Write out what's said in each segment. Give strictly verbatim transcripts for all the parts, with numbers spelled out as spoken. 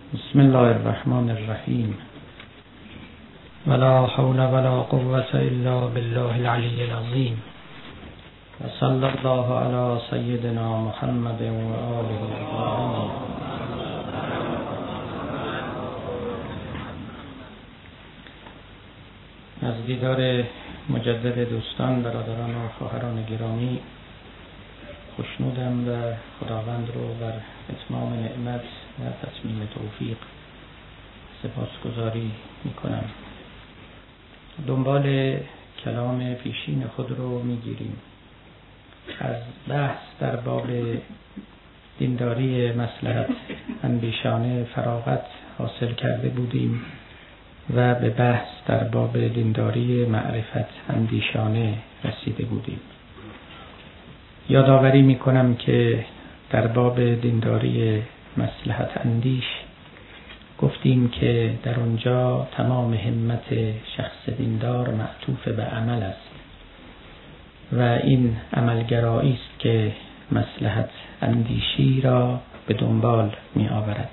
بسم الله الرحمن الرحیم ولا حول ولا قوة الا بالله العلی العظیم و صلی الله علی سیدنا محمد و آله الطاهرین. از دیدار مجدد دوستان، برادران و خواهران گرامی خوشنودم و خداوند رو بر اتمام نعمت و تتمیم توفیق سپاسگزاری میکنم. دنبال کلام پیشین خود رو میگیریم. از بحث در باب دینداری مصلحت اندیشانه فراغت حاصل کرده بودیم و به بحث در باب دینداری معرفت اندیشانه رسیده بودیم. یادآوری میکنم که در باب دینداری مصلحت اندیش گفتیم که در اونجا تمام همت شخص دیندار معطوف به عمل است و این عملگرایی است که مصلحت اندیشی را به دنبال می آورد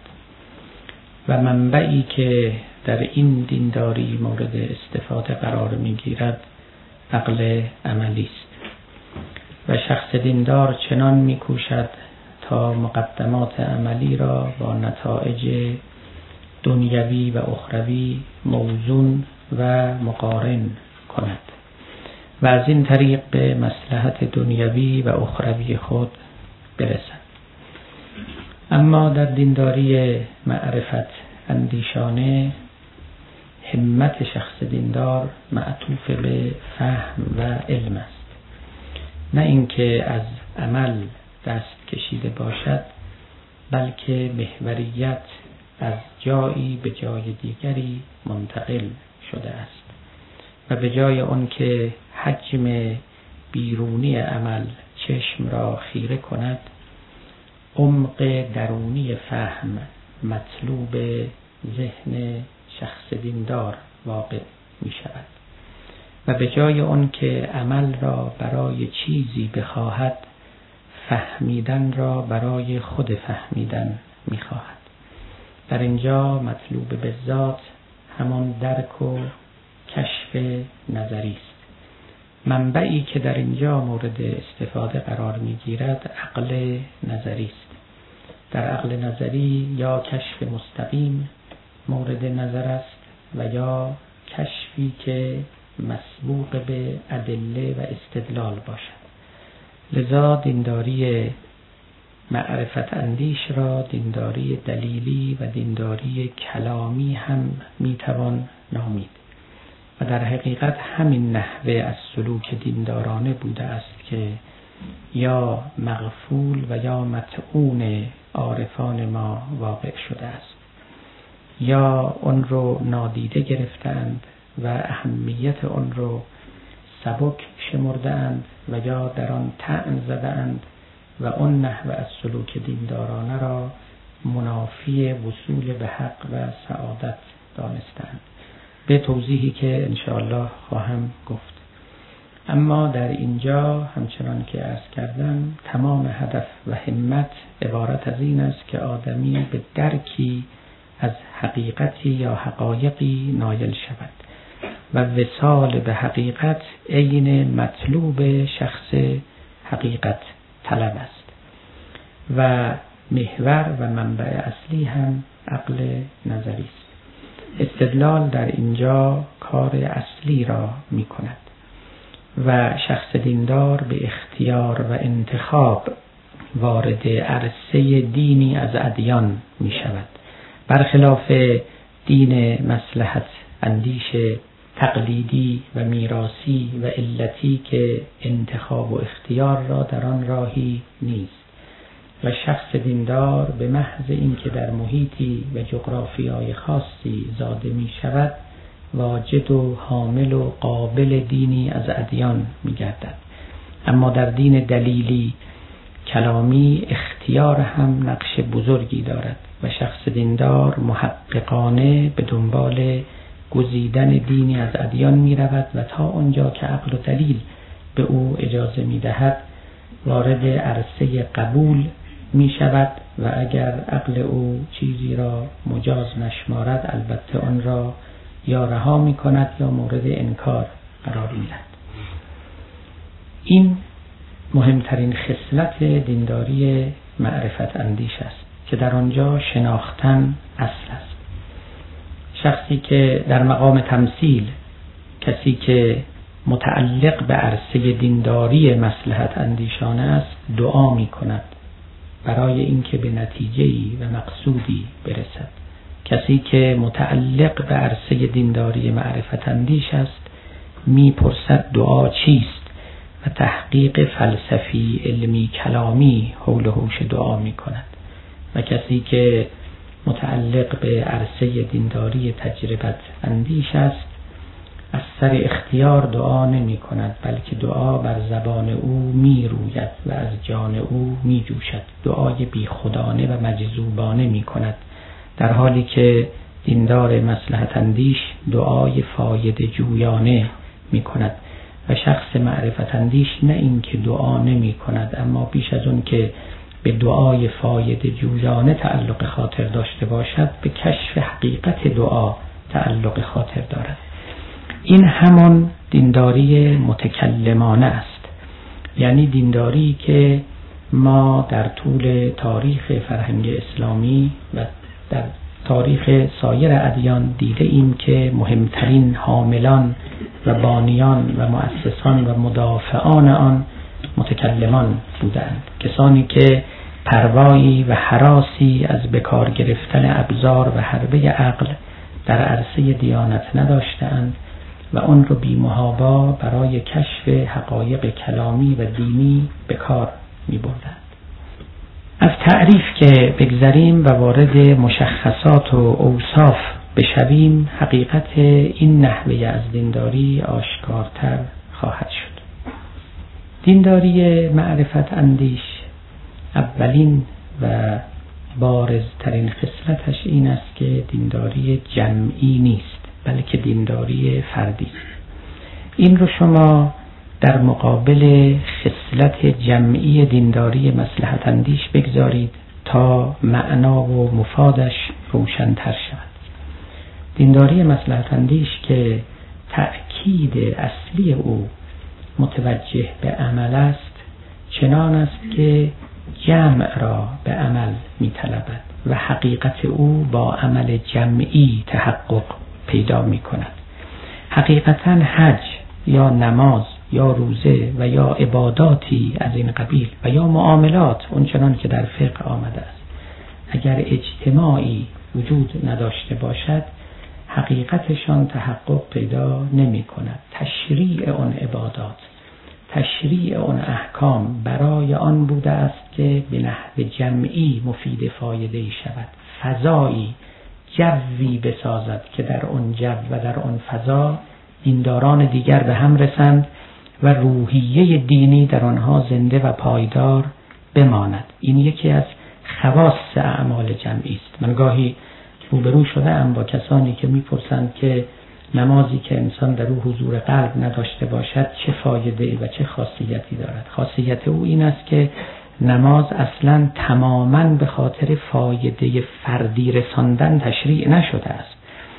و منبعی که در این دینداری مورد استفاده قرار می گیرد عقل عملی است و شخص دیندار چنان می کوشد تا مقدمات عملی را با نتایج دنیوی و اخروی موزون و مقارن کند و از این طریق به مصلحت دنیوی و اخروی خود برسد. اما در دینداری معرفت اندیشانه همت شخص دیندار معطوف به فهم و علم است، نه اینکه از عمل دست کشیده باشد، بلکه محوریت از جایی به جای دیگری منتقل شده است و به جای آن که حجم بیرونی عمل چشم را خیره کند، عمق درونی فهم مطلوب ذهن شخص دیندار واقع می شود و به جای آن که عمل را برای چیزی بخواهد، فهمیدن را برای خود فهمیدن می خواهد. در اینجا مطلوب به ذات همان درک و کشف نظری است. منبعی که در اینجا مورد استفاده قرار می گیرد عقل نظری است. در عقل نظری یا کشف مستقیم مورد نظر است و یا کشفی که مسبوق به ادله و استدلال باشد. لذا دینداری معرفت اندیش را دینداری دلیلی و دینداری کلامی هم میتوان نامید و در حقیقت همین نحوه از سلوک دیندارانه بوده است که یا مغفول و یا مطعون عارفان ما واقع شده است، یا آن رو نادیده گرفتند و اهمیت آن رو سبک شمردند و یا در آن طعن زدند و آن نحو از سلوک دیندارانه را منافی وصول به حق و سعادت دانستند، به توضیحی که انشاءالله خواهم گفت. اما در اینجا همچنان که عرض کردم تمام هدف و همت عبارت از این است که آدمی به درکی از حقیقتی یا حقایقی نایل شود و وصال به حقیقت عین مطلوب شخص حقیقت طلب است و محور و منبع اصلی هم عقل نظری است. استدلال در اینجا کار اصلی را می کند و شخص دیندار به اختیار و انتخاب وارد عرصه دینی از ادیان می شود، برخلاف دین مصلحت اندیش تقلیدی و میراثی و علتی که انتخاب و اختیار را در آن راهی نیست و شخص دیندار به محض اینکه در محیطی و جغرافیای خاصی زاده می شود واجد و حامل و قابل دینی از ادیان می گردد. اما در دین دلیلی کلامی اختیار هم نقش بزرگی دارد و شخص دیندار محققانه به دنبال گزیدن دینی از ادیان می رود و تا آنجا که عقل و دلیل به او اجازه می دهد وارد عرصه قبول می شود و اگر عقل او چیزی را مجاز نشمارد البته آن را یا رها می کند یا مورد انکار قرار می دهد. این مهمترین خصلت دینداری معرفت اندیش است که در آنجا شناختن اصل است. شخصی که در مقام تمثیل، کسی که متعلق به عرصه دینداری مصلحت اندیشانه است، دعا می کند برای اینکه به نتیجه‌ای و مقصودی برسد. کسی که متعلق به عرصه دینداری معرفت اندیش است می پرسد دعا چیست و تحقیق فلسفی علمی کلامی حول و حوش دعا می کند. و کسی که متعلق به عرصه دینداری تجربت اندیش است از سر اختیار دعا نمی کند، بلکه دعا بر زبان او می روید و از جان او می جوشد. دعای بی خودانه و مجذوبانه می کند، در حالی که دیندار مصلحت اندیش دعای فایده جویانه می کند. و شخص معرفت اندیش نه این که دعا نمی کند، اما بیش از اون که به دعای فایده جویانه تعلق خاطر داشته باشد، به کشف حقیقت دعا تعلق خاطر دارد. این همان دینداری متکلمانه است، یعنی دینداری که ما در طول تاریخ فرهنگ اسلامی و در تاریخ سایر ادیان دیده ایم که مهمترین حاملان و بانیان و مؤسسان و مدافعان آن متکلمان بودند. کسانی که پروایی و هراسی از بکار گرفتن ابزار و حربه عقل در عرصه دیانت نداشتند و آن رو بی محابا برای کشف حقایق کلامی و دینی به کار می بردند. از تعریف که بگذریم و وارد مشخصات و اوصاف بشویم، حقیقت این نحوه از دینداری آشکارتر خواهد شد. دینداری معرفت اندیش اولین و بارزترین خصلتش این است که دینداری جمعی نیست، بلکه دینداری فردی است. این رو شما در مقابل خصلت جمعی دینداری مصلحت اندیش بگذارید تا معنا و مفادش روشن‌تر شود. دینداری مصلحت اندیش که تأکید اصلی او متوجه به عمل است، چنان است که جمع را به عمل می طلبد و حقیقت او با عمل جمعی تحقق پیدا می کند. حقیقتاً حج یا نماز یا روزه و یا عباداتی از این قبیل و یا معاملات اونچنان که در فقه آمده است، اگر اجتماعی وجود نداشته باشد حقیقتشان تحقق پیدا نمی کند. تشریع اون عبادات، تشریع اون احکام برای آن بوده است که به نحو جمعی مفید فایده‌ای شود، فضایی جوی بسازد که در اون جو و در اون فضا دینداران دیگر به هم رسند و روحیه دینی در آنها زنده و پایدار بماند. این یکی از خواص اعمال جمعی است. من گاهی روبرو شده ام با کسانی که میپرسند که نمازی که انسان در او حضور قلب نداشته باشد چه فایده و چه خاصیتی دارد؟ خاصیت او این است که نماز اصلا تماما به خاطر فایده فردی رساندن تشریع نشده است.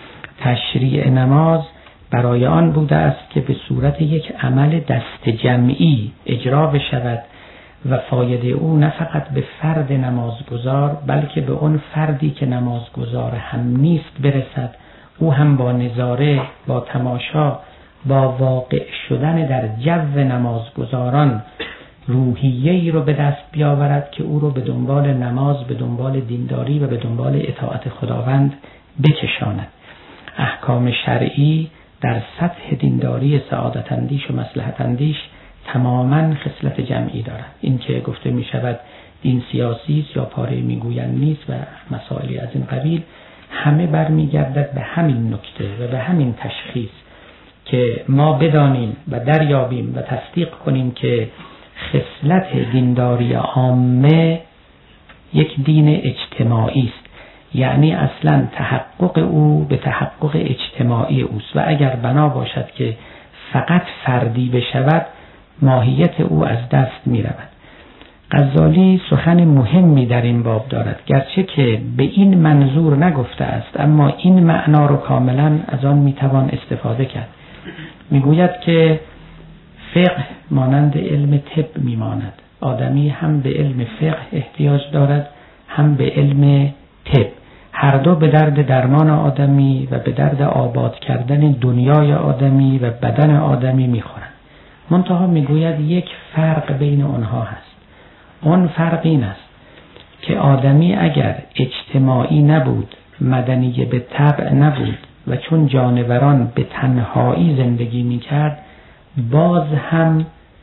تشریع نماز برای آن بوده است که به صورت یک عمل دست جمعی اجرا بشود و فایده او نه فقط به فرد نمازگزار بلکه به اون فردی که نمازگزار هم نیست برسد، او هم با نظاره، با تماشا، با واقع شدن در جو نمازگزاران روحیه‌ای رو به دست بیاورد که او رو به دنبال نماز، به دنبال دینداری و به دنبال اطاعت خداوند بکشاند. احکام شرعی در سطح دینداری سعادت اندیش و مصلحت اندیش تماما خصلت جمعی دارد. این که گفته می شود دین سیاسی است یا پاره میگویند نیست و مسائلی از این قبیل، همه برمیگردد به همین نکته و به همین تشخیص که ما بدانیم و دریابیم و تصدیق کنیم که خصلت دینداری عامه یک دین اجتماعی است، یعنی اصلا تحقق او به تحقق اجتماعی اوست و اگر بنا باشد که فقط فردی بشود ماهیت او از دست می رود. غزالی سخن مهمی در این باب دارد، گرچه که به این منظور نگفته است، اما این معنا رو کاملا از آن میتوان استفاده کرد. میگوید که فقه مانند علم طب میماند. آدمی هم به علم فقه احتیاج دارد، هم به علم طب. هر دو به درد درمان آدمی و به درد آباد کردن دنیای آدمی و بدن آدمی میخورند. منتها میگوید یک فرق بین آنها هست. اون فرق این است که آدمی اگر اجتماعی نبود، مدنی به طبع نبود و چون جانوران به تنهایی زندگی میکرد، باز هم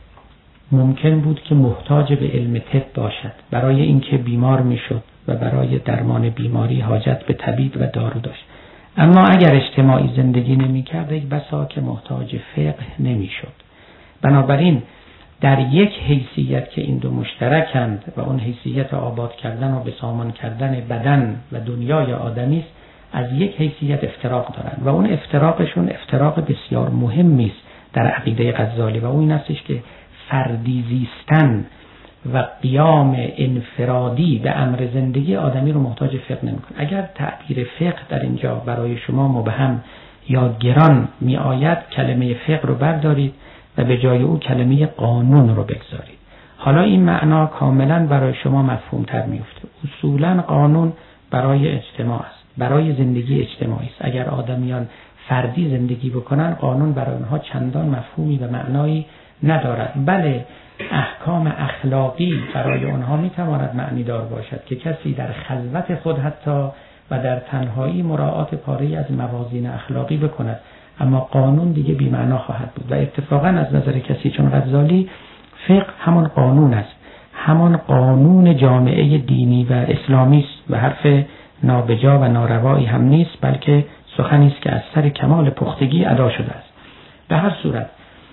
ممکن بود که محتاج به علم طب باشد برای اینکه بیمار میشد و برای درمان بیماری حاجت به طبیب و دارو داشت. اما اگر اجتماعی زندگی نمیکرد، یک بسا که محتاج فقه نمیشد. بنابراین در یک حیثیت که این دو مشترکند و اون حیثیت آباد کردن و به سامان کردن بدن و دنیای آدمی است، از یک حیثیت افتراق دارند و اون افتراقشون افتراق بسیار مهمی است در عقیده غزالی و اون این استش که فردی زیستن و قیام انفرادی به امر زندگی آدمی رو محتاج فقه نمی‌کنه. اگر تعبیر فقه در اینجا برای شما مبهم یا گران می آید، کلمه فقه رو بردارید و به جای او کلمه قانون رو بگذارید. حالا این معنا کاملا برای شما مفهوم تر میفته. اصولا قانون برای اجتماع است، برای زندگی اجتماعی است. اگر آدمیان فردی زندگی بکنن، قانون برای اونها چندان مفهومی و معنایی ندارد. بله، احکام اخلاقی برای اونها میتواند معنی دار باشد که کسی در خلوت خود حتی و در تنهایی مراعات پاره‌ای از موازین اخلاقی بکند، اما قانون دیگه بی معنا خواهد بود. و اتفاقا از نظر کسی چون غزالی، فقه همان قانون است، همان قانون جامعه دینی و اسلامی است و حرف نابجا و ناروایی هم نیست، بلکه سخنی است که از سر کمال پختگی ادا شده است. به هر صورت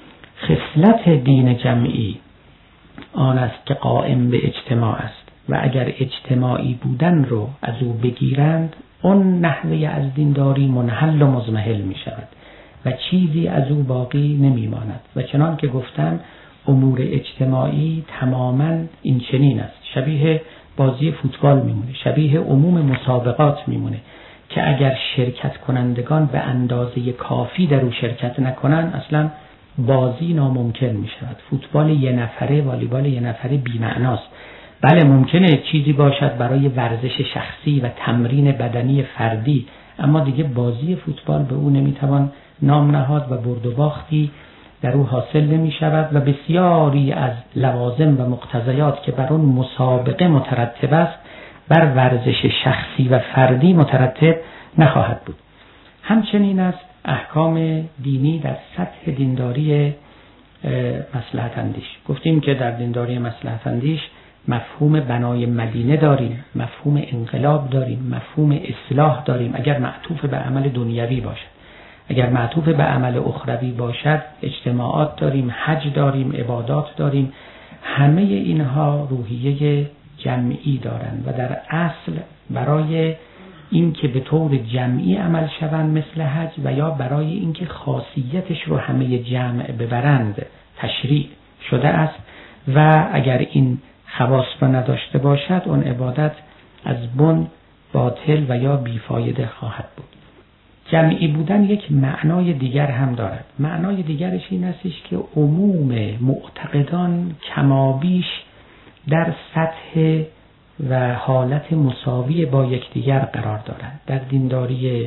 خصلت دین جمعی آن است که قائم به اجتماع است و اگر اجتماعی بودن رو از او بگیرند، اون نحوه از دینداری منحل و مضمحل می شود و چیزی از او باقی نمی ماند. و چنان که گفتم، امور اجتماعی تماما این چنین است، شبیه بازی فوتبال میمونه، شبیه عموم مسابقات میمونه که اگر شرکت کنندگان به اندازه کافی در او شرکت نکنن، اصلا بازی ناممکن می شود. فوتبال یه نفره، والیبال یه نفره بی معناست. بله ممکنه چیزی باشد برای ورزش شخصی و تمرین بدنی فردی، اما دیگه بازی فوتبال به او نمیتوان نام نهاد و برد و باختی در او حاصل نمی شود و بسیاری از لوازم و مقتضیات که بر اون مسابقه مترتب است، بر ورزش شخصی و فردی مترتب نخواهد بود. همچنین است احکام دینی در سطح دینداری مصلحت اندیش. گفتیم که در دینداری مصلحت اندیش مفهوم بنای مدینه داریم، مفهوم انقلاب داریم، مفهوم اصلاح داریم اگر معطوف به عمل دنیوی باشد. اگر معطوف به عمل اخروی باشد، اجتماعات داریم، حج داریم، عبادات داریم. همه اینها روحیه جمعی دارند و در اصل برای اینکه به طور جمعی عمل شوند مثل حج و یا برای اینکه خاصیتش رو همه جمع ببرند تشریع شده است و اگر این خواص رو نداشته باشد، اون عبادت از بن باطل و یا بیفایده خواهد بود. جمعی بودن یک معنای دیگر هم دارد. معنای دیگرش این استش که عموم معتقدان کمابیش در سطح و حالت مساوی با یکدیگر قرار دارند. در دینداری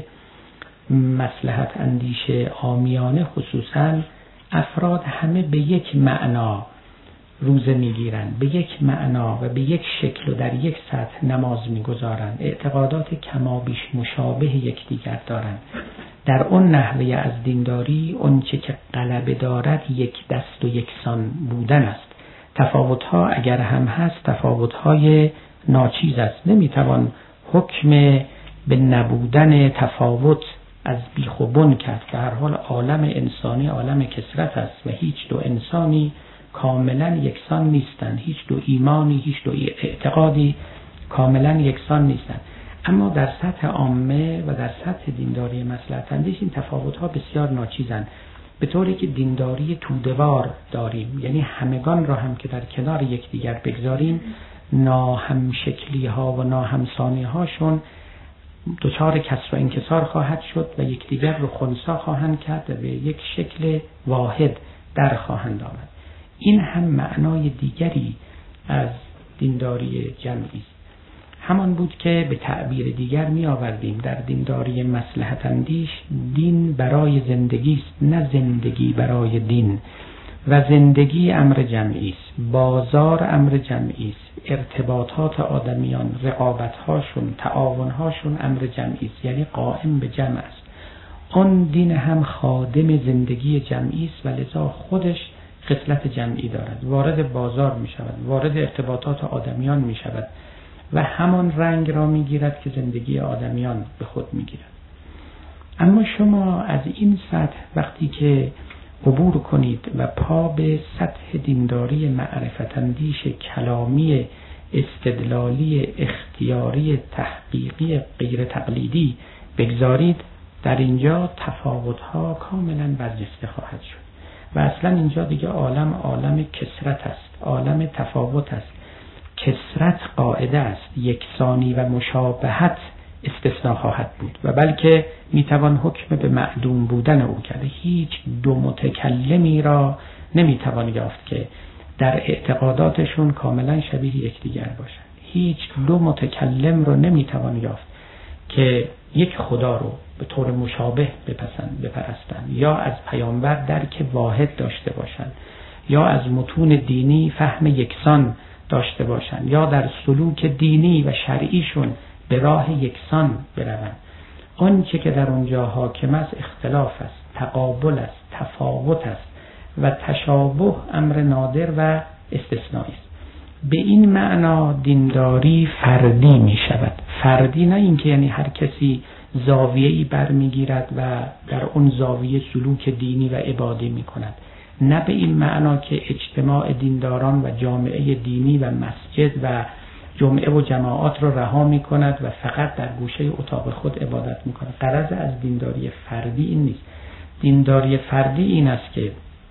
مصلحت اندیش عامیانه خصوصا افراد همه به یک معنا روزه میگیرند، به یک معنا و به یک شکل و در یک سطح نماز میگذارند، اعتقادات کمابیش مشابه یکدیگر دارند. در اون نحوه از دینداری اون چه که غلبه دارد یک دست و یکسان بودن است. تفاوت‌ها اگر هم هست، تفاوت‌های ناچیز است. نمیتوان حکم به نبودن تفاوت از بیخ و بن کرد که هر حال عالم انسانی عالم کثرت است و هیچ دو انسانی کاملا یکسان نیستند، هیچ دو ایمانی، هیچ دو اعتقادی کاملا یکسان نیستند. اما در سطح عامه و در سطح دینداری مصلحت اندیش این تفاوت‌ها بسیار ناچیزند. به طوری که دینداری توده‌وار داریم، یعنی همگان را هم که در کنار یکدیگر بگذاریم، ناهمشکلی ها و ناهمسانی هاشون دچار کسر و انکسار خواهد شد و یکدیگر رو خنثی خواهند کرد و به یک شکل واحد در خواهند آمد. این هم معنای دیگری از دینداری جمعی است. همان بود که به تعبیر دیگر می آوردیم در دینداری مصلحت اندیش، دین برای زندگی است، نه زندگی برای دین، و زندگی امر جمعی است، بازار امر جمعی است، ارتباطات آدمیان، رقابت‌هاشون، تعاون‌هاشون امر جمعی است، یعنی قائم به جمع است. آن دین هم خادم زندگی جمعی است و لذا خودش خصلت جمعی دارد، وارد بازار می شود، وارد ارتباطات آدمیان می شود و همان رنگ را می گیرد که زندگی آدمیان به خود می گیرد. اما شما از این سطح وقتی که عبور کنید و پا به سطح دینداری معرفت اندیش کلامی استدلالی اختیاری تحقیقی غیر تقلیدی بگذارید، در اینجا تفاوت‌ها کاملا برجسته خواهد شد و اصلا اینجا دیگه عالم عالم کثرت است، عالم تفاوت است. کثرت قاعده است، یکسانی و مشابهت استثناء خواهد بود و بلکه میتوان حکم به معدوم بودن او کرد. هیچ دو متکلمی را نمیتوان یافت که در اعتقاداتشون کاملا شبیه یکدیگر باشند. هیچ دو متکلم رو نمیتوان یافت که یک خدا رو به طور مشابه بپسند بپرستند یا از پیامبر درک واحد داشته باشند یا از متون دینی فهم یکسان داشته باشند یا در سلوک دینی و شرعیشون به راه یکسان بروند. آنچه که در اونجا حاکم است اختلاف است، تقابل است، تفاوت است و تشابه امر نادر و استثنایی است. به این معنا دینداری فردی می شود. فردی نه اینکه یعنی هر کسی زاویه‌ای برمیگیرد و در اون زاویه سلوک دینی و عبادی می کند، نه به این معنا که اجتماع دینداران و جامعه دینی و مسجد و جمعه و جماعات رو رها می کند و فقط در گوشه اتاق خود عبادت می کند. غرض از دینداری فردی این نیست. دینداری فردی این است که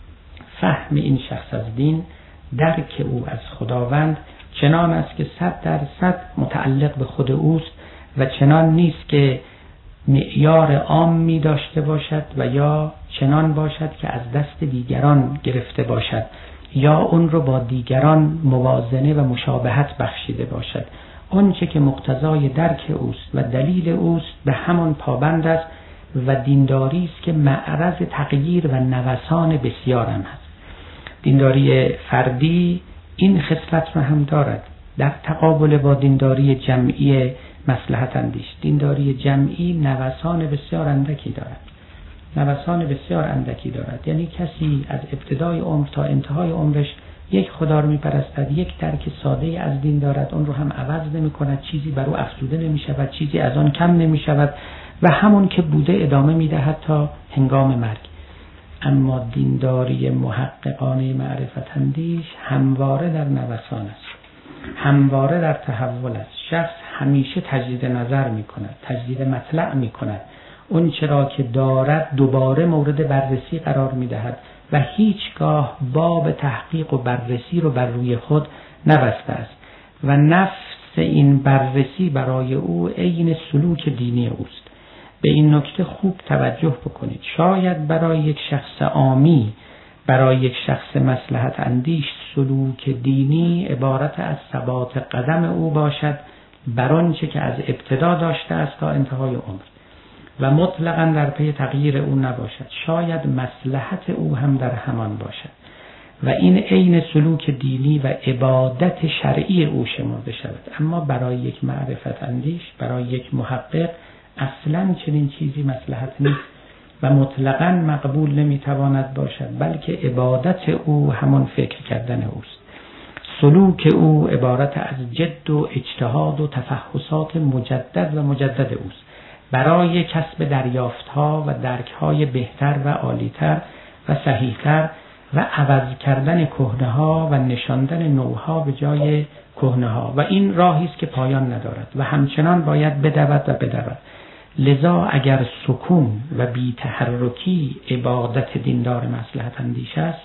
فهم این شخص از دین، درک او از خداوند چنان است که صد درصد متعلق به خود اوست و چنان نیست که معیار عامی داشته باشد و یا چنان باشد که از دست دیگران گرفته باشد یا اون رو با دیگران موازنه و مشابهت بخشیده باشد. آنچه که مقتضای درک اوست و دلیل اوست به همان پابند است و دینداری است که معرض تغییر و نوسان بسیار هم هست. دینداری فردی این خصلت رو هم دارد در تقابل با دینداری جمعی مصلحت اندیش. دینداری جمعی نوسان بسیار اندکی دارد نوسان بسیار اندکی دارد یعنی کسی از ابتدای عمر تا انتهای عمرش یک خدا رو میپرستد، یک درک ساده از دین دارد، اون رو هم عوض نمی کند، چیزی بر او افزوده نمی شود، چیزی از آن کم نمی شود و همون که بوده ادامه میدهد تا هنگام مرگ. اما دینداری محققانه معرفت اندیش همواره در نوسان است، همواره در تحول است. شخص همیشه تجدید نظر می کند، تجدید مطلع می کند، اون چرا که دارد دوباره مورد بررسی قرار می دهد و هیچگاه باب تحقیق و بررسی رو بر روی خود نبسته است و نفس این بررسی برای او عین سلوک دینی اوست. به این نکته خوب توجه بکنید. شاید برای یک شخص عامی، برای یک شخص مصلحت اندیش، سلوک دینی عبارت از ثبات قدم او باشد بر آنچه که از ابتدا داشته است تا انتهای عمر و مطلقاً در پی تغییر او نباشد. شاید مصلحت او هم در همان باشد و این عین سلوک دینی و عبادت شرعی او شمرده شود. اما برای یک معرفت اندیش، برای یک محقق اصلاً چنین چیزی مصلحت نیست و مطلقاً مقبول نمیتواند باشد، بلکه عبادت او همان فکر کردن اوست. سلوک او عبارت از جد و اجتهاد و تفحصات مجدد و مجدد اوست برای کسب دریافت‌ها و درک‌های بهتر و عالی‌تر و صحیح‌تر و عوض کردن کهنه‌ها و نشاندن نوها به جای کهنه‌ها و این راهی است که پایان ندارد و همچنان باید بدود و بدود. لذا اگر سکون و بی تحرکی عبادت دیندار مصلحت اندیش است،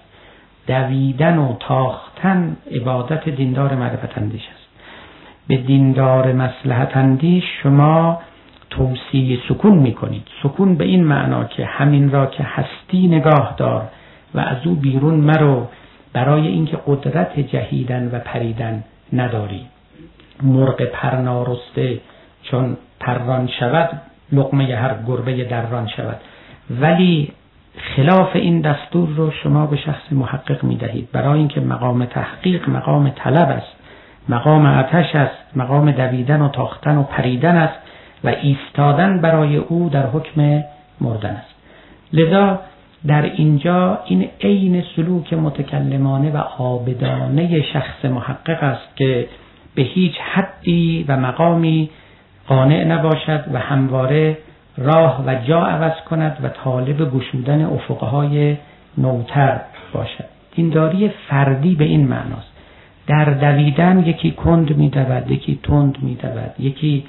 دویدن و تاختن عبادت دیندار معرفت اندیش است. به دیندار مصلحت اندیش شما توصیه سکون میکنید. سکون به این معنا که همین را که هستی نگاه دار و از او بیرون مرو، برای اینکه قدرت جهیدن و پریدن نداری. مرغ پرنارسته چون پران شود، لقمه هر گربه دران شود. ولی خلاف این دستور رو شما به شخص محقق میدهید، برای اینکه مقام تحقیق مقام طلب است، مقام آتش است، مقام دویدن و تاختن و پریدن است و ایستادن برای او در حکم مردن است. لذا در اینجا این عین سلوک متکلمانه و عابدانه شخص محقق است که به هیچ حدی و مقامی قانع نباشد و همواره راه و جا عوض کند و طالب گشودن افقهای نوتر باشد. دینداری فردی به این معناست. در دویدن یکی کند می‌دود، یکی تند می‌دود، یکی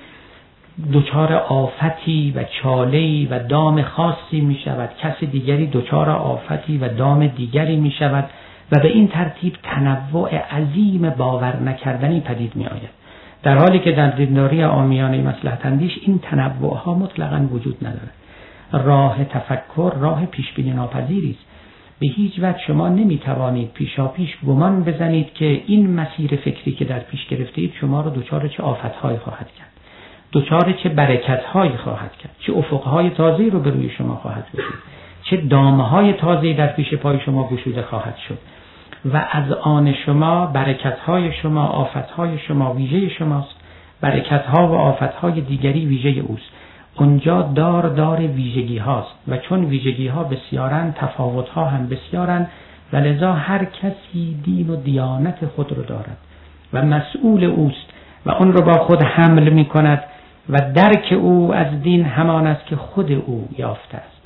دچار آفتی و چاله‌ای و دام خاصی می‌شود، کسی دیگری دچار آفتی و دام دیگری می‌شود و به این ترتیب تنوع عظیم باور نکردنی پدید می‌آید. در حالی که در دینداری عامیانه مصلحت اندیش این تنوع‌ها مطلقاً وجود ندارد. راه تفکر راه پیش‌بینی ناپذیری است. به هیچ وجه شما نمی‌توانید پیشاپیش گمان بزنید که این مسیر فکری که در پیش گرفتید شما را دچار چه آفت‌هایی خواهد کرد، دچار چه برکت‌هایی خواهد کرد، چه افق‌های تازه‌ای رو به روی شما خواهد گشود، چه دام‌های تازه‌ای در پیش پای شما گشوده خواهد شد و از آن شما برکت‌های شما، آفت‌های شما ویژه شماست، برکت‌ها و آفت‌های دیگری ویژه اوست. اونجا دار دار ویژگی هاست و چون ویژگی ها بسیارن، تفاوت ها هم بسیارن و لذا هر کسی دین و دیانت خود رو دارد و مسئول اوست و اون رو با خود حمل می کند و درک او از دین همان است که خود او یافته است.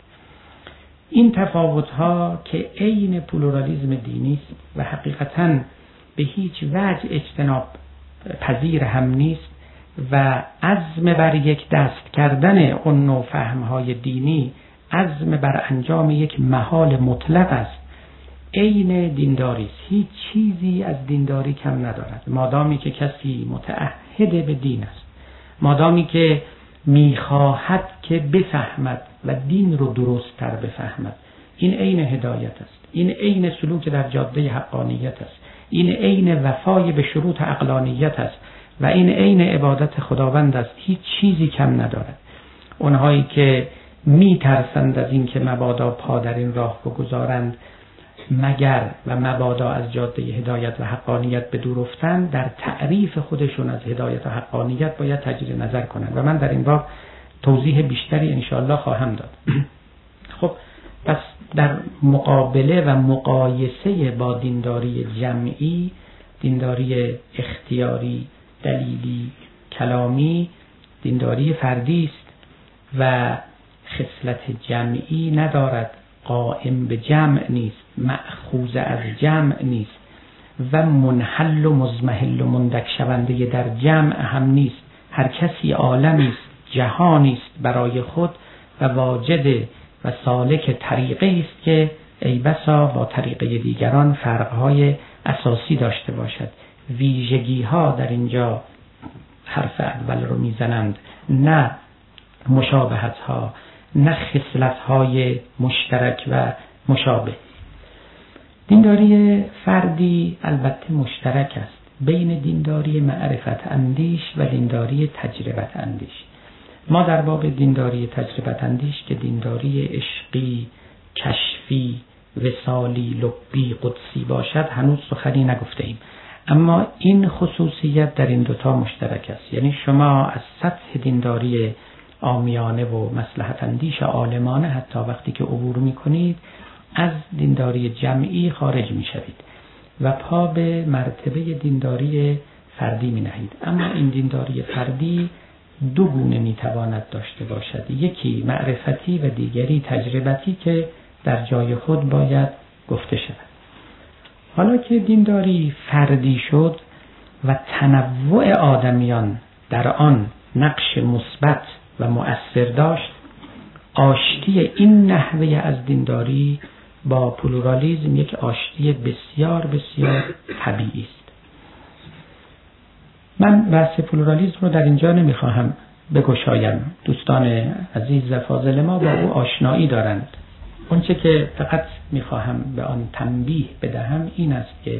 این تفاوت ها که عین پلورالیسم دینی است و حقیقتاً به هیچ وجه اجتناب پذیر هم نیست و عزم بر یک دست کردن اون نوع فهم‌های دینی عزم بر انجام یک محال مطلق است. عین دینداری است، هیچ چیزی از دینداری کم ندارد مادامی که کسی متعهد به دین است، مادامی که میخواهد که بفهمد و دین رو درست تر بفهمد. این عین هدایت است، این عین سلوک در جاده حقانیت است، این عین وفای به شروط عقلانیت است و این عین عبادت خداوند است. هیچ چیزی کم ندارد. اونهایی که می ترسند از این که مبادا پا در این راه بگذارند مگر و مبادا از جاده هدایت و حقانیت به دور افتند، در تعریف خودشون از هدایت و حقانیت باید تجدید نظر کنند و من در این باب توضیح بیشتری انشاءالله خواهم داد. خب پس در مقابله و مقایسه با دینداری جمعی، دینداری اختیاری، دلیلی، کلامی، دینداری فردی است و خصلت جمعی ندارد، قائم به جمع نیست، مأخوذ از جمع نیست و منحل و مزمحل و مندک شونده در جمع هم نیست. هر کسی عالمی است، جهانی است برای خود و واجد و سالک طریقه است که ای بسا با طریقه دیگران فرقهای اساسی داشته باشد. ویژگی ها در اینجا حرف اول رو میزنند، نه مشابهت ها، نه خصلت های مشترک و مشابه. دینداری فردی البته مشترک است بین دینداری معرفت اندیش و دینداری تجربت اندیش. ما در باب دینداری تجربت اندیش که دینداری عشقی، کشفی، وصالی، لبی، قدسی باشد هنوز سخنی نگفته ایم، اما این خصوصیت در این دوتا مشترک است. یعنی شما از سطح دینداری عامیانه و مصلحت اندیش عالمانه حتی وقتی که عبور می کنید از دینداری جمعی خارج می شوید و پا به مرتبه دینداری فردی می نهید. اما این دینداری فردی دو گونه می تواند داشته باشد، یکی معرفتی و دیگری تجربتی که در جای خود باید گفته شود. حالا که دینداری فردی شد و تنوع آدمیان در آن نقش مثبت و مؤثر داشت، آشتی این نحوه از دینداری با پلورالیسم یک آشتی بسیار بسیار طبیعی است. من بحث پلورالیسم رو در اینجا نمیخواهم بگشایم. دوستان عزیز و فاضل ما با او آشنایی دارند. اونچه که فقط میخواهم به آن تنبیه بدهم این است که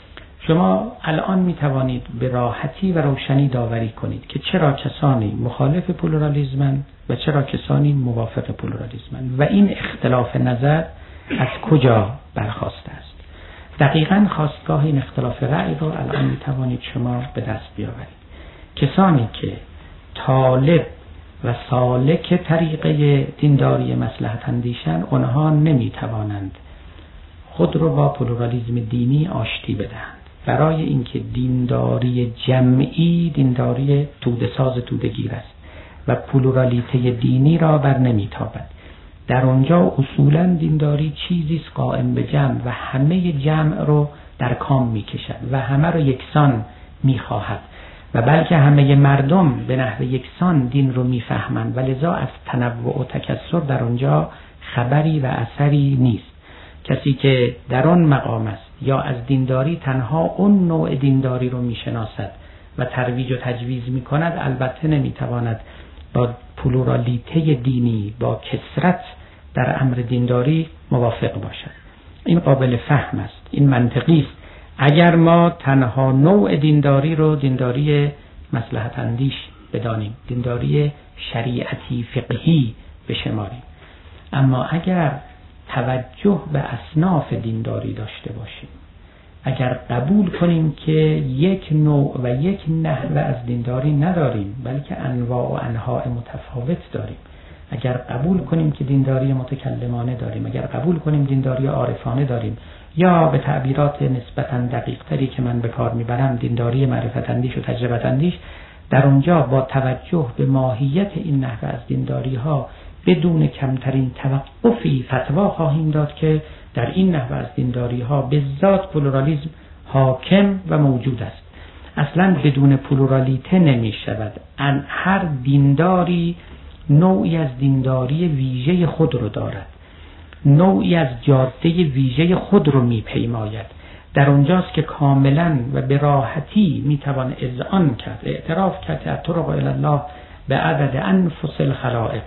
شما الان میتوانید به راحتی و روشنی داوری کنید که چرا کسانی مخالف پلورالیسمند و چرا کسانی موافق پلورالیسمند و این اختلاف نظر از کجا برخاسته است. دقیقاً خاستگاه این اختلاف رأی رو الان میتوانید شما به دست بیاورید. کسانی که طالب و سالک طریقه دینداری مصلحت اندیشن، اونها نمیتوانند خود رو با پلورالیسم دینی آشتی بدهند. برای اینکه دینداری جمعی دینداری توده ساز توده گیر است و پلورالیته دینی را بر نمیتابد. در اونجا اصولا دینداری چیزی است قائم به جمع و همه جمع رو در کام میکشد و همه رو یکسان میخواهد و بلکه همه مردم به نحو یکسان دین رو میفهمند و لذا از تنوع و تکثر در اونجا خبری و اثری نیست. کسی که در آن مقام است یا از دینداری تنها اون نوع دینداری رو میشناسد و ترویج و تجویز میکند، البته نمیتواند با پلورالیته دینی، با کثرت در امر دینداری موافق باشد. این قابل فهم است، این منطقی است اگر ما تنها نوع دینداری رو دینداری مصلحت اندیش بدانیم، دینداری شریعتی فقهی بشماریم. اما اگر توجه به اصناف دینداری داشته باشیم، اگر قبول کنیم که یک نوع و یک نحوه از دینداری نداریم بلکه انواع و انواع متفاوت داریم، اگر قبول کنیم که دینداری متکلمانه داریم، اگر قبول کنیم دینداری عارفانه داریم، یا به تعبیرات نسبتاً دقیق تری که من به کار میبرم دینداری معرفت اندیش و تجربت اندیش، در اونجا با توجه به ماهیت این نحوه از دینداری ها بدون کمترین توقفی فتوا خواهیم داد که در این نحوه از دینداری ها به ذات پلورالیسم حاکم و موجود است. اصلا بدون پلورالیته نمی شود. هر دینداری نوعی از دینداری ویژه خود رو دارد، نوعی از جاده ویژه خود رو می پیماید. در اونجاست که کاملا و به راحتی می توان اذعان کرد، اعتراف کرد الطرق الی الله به عدد انفس الخلائق،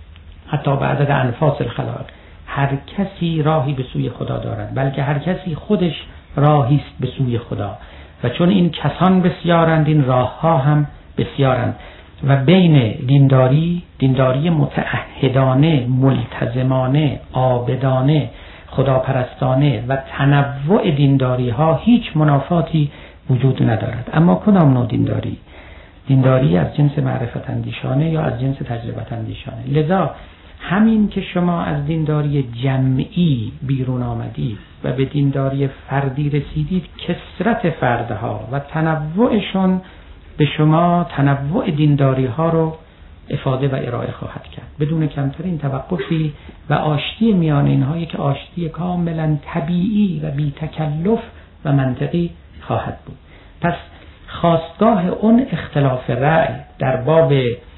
حتی به عدد انفاس الخلائق. هر کسی راهی به سوی خدا دارد، بلکه هر کسی خودش راهی است به سوی خدا و چون این کسان بسیارند این راه ها هم بسیارند و بین دینداری دینداری متعهدانه، ملتزمانه، عابدانه، خداپرستانه و تنوع دینداری ها هیچ منافاتی وجود ندارد. اما کدام نوع دینداری؟ دینداری از جنس معرفت اندیشانه یا از جنس تجربت اندیشانه. لذا همین که شما از دینداری جمعی بیرون آمدید و به دینداری فردی رسیدید، کثرت فردها و تنوعشون به شما تنوع دینداری ها رو افاده و ارائه خواهد کرد بدون کمترین توقفی و آشتی میان اینها یک آشتی کاملا طبیعی و بی تکلف و منطقی خواهد بود. پس خواستگاه اون اختلاف رأی در باب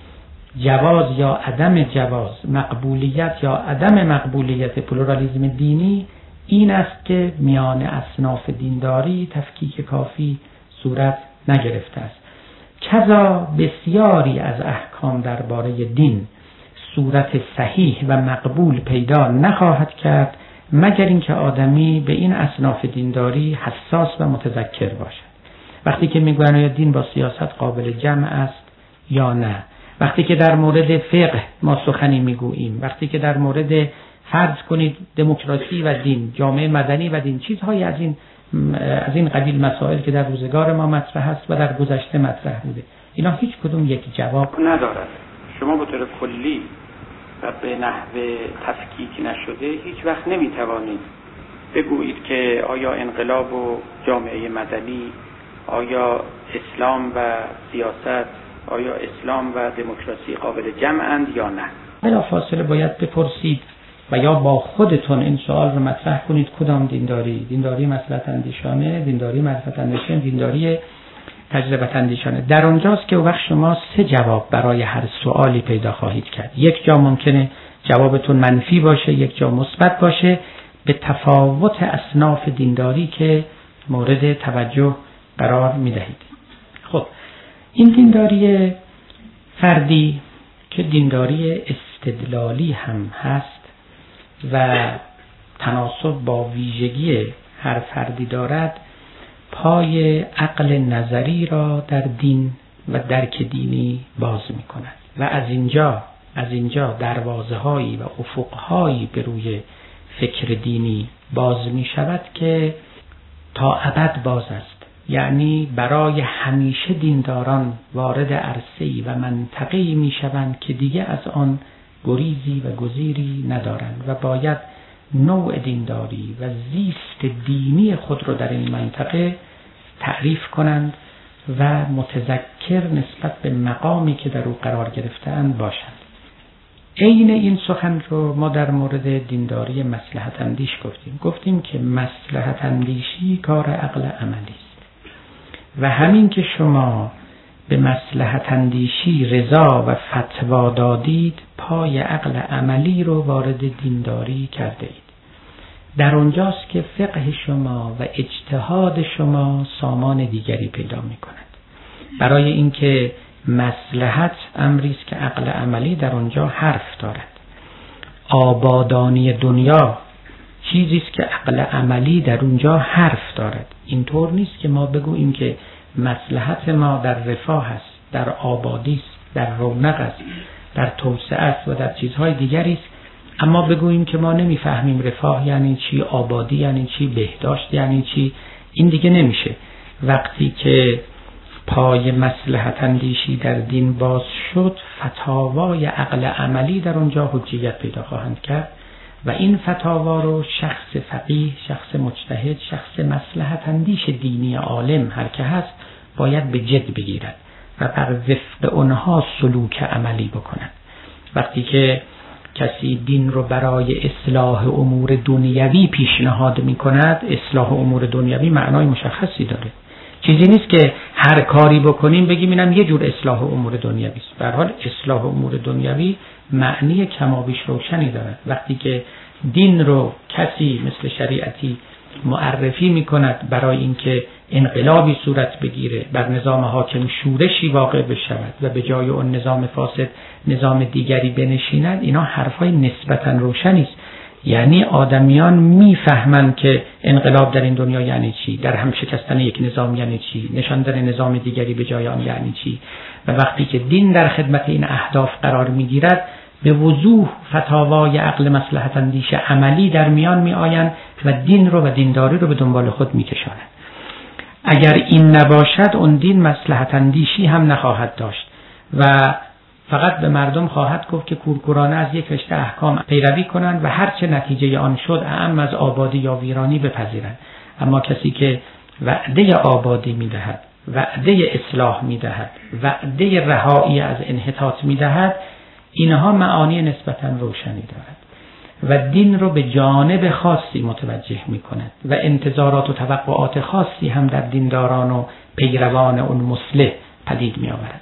جواز یا عدم جواز، مقبولیت یا عدم مقبولیت پلورالیسم دینی این است که میان اصناف دینداری تفکیک کافی صورت نگرفته است. کذا بسیاری از احکام درباره دین صورت صحیح و مقبول پیدا نخواهد کرد مگر اینکه آدمی به این اصناف دینداری حساس و متذکر باشد. وقتی که میگوین آیا دین با سیاست قابل جمع است یا نه، وقتی که در مورد فقه ما سخنی میگوییم، وقتی که در مورد فرض کنید دموکراسی و دین، جامعه مدنی و دین، چیزهای از این از این قبیل مسائل که در روزگار ما مطرح است و در گذشته مطرح بوده، اینا هیچ کدوم یک جواب ندارد. شما به طور کلی و به نحو تفکیک نشده هیچ وقت نمیتوانید بگویید که آیا انقلاب و جامعه مدنی، آیا اسلام و سیاست، آیا اسلام و دموکراسی قابل جمعند یا نه. بلافاصله باید بپرسید و یا با خودتون این سوال رو مطرح کنید کدام دینداری؟ دینداری مصلحت اندیشانه، دینداری معرفت اندیشانه، دینداری تجربه اندیشانه. در اونجاست که وقت شما سه جواب برای هر سوالی پیدا خواهید کرد. یک جا ممکنه جوابتون منفی باشه، یک جا مثبت باشه، به تفاوت اصناف دینداری که مورد توجه قرار میدهید. خب این دینداری فردی که دینداری استدلالی هم هست و تناسب با ویژگی هر فردی دارد، پای عقل نظری را در دین و درک دینی باز می کند و از اینجا از اینجا دروازه هایی و افق هایی به روی فکر دینی باز می شود که تا ابد باز است. یعنی برای همیشه دینداران وارد عرصه‌ای و منطقه‌ای می شوند که دیگه از آن گریزی و گزیری ندارند و باید نوع دینداری و زیست دینی خود رو در این منطقه تعریف کنند و متذکر نسبت به مقامی که در او قرار گرفته‌اند باشند. عین این سخن رو ما در مورد دینداری مصلحت اندیش گفتیم. گفتیم که مصلحت اندیشی کار عقل عملی است و همین که شما به مصلحت اندیشی رضا و فتوا دادید، پای عقل عملی رو وارد دینداری کرده اید. در اونجاست که فقه شما و اجتهاد شما سامان دیگری پیدا می کند. برای اینکه مصلحت امری است که عقل عملی در اونجا حرف دارد. آبادانی دنیا چیزی است که عقل عملی در اونجا حرف دارد. اینطور نیست که ما بگوییم که مصلحت ما در رفاه است، در آبادی است، در رونق است، در توسعه است و در چیزهای دیگری است، اما بگوییم که ما نمیفهمیم رفاه یعنی چی، آبادی یعنی چی، بهداشت یعنی چی. این دیگه نمیشه. وقتی که پای مصلحت اندیشی در دین باز شد، فتاوای عقل عملی در اونجا حجیت پیدا خواهند کرد و این فتاوا رو شخص فقیه، شخص مجتهد، شخص مصلحت اندیش دینی عالم هر که هست باید به جد بگیرد و بر وفق اونها سلوک عملی بکنند. وقتی که کسی دین رو برای اصلاح امور دنیوی پیشنهاد می کند، اصلاح امور دنیوی معنای مشخصی داره. چیزی نیست که هر کاری بکنیم بگیم اینم یه جور اصلاح امور دنیوی است. به هر حال اصلاح امور دنیوی معنی کمابیش روشنی دارد. وقتی که دین رو کسی مثل شریعتی معرفی می کند برای اینکه انقلابی صورت بگیره، بر نظام حاکم شورشی واقع بشود و به جای اون نظام فاسد نظام دیگری بنشیند، اینا حرفای نسبتاً روشنی است. یعنی آدمیان میفهمند که انقلاب در این دنیا یعنی چی، در هم شکستن یک نظام یعنی چی، نشاندن نظام دیگری به جای آن یعنی چی. و وقتی که دین در خدمت این اهداف قرار میگیرد، به وضوح فتاوای عقل مصلحت اندیش عملی در میان می آیند و دین رو و دینداری رو به دنبال خود می کشاند. اگر این نباشد، اون دین مصلحت اندیشی هم نخواهد داشت و فقط به مردم خواهد گفت که کورکورانه از یک رشته احکام پیروی کنند و هر چه نتیجه آن شد اعم از آبادی یا ویرانی بپذیرند. اما کسی که وعده آبادی می دهد، وعده اصلاح می دهد، وعده رهایی از انحطاط می دهد، اینها معانی نسبتاً روشنی دارد و دین رو به جانب خاصی متوجه می کند و انتظارات و توقعات خاصی هم در دینداران و پیروان اون مصلح پدید می آورد.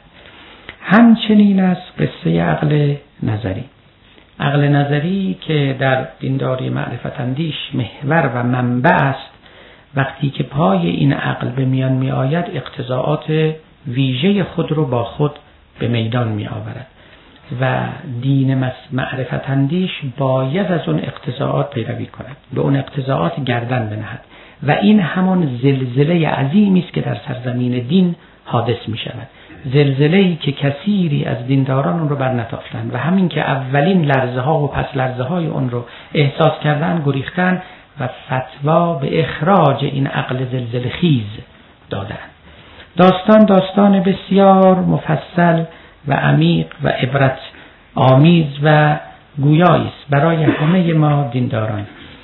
همچنین از قصه عقل نظری. عقل نظری که در دینداری معرفت اندیش محور و منبع است، وقتی که پای این عقل به میان می آید، اقتضاعات ویژه خود رو با خود به میدان می آورد و دین معرفت اندیش باید از اون اقتضاعات پیروی کند، به اون اقتضاعات گردن بنهد و این همون زلزله عظیمی است که در سرزمین دین حادث می شود. زلزله‌ای که کثیری از دینداران اون رو برنتافتند و همین که اولین لرزه ها و پس لرزه های اون رو احساس کردن، گریختن و فتوا به اخراج این عقل زلزله خیز دادن. داستان داستان بسیار مفصل و عمیق و عبرت آمیز و گویایی است برای همه ما دینداران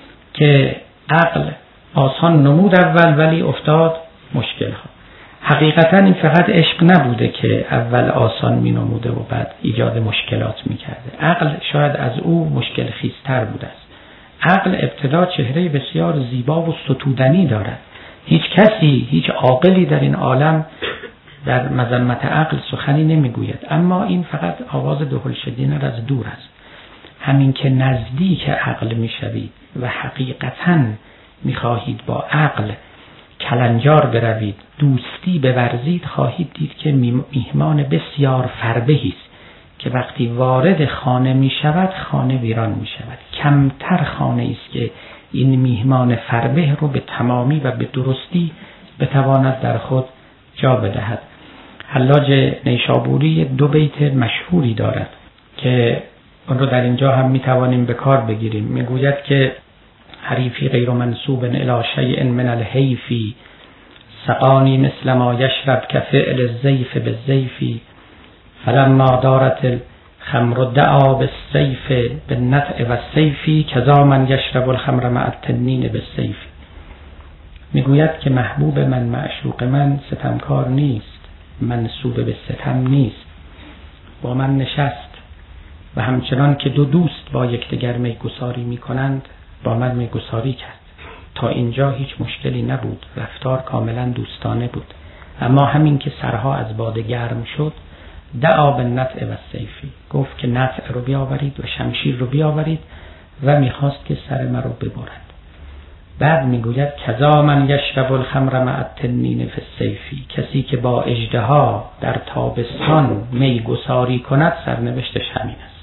که عقل آسان نمود اول ولی افتاد مشکل ها. حقیقتا این فقط عشق نبوده که اول آسان می نموده و بعد ایجاد مشکلات می کرده. عقل شاید از او مشکل خیزتر بوده است. عقل ابتدا چهره بسیار زیبا و ستودنی دارد. هیچ کسی، هیچ عاقلی در این عالم در مذمت عقل سخنی نمیگوید، اما این فقط آواز دهلشدین را از دور است. همین که نزدیک عقل میشوید و حقیقتاً میخواهید با عقل کلنجار بروید، دوستی بورزید، خواهید دید که میهمان بسیار فربهی است که وقتی وارد خانه میشود خانه ویران میشود. کمتر خانه است که این میهمان فربه رو به تمامی و به درستی بتواند در خود جا بدهد. حلاج نیشابوری دو بیت مشهوری دارد که اون رو در اینجا هم میتوانیم به کار بگیریم. میگوید که حریفی غیر منسوب الی شیء من الحیفی سقانی مثل ما یشرب کفعل الزیف بالزیفی فلما دارت الخمر دعا بالسیف بالنطع والسیفی کذا من یشرب الخمر مع التنین بالسیف. میگوید که محبوب من، معشوق من ستمکار نیست، منسوب به ستم نیست، با من نشست و همچنان که دو دوست با یکدیگر میگساری میکنند با من میگساری کرد. تا اینجا هیچ مشکلی نبود، رفتار کاملا دوستانه بود، اما همین که سرها از باده گرم شد دعا بالنطع والسیفی، گفت که نطع رو بیاورید و شمشیر رو بیاورید و میخواست که سر من رو ببرند. بعد میگوید کذا من یشرب الخمر مع التنین فی الصیفی، کسی که با اژدها در تابستان میگساری کند سرنوشتش همین است.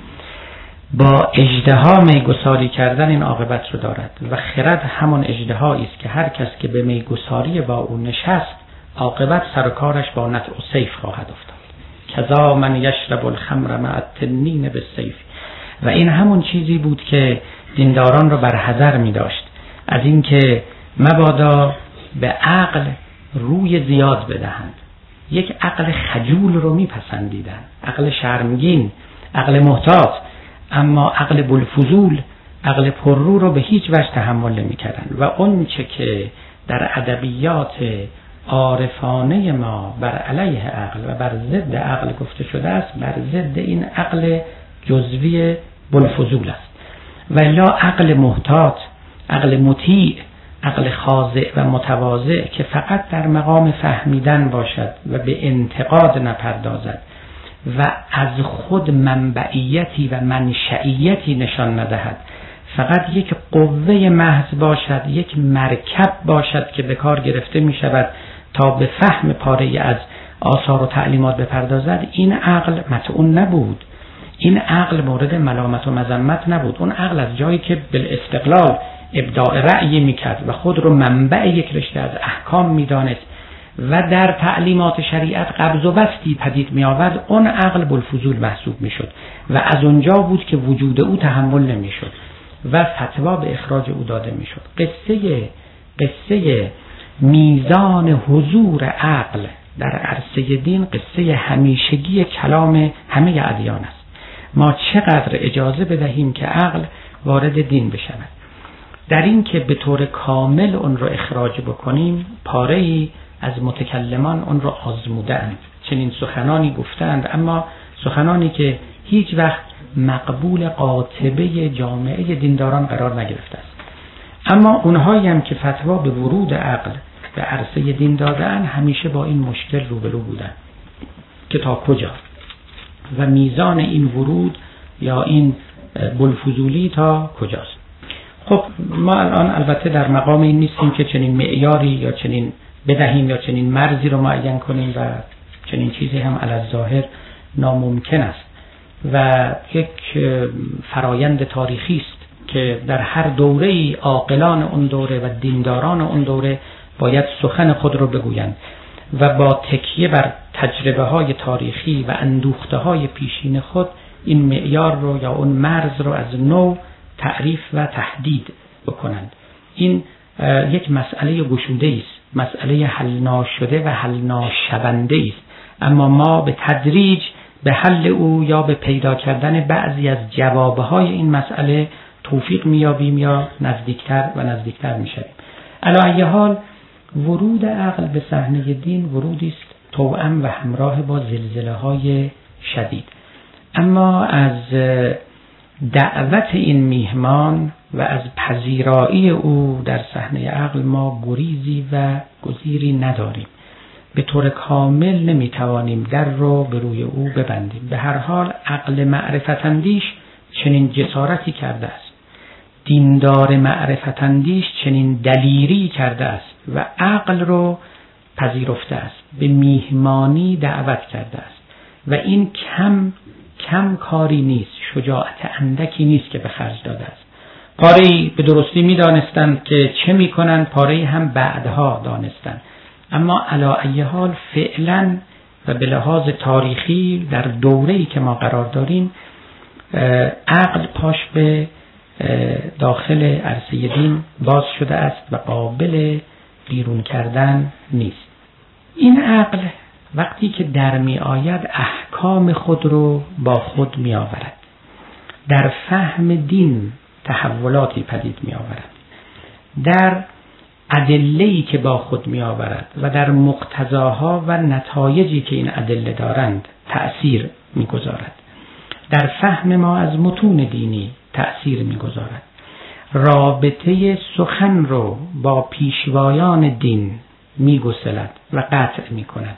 با اژدها میگساری کردن این عاقبت رو دارد و خرد همون اژدهایی است که هر کس که به میگساری با او نشست عاقبت سر و کارش با نطع و سیف خواهد افتاد. کذا من یشرب الخمر مع التنین بالسیف. و این همون چیزی بود که دینداران رو بر حذر می داشت از اینکه مبادا به عقل روی زیاد بدهند. یک عقل خجول رو می پسندیدن، عقل شرمگین، عقل محتاط، اما عقل بلفضول، عقل پررو رو به هیچ وجه تحمل نمی کردن. و اون چه که در ادبیات عارفانه ما بر علیه عقل و بر ضد عقل گفته شده است، بر ضد این عقل جزوی بلفضول است. و الا عقل محتاط، عقل مطیع، عقل خاضع و متواضع که فقط در مقام فهمیدن باشد و به انتقاد نپردازد و از خود منبعیتی و منشئیتی نشان ندهد، فقط یک قوه محض باشد، یک مرکب باشد که به کار گرفته می شود تا به فهم پاره از آثار و تعلیمات بپردازد، این عقل مطعون نبود. این عقل مورد ملامت و مذمت نبود. اون عقل از جایی که بالاستقلال ابداع رأی میکرد و خود رو منبع یک رشته از احکام میدانست و در تعلیمات شریعت قبض و بسطی پدید می آورد، اون عقل بلفضول محسوب میشد و از اونجا بود که وجود او تحمل نمیشد و فتوا به اخراج او داده میشد. قصه قصه میزان حضور عقل در عرصه دین قصه همیشگی کلام همه ادیان است. ما چقدر اجازه بدهیم که عقل وارد دین بشود؟ در این که به طور کامل اون رو اخراج بکنیم، پاره‌ای از متکلمان اون رو آزمودند، چنین سخنانی گفتند، اما سخنانی که هیچ وقت مقبول قاطبه جامعه دینداران قرار نگرفته است. اما اونهایی هم که فتوا به ورود عقل به عرصه دین دادن همیشه با این مشکل روبرو بودن که تا کجا و میزان این ورود یا این بلفضولی تا کجاست. خب ما الان البته در مقام این نیستیم که چنین معیاری یا چنین بدهیم یا چنین مرزی رو معین کنیم و چنین چیزی هم علی الظاهر ناممکن است و یک فرایند تاریخی است که در هر دوره‌ای عاقلان اون دوره و دینداران اون دوره باید سخن خود رو بگویند و با تکیه بر تجربه های تاریخی و اندوخته های پیشین خود این معیار رو یا اون مرز رو از نو تعریف و تحدید بکنند. این یک مسئله گشوده است، مسئله حل ناشده و حل ناشونده است، اما ما به تدریج به حل او یا به پیدا کردن بعضی از جوابهای این مسئله توفیق میابیم یا نزدیکتر و نزدیکتر میشویم. علی ای حال ورود عقل به صحنه دین ورودی است توأم و همراه با زلزله‌های شدید، اما از دعوت این میهمان و از پذیرایی او در صحنه عقل ما گریزی و گزیری نداریم به طور کامل نمیتوانیم در رو به روی او ببندیم. به هر حال عقل معرفت اندیش چنین جسارتی کرده است، دیندار معرفت اندیش چنین دلیری کرده است و عقل رو پذیرفته است، به میهمانی دعوت کرده است و این کم کم کاری نیست، شجاعت اندکی نیست که به خرج داده است. پاره‌ای به درستی می‌دانستند که چه می‌کنند، پاره‌ای هم بعدها دانستند، اما علی ای حال فعلا و به لحاظ تاریخی در دوره‌ای که ما قرار داریم عقل پاش به داخل عرصه دین باز شده است و قابل بیرون کردن نیست. این عقل وقتی که در می آید احکام خود رو با خود می آورد، در فهم دین تحولاتی پدید می آورد، در ادله‌ای که با خود می آورد و در مقتضاها و نتایجی که این ادله دارند تأثیر می گذارد، در فهم ما از متون دینی تأثیر می گذارد، رابطه سخن رو با پیشوایان دین می گسلد و قطع می کند،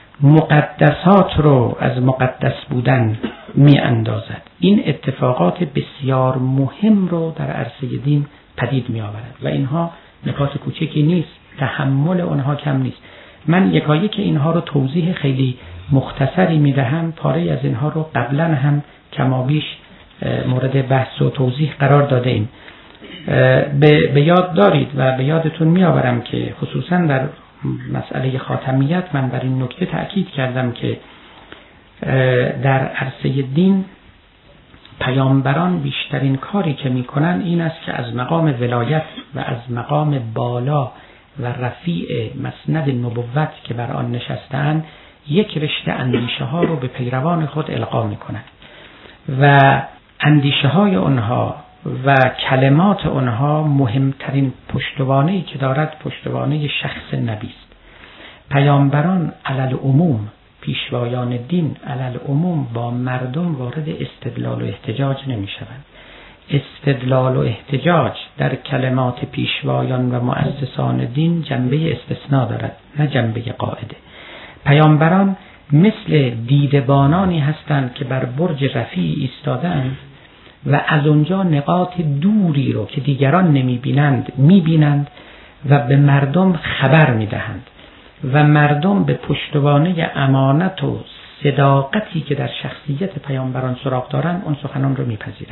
مقدسات رو از مقدس بودن می اندازد. این اتفاقات بسیار مهم رو در عرصه دین پدید می آورد و اینها نکات کوچکی نیست، تحمل اونها کم نیست. من یکایک اینها رو توضیح خیلی مختصری می دهم، پاره از اینها رو قبلا هم کمابیش مورد بحث و توضیح قرار داده ایم. به, به یاد دارید و به یادتون می آورم که خصوصا در مسئله خاتمیت من بر این نکته تأکید کردم که در عرصه دین پیامبران بیشترین کاری که می کنن این است که از مقام ولایت و از مقام بالا و رفیع مسند نبوت که بر آن نشستن یک رشته اندیشه ها رو به پیروان خود القا می کنند و اندیشه های اونها و کلمات اونها مهمترین پشتوانه‌ای که دارد پشتوانه شخص نبی است. پیامبران علل عموم، پیشوایان دین علل عموم با مردم وارد استدلال و احتجاج نمی شوند. استدلال و احتجاج در کلمات پیشوایان و مؤسسان دین جنبه استثناء دارد، نه جنبه قاعده. پیامبران مثل دیدبانانی هستند که بر برج رفیع ایستادند و از اونجا نقاط دوری رو که دیگران نمی بینند می بینند و به مردم خبر می دهند و مردم به پشتوانه امانت و صداقتی که در شخصیت پیامبران سراغ دارند اون سخنان رو می پذیرند.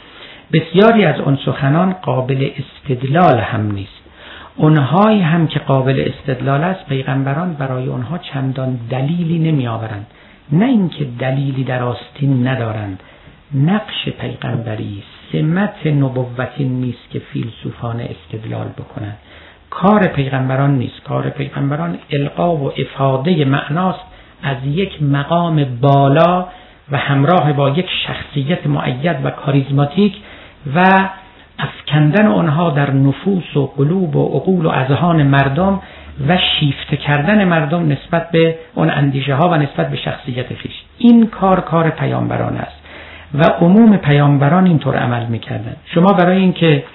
بسیاری از اون سخنان قابل استدلال هم نیست. اونهایی هم که قابل استدلال است پیغمبران برای اونها چندان دلیلی نمی آورند، نه اینکه دلیلی در آستین ندارند. نقش پیغمبری سمت نبوتی نیست که فیلسوفانه استدلال بکنند. کار پیغمبران نیست. کار پیغمبران القا و افاده معناست از یک مقام بالا و همراه با یک شخصیت مؤید و کاریزماتیک و افکندن آنها در نفوس و قلوب و عقول و اذهان مردم و شیفته کردن مردم نسبت به اون اندیشه ها و نسبت به شخصیت خویش. این کار کار پیامبران است و عموم پیامبران اینطور عمل میکردن. شما برای اینکه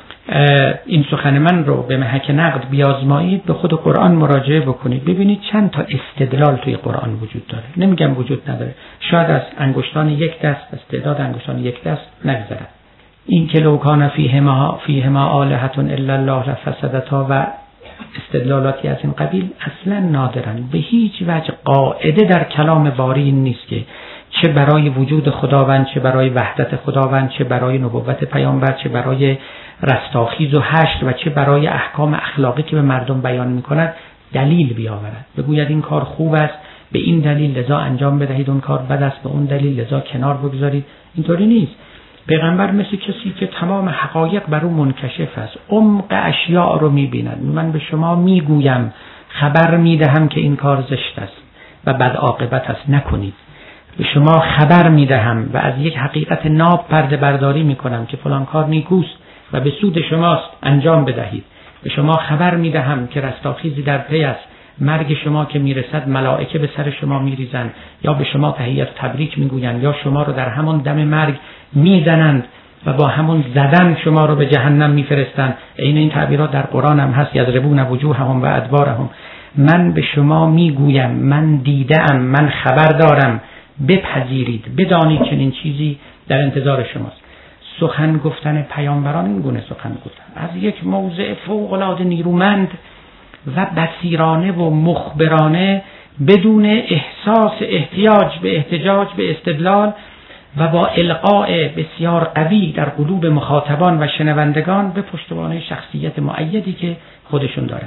این سخن من رو به محک نقد بیازمایید به خود قرآن مراجعه بکنید، ببینید چند تا استدلال توی قرآن وجود داره. نمیگم وجود نداره، شاید از انگشتان یک دست، از تعداد انگشتان یک دست نگذرد. این که لو کان فیهما فیهما آلهة الا الله لفسدتا و استدلالاتی از این قبیل اصلا نادرن. به هیچ وجه قاعده در کلام باری نیست که چه برای وجود خداوند، چه برای وحدت خداوند، چه برای نبوت پیامبر، چه برای رستاخیز و حشر و چه برای احکام اخلاقی که به مردم بیان می‌کند دلیل بیاورد، بگوید این کار خوب است به این دلیل لذا انجام بدهید، اون کار بد است به اون دلیل لذا کنار بگذارید. اینطوری نیست. پیغمبر مثل کسی که تمام حقایق بر او منکشف است، عمق اشیاء رو می‌بیند. من به شما میگویم، خبر میدهم که این کار زشت است و بد عاقبت است، نکنید. به شما خبر میدهم و از یک حقیقت ناب پرده برداری میکنم که فلان کار نیکوست و به سود شماست، انجام بدهید. به شما خبر میدهم که رستاخیزی در پی است، مرگ شما که میرسد ملائکه به سر شما میریزند یا به شما تحیت و تبریک میگویند یا شما رو در همون دم مرگ میزنند و با همون زدن شما رو به جهنم میفرستند. عین این تعبیرات در قرآن هم هست، یضربون وجوههم و ادبارهم. من به شما میگویم، من دیدم، من خبر دارم، بپذیرید، بدانید چنین چیزی در انتظار شماست. سخن گفتن پیامبران این گونه سخن گفتن، از یک موضع فوق‌العاده نیرومند و بصیرانه و مخبرانه، بدون احساس احتیاج به احتجاج به استدلال و با القاء بسیار قوی در قلوب مخاطبان و شنوندگان به پشتوانه شخصیت معیدی که خودشون دارن.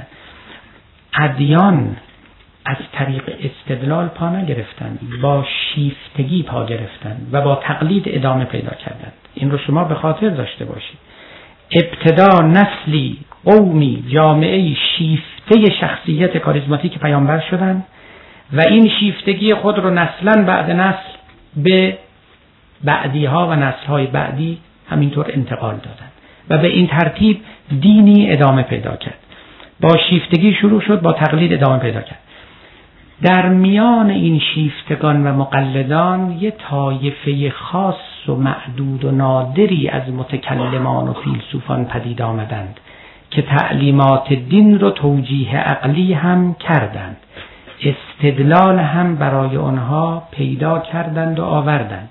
ادیان از طریق استدلال پا نگرفتند، با شیفتگی پا گرفتند و با تقلید ادامه پیدا کردند. این رو شما به خاطر داشته باشید. ابتدا نسلی، قومی، جامعه شیفته شخصیت کاریزماتیک پیامبر شدند و این شیفتگی خود رو نسلا بعد نسل به بعدی ها و نسل های بعدی همینطور انتقال دادند و به این ترتیب دینی ادامه پیدا کرد. با شیفتگی شروع شد، با تقلید ادامه پیدا کرد. در میان این شیفتگان و مقلدان یه طایفه خاص و معدود و نادری از متکلمان و فیلسوفان پدید آمدند که تعلیمات دین رو توجیه عقلی هم کردند، استدلال هم برای آنها پیدا کردند و آوردند.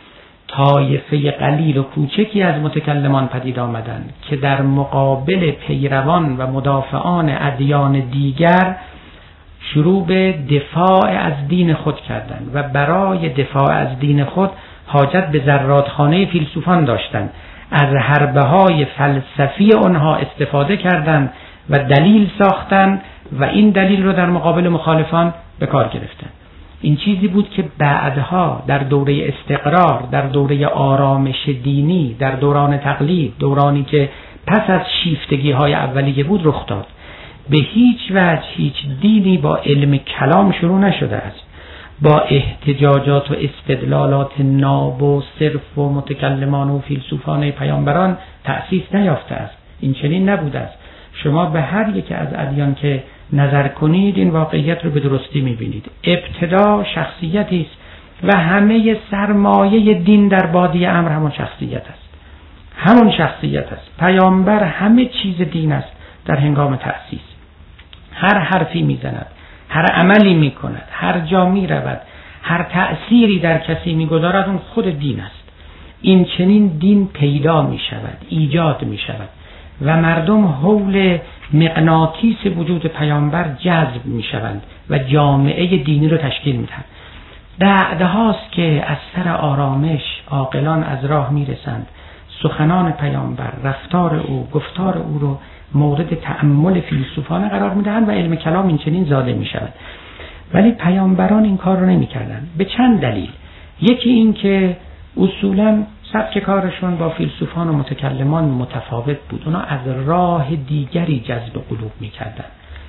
طایفه قلیل و کوچکی از متکلمان پدید آمدند که در مقابل پیروان و مدافعان ادیان دیگر شروع به دفاع از دین خود کردند و برای دفاع از دین خود حاجت به زرادخانه فیلسوفان داشتند. از حربه‌های فلسفی آنها استفاده کردند و دلیل ساختند و این دلیل رو در مقابل مخالفان به کار گرفتند. این چیزی بود که بعدها در دوره استقرار، در دوره آرامش دینی، در دوران تقلید، دورانی که پس از شیفتگی‌های اولیه بود رخ داد. به هیچ وجه هیچ دینی با علم کلام شروع نشده است، با احتجاجات و استدلالات ناب و صرف و متکلمان و فیلسوفان پیامبران تأسیس نیافته است. این چنین نبوده است. شما به هر یک از ادیان که نظر کنید این واقعیت رو به درستی می‌بینید. ابتدا شخصیتی است و همه سرمایه دین در بادیه امر همون شخصیت است. همون شخصیت است. پیامبر همه چیز دین است در هنگام تأسیس. هر حرفی میزند، هر عملی میکند، هر جا میرود، هر تأثیری در کسی میگذارد، اون خود دین است. این چنین دین پیدا میشود، ایجاد میشود و مردم حول مغناطیس وجود پیامبر جذب میشوند و جامعه دینی رو تشکیل میدهند. بعدهاست که از سر آرامش عاقلان از راه میرسند، سخنان پیامبر، رفتار او، گفتار او رو مورد تأمل فیلسوفانه قرار میدهند و علم کلام این چنین زاده می شود. ولی پیامبران این کار رو نمی کردن. به چند دلیل. یکی این که اصولاً سبک کارشون با فیلسوفان و متکلمان متفاوت بود. اونا از راه دیگری جذب قلوب می کردن.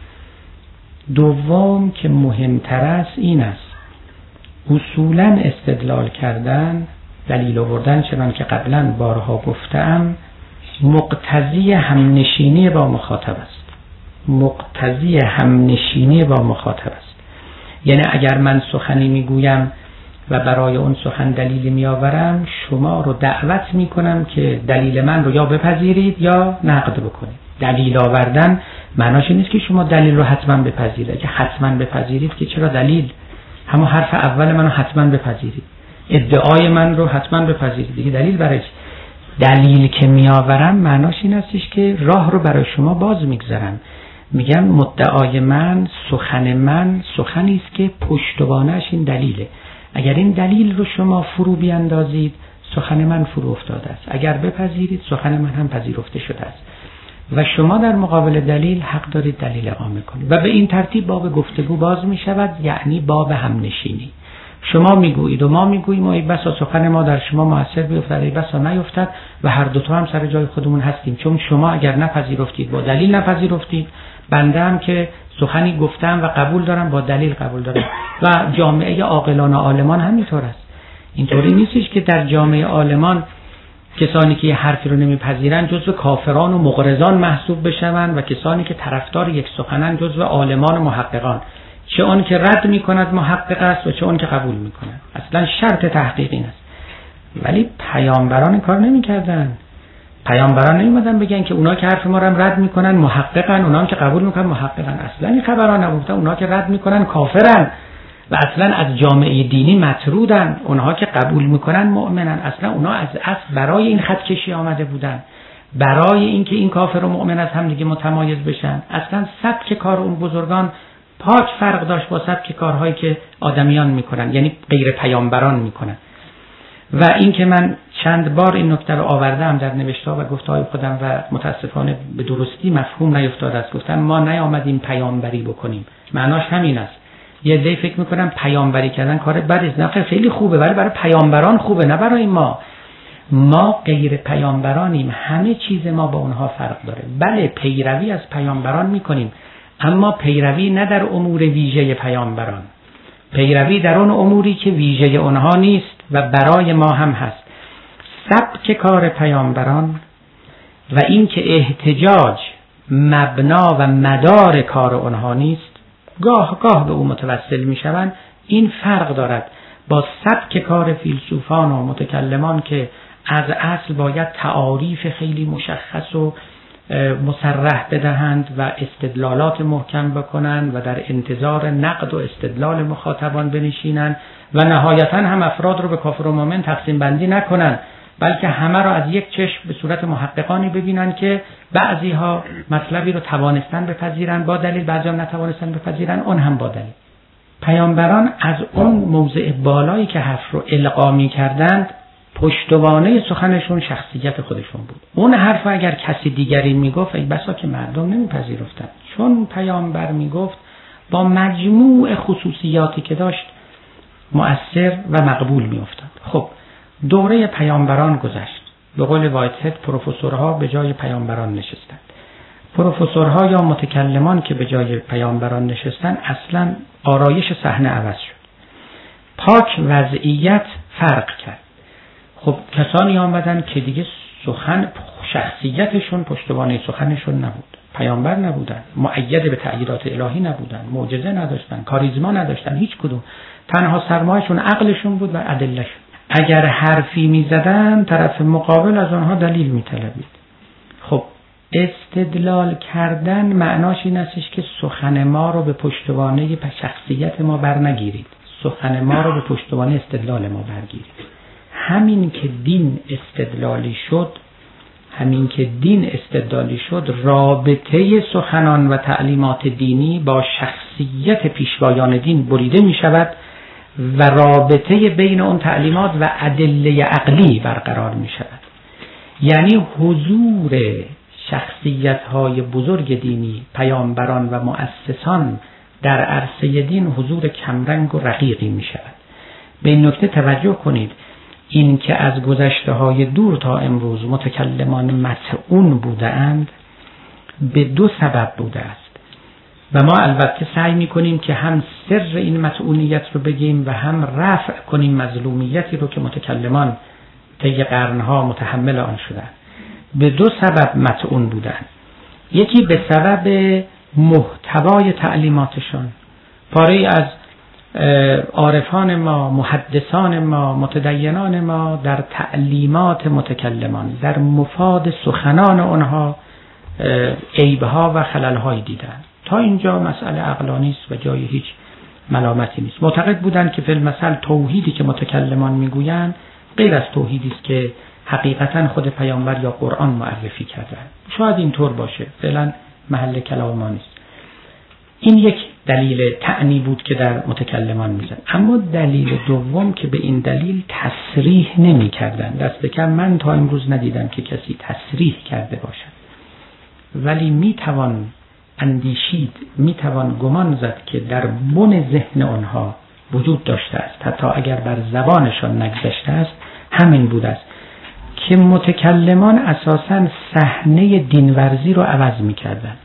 دوم که مهمتر است این است، اصولاً استدلال کردن، دلیل آوردن، چنان که قبلاً بارها گفتم، مقتضی همنشینی با مخاطب است. مقتضی همنشینی با مخاطب است. یعنی اگر من سخنی میگویم و برای اون سخن دلیلی میآورم، شما رو دعوت میکنم که دلیل من رو یا بپذیرید یا نقد بکنید. دلیل آوردن معناش نیست که شما دلیل رو حتما بپذیرید. اگه حتما بپذیرید که چرا دلیل؟ همون حرف اول منو حتما بپذیرید، ادعای من رو حتما بپذیرید، دیگه دلیل برای دلیل که میآورم معناش این استش که راه رو برای شما باز میگذارم. میگم مدعای من، سخن من سخنی است که پشتوانه‌اش این دلیله. اگر این دلیل رو شما فرو بیاندازید، سخن من فرو افتاده است. اگر بپذیرید، سخن من هم پذیرفته شده است و شما در مقابل دلیل حق دارید دلیل اقامه کنید و به این ترتیب باب گفتگو باز می شود، یعنی باب همنشینی. شما میگویید و ما میگوییم و ای بسا سخن ما در شما مؤثر بیفتد، ای بسا نیفتد و هر دوتا هم سر جای خودمون هستیم، چون شما اگر نپذیرفتید با دلیل نپذیرفتید، بنده هم که سخنی گفتم و قبول دارم با دلیل قبول دارم و جامعه عاقلان و عالمان همینطور است. اینطوری نیستش که در جامعه عالمان کسانی که حرفی رو نمیپذیرن جزو کافران و مغرضان محسوب بشوند و کسانی که طرفدار یک سخنن جزو عالمان و محققان. چه اون که رد میکند محقق است و چه اون که قبول میکند. اصلا شرط تحقیق این است. ولی پیامبران این کار نمیکردن. پیامبران نمیدن بگن که اونا که حرف ما رو رد میکنن محققن، اونا هم که قبول میکنن محققن. اصلا این خبران نبودن. اونا که رد میکنن کافرن و اصلا از جامعه دینی مطرودن. اونها که قبول میکنن مؤمنن. اصلا اونا از اصل برای این خط کشی آمده بودن، برای اینکه این کافر و مؤمن از هم دیگه متمایز بشن. اصلا سبک کار اون بزرگان پاک فرق داشت با سبک کارهایی که آدمیان میکنن، یعنی غیر پیامبران میکنن. و این که من چند بار این نکته رو آوردم در نوشته‌ها و گفته‌های خودم و متاسفانه به درستی مفهوم نیفتاده است. گفتم ما نیامدیم پیامبری بکنیم. معناش همین است. یه عده فکر میکنن پیامبری کردن کار بدی است. نه خیلی خوبه، ولی برای پیامبران خوبه، نه برای ما. ما غیر پیامبرانیم، همه چیز ما با اونها فرق داره. بله پیروی از پیامبران میکنیم، اما پیروی نه در امور ویژه پیامبران، پیروی در اون اموری که ویژه اونها نیست و برای ما هم هست. سبک کار پیامبران و این که احتجاج مبنا و مدار کار اونها نیست، گاه گاه به او متوسل میشوند. این فرق دارد با سبک کار فیلسوفان و متکلمان که از اصل باید تعاریف خیلی مشخص و مصرح بدهند و استدلالات محکم بکنند و در انتظار نقد و استدلال مخاطبان بنشینند و نهایتا هم افراد رو به کافر و مؤمن تقسیم بندی نکنند، بلکه همه رو از یک چشم به صورت محققانی ببینند که بعضی ها مطلبی رو توانستن بپذیرن با دلیل، بعضی هم نتوانستن بپذیرن اون هم با دلیل. پیامبران از اون موضع بالایی که حرف رو القا می‌کردند پشتوانه سخنشون شخصیت خودشون بود. اون حرف اگر کسی دیگری میگفت ای بسا که مردم نمیپذیرفتن، چون پیامبر میگفت با مجموع خصوصیاتی که داشت مؤثر و مقبول میافتاد. خب دوره پیامبران گذشت. به قول وایتهد پروفسورها به جای پیامبران نشستند. پروفسورها یا متکلمان که به جای پیامبران نشستند اصلا آرایش صحنه عوض شد. پاک وضعیت فرق کرد. خب کسانی آمدن که دیگه سخن شخصیتشون پشتوانه سخنشون نبود، پیامبر نبودن، مؤید به تأییدات الهی نبودن، معجزه نداشتن، کاریزما نداشتن، هیچ کدوم. تنها سرمایه‌شون عقلشون بود و ادله‌شون. اگر حرفی میزدن طرف مقابل از آنها دلیل میطلبید. خب استدلال کردن معناش این استش که سخن ما رو به پشتوانه شخصیت ما برنگیرید، سخن ما رو به پشتوانه استدلال ما برگیرید. همین که دین استدلالی شد، همین که دین استدلالی شد، رابطه سخنان و تعلیمات دینی با شخصیت پیشوایان دین بریده می شود و رابطه بین اون تعلیمات و ادله عقلی برقرار می شود. یعنی حضور شخصیت‌های بزرگ دینی، پیامبران و مؤسسان در عرصه دین حضور کمرنگ و رقیقی می شود. به این نکته توجه کنید. این که از گذشته‌های دور تا امروز متکلمان مطعون بودند به دو سبب بوده است و ما البته سعی می‌کنیم که هم سر این مطعونیت رو بگیم و هم رفع کنیم مظلومیتی رو که متکلمان طی قرنها متحمل آن شدند. به دو سبب مطعون بودند. یکی به سبب محتوای تعلیماتشان. پاره از عارفان ما، محدثان ما، متدینان ما در تعلیمات متکلمان، در مفاد سخنان آنها عیبها و خلل‌های دیدن. تا اینجا مسئله عقلانی است و جای هیچ ملامتی نیست. معتقد بودند که فی المثل توحیدی که متکلمان میگویند غیر از توحیدی است که حقیقتا خود پیامبر یا قرآن معرفی کردند. شاید اینطور باشه، فعلا محل کلام ما نیست. این یک دلیل تعنی بود که در متکلمان میزد. اما دلیل دوم که به این دلیل تصریح نمی کردن، دست کم من تا امروز ندیدم که کسی تصریح کرده باشد، ولی می توان اندیشید، می توان گمان زد که در بن ذهن آنها وجود داشته است، حتی اگر بر زبانشان نگذشته است. همین بود است که متکلمان اساساً صحنه دینورزی رو عوض می کردن.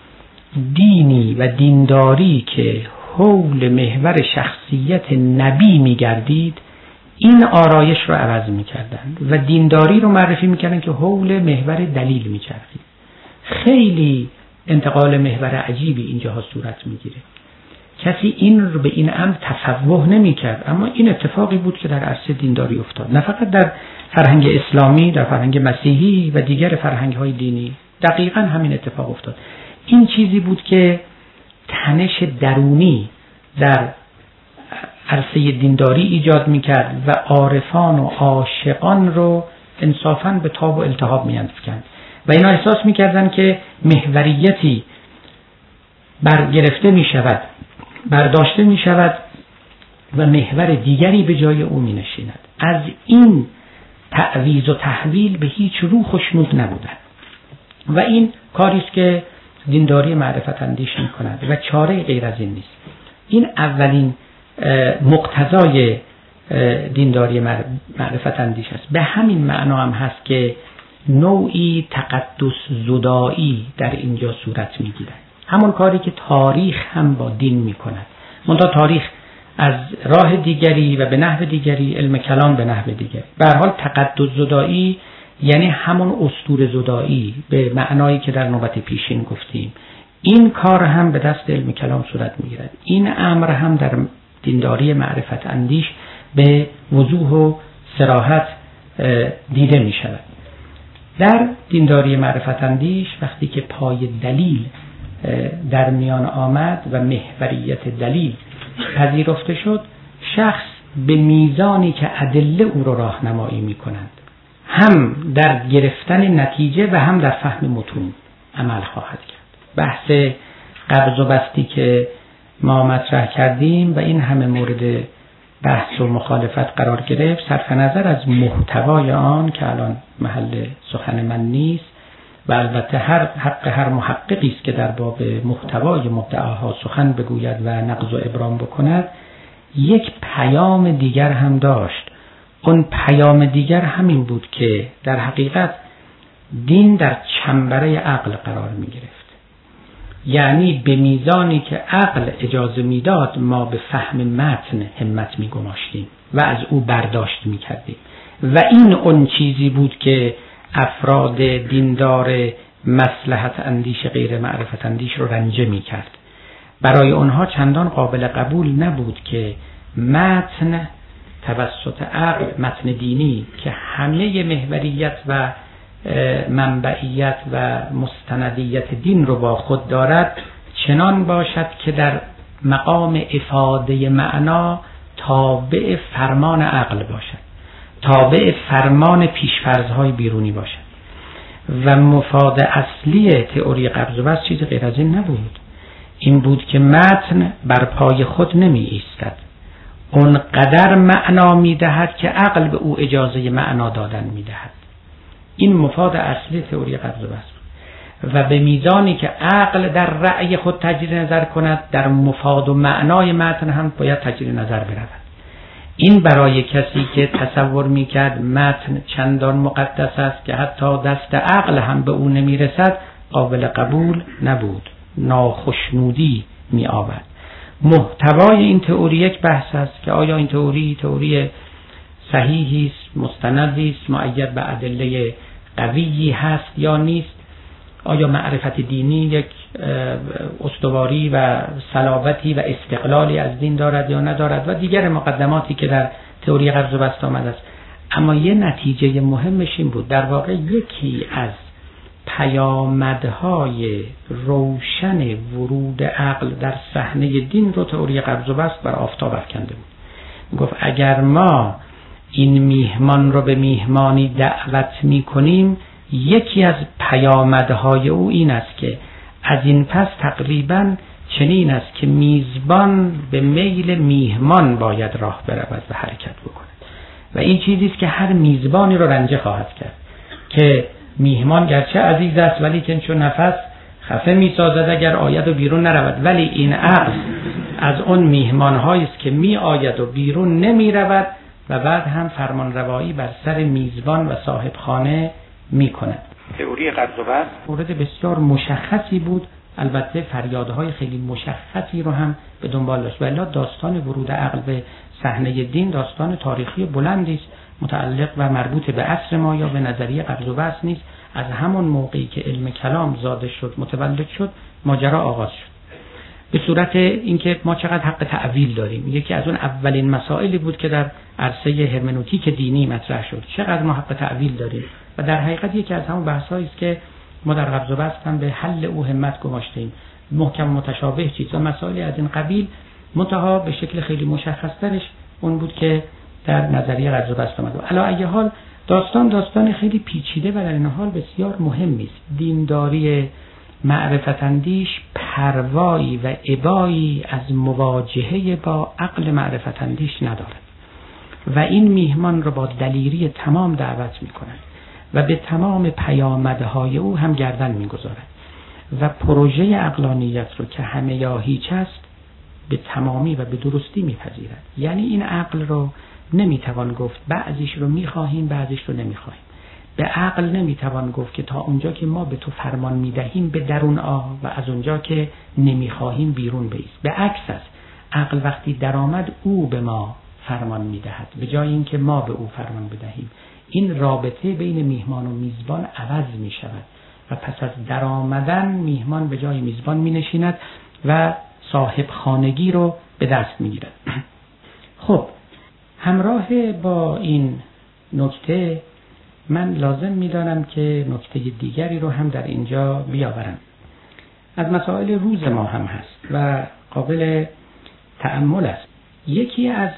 دینی و دینداری که حول محور شخصیت نبی می گردید این آرایش رو عوض می کردن و دینداری رو معرفی می کردن که حول محور دلیل می چرخید. خیلی انتقال محور عجیبی اینجاها صورت می گیره. کسی این رو به این امر تصور نمی کرد، اما این اتفاقی بود که در عرصه دینداری افتاد، نه فقط در فرهنگ اسلامی، در فرهنگ مسیحی و دیگر فرهنگ های دینی دقیقاً همین اتفاق افتاد. این چیزی بود که تنش درونی در عرصه دینداری ایجاد می کرد و عارفان و عاشقان رو انصافاً به تاب و التهاب می انداخت و اینا احساس می کردن که محوریتی برگرفته می شود، برداشته می شود و محور دیگری به جای او می نشیند. از این تعویض و تحویل به هیچ رو خوشنود نبودند و این کاری است که دینداری معرفت اندیش می کند و چاره غیر از این نیست. این اولین مقتضای دینداری معرفت اندیش است. به همین معنا هم هست که نوعی تقدس زدایی در اینجا صورت می گیرد. همون کاری که تاریخ هم با دین می کند، منتها تاریخ از راه دیگری و به نحو دیگری، علم کلام به نحو دیگری. به هر حال تقدس زدایی یعنی همون اسطوره زدایی به معنایی که در نوبت پیشین گفتیم. این کار هم به دست علم کلام صورت می گیرد. این امر هم در دینداری معرفت اندیش به وضوح و صراحت دیده می شود. در دینداری معرفت اندیش وقتی که پای دلیل در میان آمد و محوریت دلیل پذیرفته شد، شخص به میزانی که ادله او را راهنمایی می کنند هم در گرفتن نتیجه و هم در فهم متون عمل خواهد کرد. بحث قبض و بسطی که ما مطرح کردیم و این همه مورد بحث و مخالفت قرار گرفت، صرف نظر از محتوای آن که الان محل سخن من نیست و البته هر حق هر محققی است که در باب محتوای مدعاها سخن بگوید و نقض و ابرام بکند، یک پیام دیگر هم داشت. اون پیام دیگر همین بود که در حقیقت دین در چنبره عقل قرار می گرفت. یعنی به میزانی که عقل اجازه میداد ما به فهم متن همت می گماشتیم و از او برداشت می کردیم و این اون چیزی بود که افراد دیندار مصلحت اندیش غیر معرفت اندیش رو رنجه می کرد. برای اونها چندان قابل قبول نبود که متن توسط عقل، متن دینی که همه محوریت و منبعیت و مستندیت دین رو با خود دارد، چنان باشد که در مقام افاده معنا تابع فرمان عقل باشد، تابع فرمان پیشفرض‌های بیرونی باشد. و مفاد اصلی تئوری قبض و بسط چیز غیر از این نبود. این بود که متن بر پای خود نمی ایستد، اون قدر معنا می دهد که عقل به او اجازه معنا دادن می دهد. این مفاد اصلی تئوری قبض و بسط و به میزانی که عقل در رأی خود تجدید نظر کند، در مفاد و معنای متن هم باید تجدید نظر برود. این برای کسی که تصور میکرد متن چندان مقدس است که حتی دست عقل هم به اون نمیرسد، قابل قبول نبود، ناخشنودی می آورد. محتوای این تئوری یک بحث است که آیا این تئوری تئوری صحیحی است، مستندی است، مؤید به ادله قویی هست یا نیست؟ آیا معرفت دینی یک استواری و صلابتی و استقلالی از دین دارد یا ندارد و دیگر مقدماتی که در تئوری قبض و بسط آمده است. اما یه نتیجه مهمش این بود، در واقع یکی از پیامدهای روشن ورود عقل در صحنه دین رو تئوری قبض و بسط بر آفتاب افکنده بود. گفت اگر ما این میهمان رو به میهمانی دعوت می کنیم، یکی از پیامدهای او این است که از این پس تقریبا چنین است که میزبان به میل میهمان باید راه برود و حرکت بکند و این چیزی است که هر میزبانی رو رنجه خواهد کرد که میهمان گرچه عزیز است ولی که چون نفس خفه میسازد اگر آید و بیرون نرود، ولی این عقل از اون میهمان‌هایی است که می آید و بیرون نمی رود و بعد هم فرمان روایی بر سر میزبان و صاحب خانه می کند. تئوری قبض و بسط مورد بسیار مشخصی بود، البته فریادهای خیلی مشخصی رو هم به دنبال داشت. ولی داستان ورود عقل به صحنه دین داستان تاریخی بلندی است، متعلق و مربوط به عصر ما یا به نظریه قبض و بسط نیست. از همون موقعی که علم کلام زاده شد، متولد شد، ماجرا آغاز شد به صورت اینکه ما چقدر حق تعویل داریم. یکی از اون اولین مسائلی بود که در عرصه هرمنوتیک دینی مطرح شد، چقدر ما حق تعویل داریم. و در حقیقت یکی از همون بحث‌هایی است که ما در قبض و بسط هم به حل او همت گماشتیم. محکم متشابه چیز و مسائلی از این قبیل، منتها به شکل خیلی مشخص‌ترش اون بود که در نظریه قبض و بسط اومد. علی ای حال داستان داستان خیلی پیچیده و در این حال بسیار مهمی است. دینداری معرفت اندیش پروایی و ابایی از مواجهه با عقل معرفت اندیش ندارد و این میهمان را با دلیری تمام دعوت می‌کند و به تمام پیامدهای او هم گردن می‌گذارد و پروژه عقلانیت رو که همه یا هیچ است به تمامی و به درستی می‌پذیرد. یعنی این عقل رو نمی‌توان گفت بعضیش رو می‌خواهیم بعضیش رو نمی‌خواهیم. به عقل نمیتوان گفت که تا اونجا که ما به تو فرمان میدهیم به درون آ و از اونجا که نمیخواهیم بیرون بایست. به عکس است، عقل وقتی درآمد او به ما فرمان میدهد به جای اینکه ما به او فرمان بدهیم. این رابطه بین میهمان و میزبان عوض میشود و پس از درآمدن میهمان به جای میزبان مینشیند و صاحب خانگی رو به دست میگیرد. خب همراه با این نکته من لازم می‌دانم که نکته دیگری رو هم در اینجا بیاورم. از مسائل روز ما هم هست و قابل تأمل است. یکی از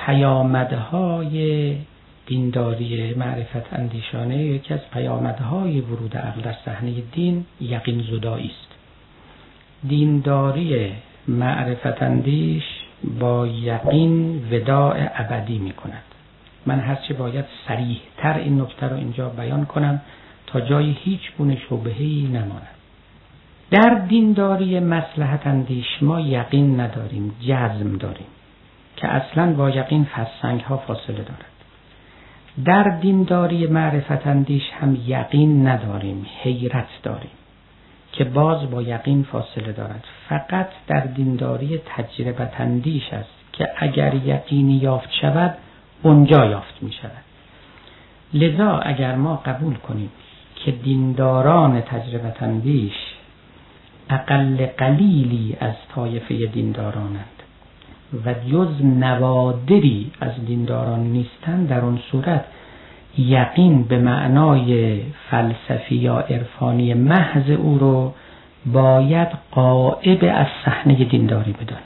پیامدهای دینداری معرفت اندیشانه، یکی از پیامدهای ورود عقل در صحنه دین یقین زدایی است. دینداری معرفت اندیش با یقین وداع ابدی می‌کند. من هرچی باید صریح‌تر این نکته رو اینجا بیان کنم تا جای هیچ گونه شبهه‌ای نماند. در دینداری مصلحت اندیش ما یقین نداریم، جزم داریم که اصلاً با یقین فرسنگ‌ها فاصله دارد. در دینداری معرفت اندیش هم یقین نداریم، حیرت داریم که باز با یقین فاصله دارد. فقط در دینداری تجربه اندیش است که اگر یقینی یافت شود اونجا یافت می شود. لذا اگر ما قبول کنیم که دینداران تجربه اندیش اقل قلیلی از طایفه دیندارانند و جز نوادری از دینداران نیستند، در اون صورت یقین به معنای فلسفی یا عرفانی محض او رو باید غائب از صحنه دینداری بدانیم.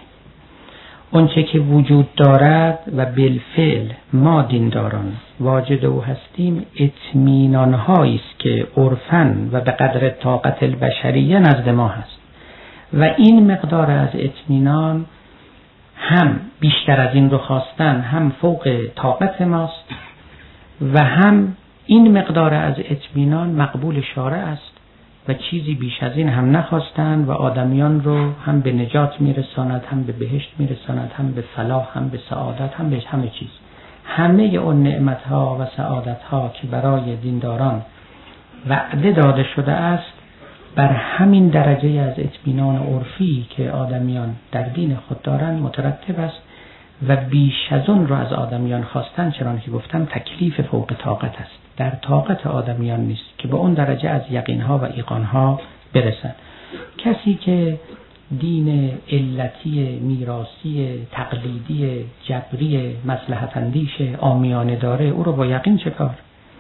اونچه که وجود دارد و بالفعل ما دینداران واجد او هستیم اطمینان هایی است که عرفاً و به قدر طاقت البشریه نزد ما هست و این مقدار از اطمینان هم بیشتر از این رو خواستن هم فوق طاقت ماست و هم این مقدار از اطمینان مقبول شارع است و چیزی بیش از این هم نخواستند و آدمیان رو هم به نجات میرساند، هم به بهشت میرساند، هم به فلاح، هم به سعادت، هم به همه چیز. همه اون نعمتها و سعادتها که برای دینداران وعده داده شده است بر همین درجه از اطمینان عرفی که آدمیان در دین خود دارند مترتب است و بیش از اون رو از آدمیان خواستن، چنانکه که گفتم تکلیف فوق طاقت است. در طاقت آدمیان نیست که به اون درجه از یقینها و ایقانها برسن. کسی که دین علتی میراثی تقلیدی جبری مصلحت اندیش عامیانه داره، او رو با یقین چه کار؟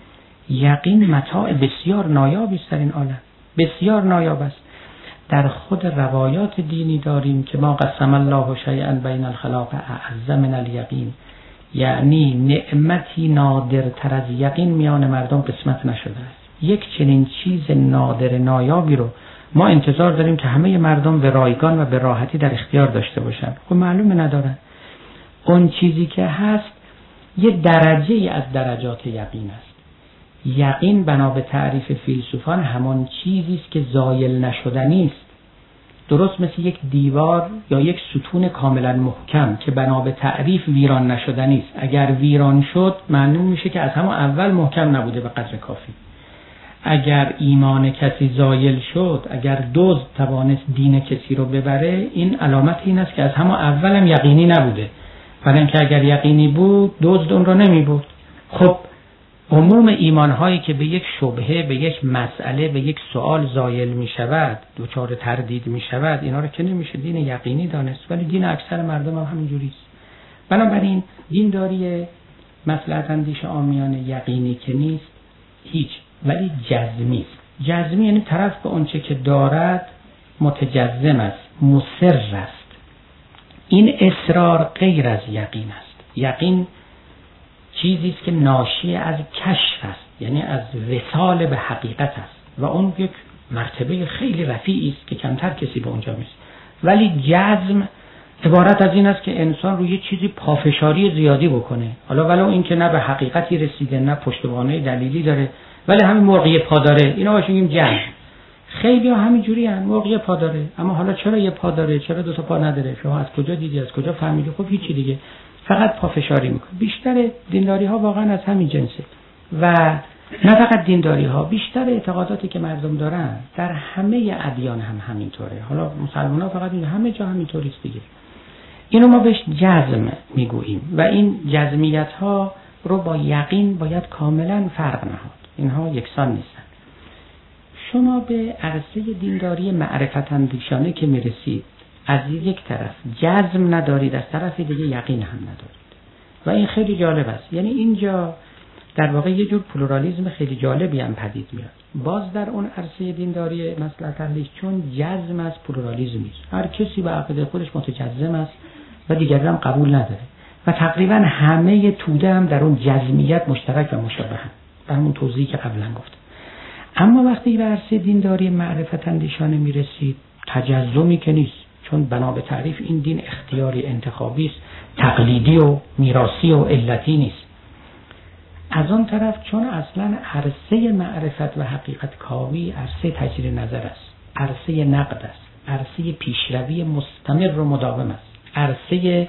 یقین متاع بسیار نایابی است در این عالم، بسیار نایاب است. در خود روایات دینی داریم که ما قسم الله شیئا بین الخلائق اعظم من الیقین، یعنی نعمتی نادرتر از یقین میان مردم قسمت نشده است. یک چنین چیز نادر نایابی رو ما انتظار داریم که همه مردم به رایگان و به راحتی در اختیار داشته باشند. خب معلومه ندارن. اون چیزی که هست یه درجه از درجات یقین است. یقین بنا به تعریف فیلسوفان همان چیزی است که زایل نشدنی است. درست مثل یک دیوار یا یک ستون کاملا محکم که بنا به تعریف ویران نشدنی است. اگر ویران شد معلوم میشه که از همون اول محکم نبوده به قدر کافی. اگر ایمان کسی زایل شد، اگر دزد توانست دین کسی رو ببره، این علامت این است که از همون اول هم یقینی نبوده. برای اینکه اگر یقینی بود دزد اون رو نمی بود. خب عموم ایمانهایی که به یک شبهه، به یک مسئله، به یک سوال زایل می شود، دوچار تردید می شود، اینا رو که نمیشه دین یقینی دانست، ولی دین اکثر مردم هم همینجوریست. بنابراین دینداری مصلحت اندیش عامیان یقینی که نیست هیچ، ولی جزمی است. جزمی یعنی طرف به اونچه که دارد متجزم است، مصر است. این اصرار غیر از یقین است. یقین چیزی است که ناشی از کشف است، یعنی از وصال به حقیقت است و اون یک مرتبه خیلی رفیعی است که کمتر کسی به اونجا میرسه. ولی جزم عبارت از این است که انسان روی چیزی پافشاری زیادی بکنه، حالا ولو این که نه به حقیقتی رسیده نه پشتوانه دلیلی داره، ولی همین مرغی پا داره، اینا باشه میگیم جزم. خیلی ها همین جوری ان، مرغی پا داره، اما حالا چرا یه پا داره، چرا دو تا پا نداره، شما از کجا دیدی، از کجا فهمیدی؟ خب هیچی دیگه، فقط پافشاری میکنه. بیشتر دینداری ها واقعا از همین جنسه و نه فقط دینداری ها، بیشتر اعتقاداتی که مردم دارن در همه ادیان هم همینطوره. حالا مسلمان ها فقط این، همه جا همینطوریست دیگه. اینو ما بهش جزم میگوییم و این جزمیت ها رو با یقین باید کاملا فرق نهاد. اینها یکسان نیستن. شما به عرصه دینداری معرفت اندیشانه که میرسید، از یک طرف جزم ندارید، از طرف دیگه یقین هم ندارید و این خیلی جالب است. یعنی اینجا در واقع یه جور پلورالیسم خیلی جالبی هم پدید میاد. باز در اون عرصه دینداری مصلحت اندیش چون جزم از پلورالیسم نیست، هر کسی به عقیده خودش متجزم است و دیگران هم قبول نداره و تقریبا همه توده هم در اون جزمیت مشترک و مشابهن، به همون توضیحی که قبلا گفتم. اما وقتی به عرصه دینداری معرفت اندیشانه میرسید، تجزمی که نیست، چون بنا به تعریف این دین اختیاری انتخابی است، تقلیدی و میراثی و علتی نیست. از آن طرف چون اصلا عرصه معرفت و حقیقت کاوی عرصه تجدید نظر است، عرصه نقد است، عرصه پیشروی مستمر و مداوم است، عرصه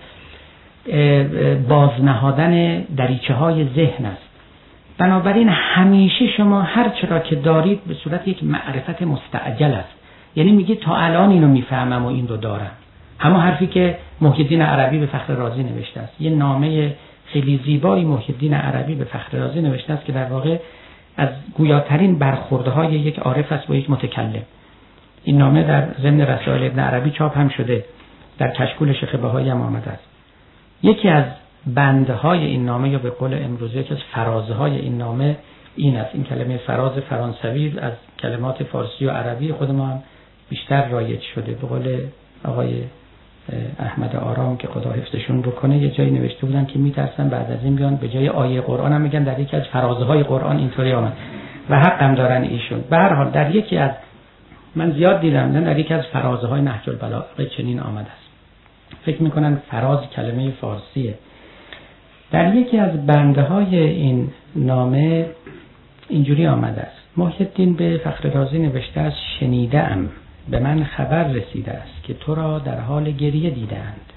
بازنهادن دریچه های ذهن است. بنابراین همیشه شما هر چرا که دارید به صورت یک معرفت مستعجل است، یعنی میگه تا الان اینو میفهمم و این رو دارم. همون حرفی که محی الدین عربی به فخر رازی نوشته است، یه نامه خیلی زیبایی محی الدین عربی به فخر رازی نوشته است که در واقع از گویاترین برخوردهای یک عارف است با یک متکلم. این نامه در ضمن رسائل ابن عربی چاپ هم شده، در کشکول شیخ بهایی هم آمده است. یکی از بندهای این نامه یا به قول امروزی یکی از فرازهای این نامه این است. این کلمه فراز فرانسوی از کلمات فارسی و عربی خود ما هم بیشتر رایج شده. به قول آقای احمد آرام که خدا حفظشون بکنه، یه جایی نوشته بودن که میترسن بعد از این بیان به جای آیه قرآن هم میگن در یکی از فرازهای قرآن اینطوری آمد و حق هم دارن ایشون. به هر حال در یکی از، من زیاد دیدم، نه در یکی از فرازهای نهج البلاغه چنین آمده است. فکر میکنن فراز کلمه فارسیه. در یکی از بندهای این نامه اینجوری آمده است: محی الدین به فخر رازی نوشته است شنیده‌ام، به من خبر رسیده است که تو را در حال گریه دیدند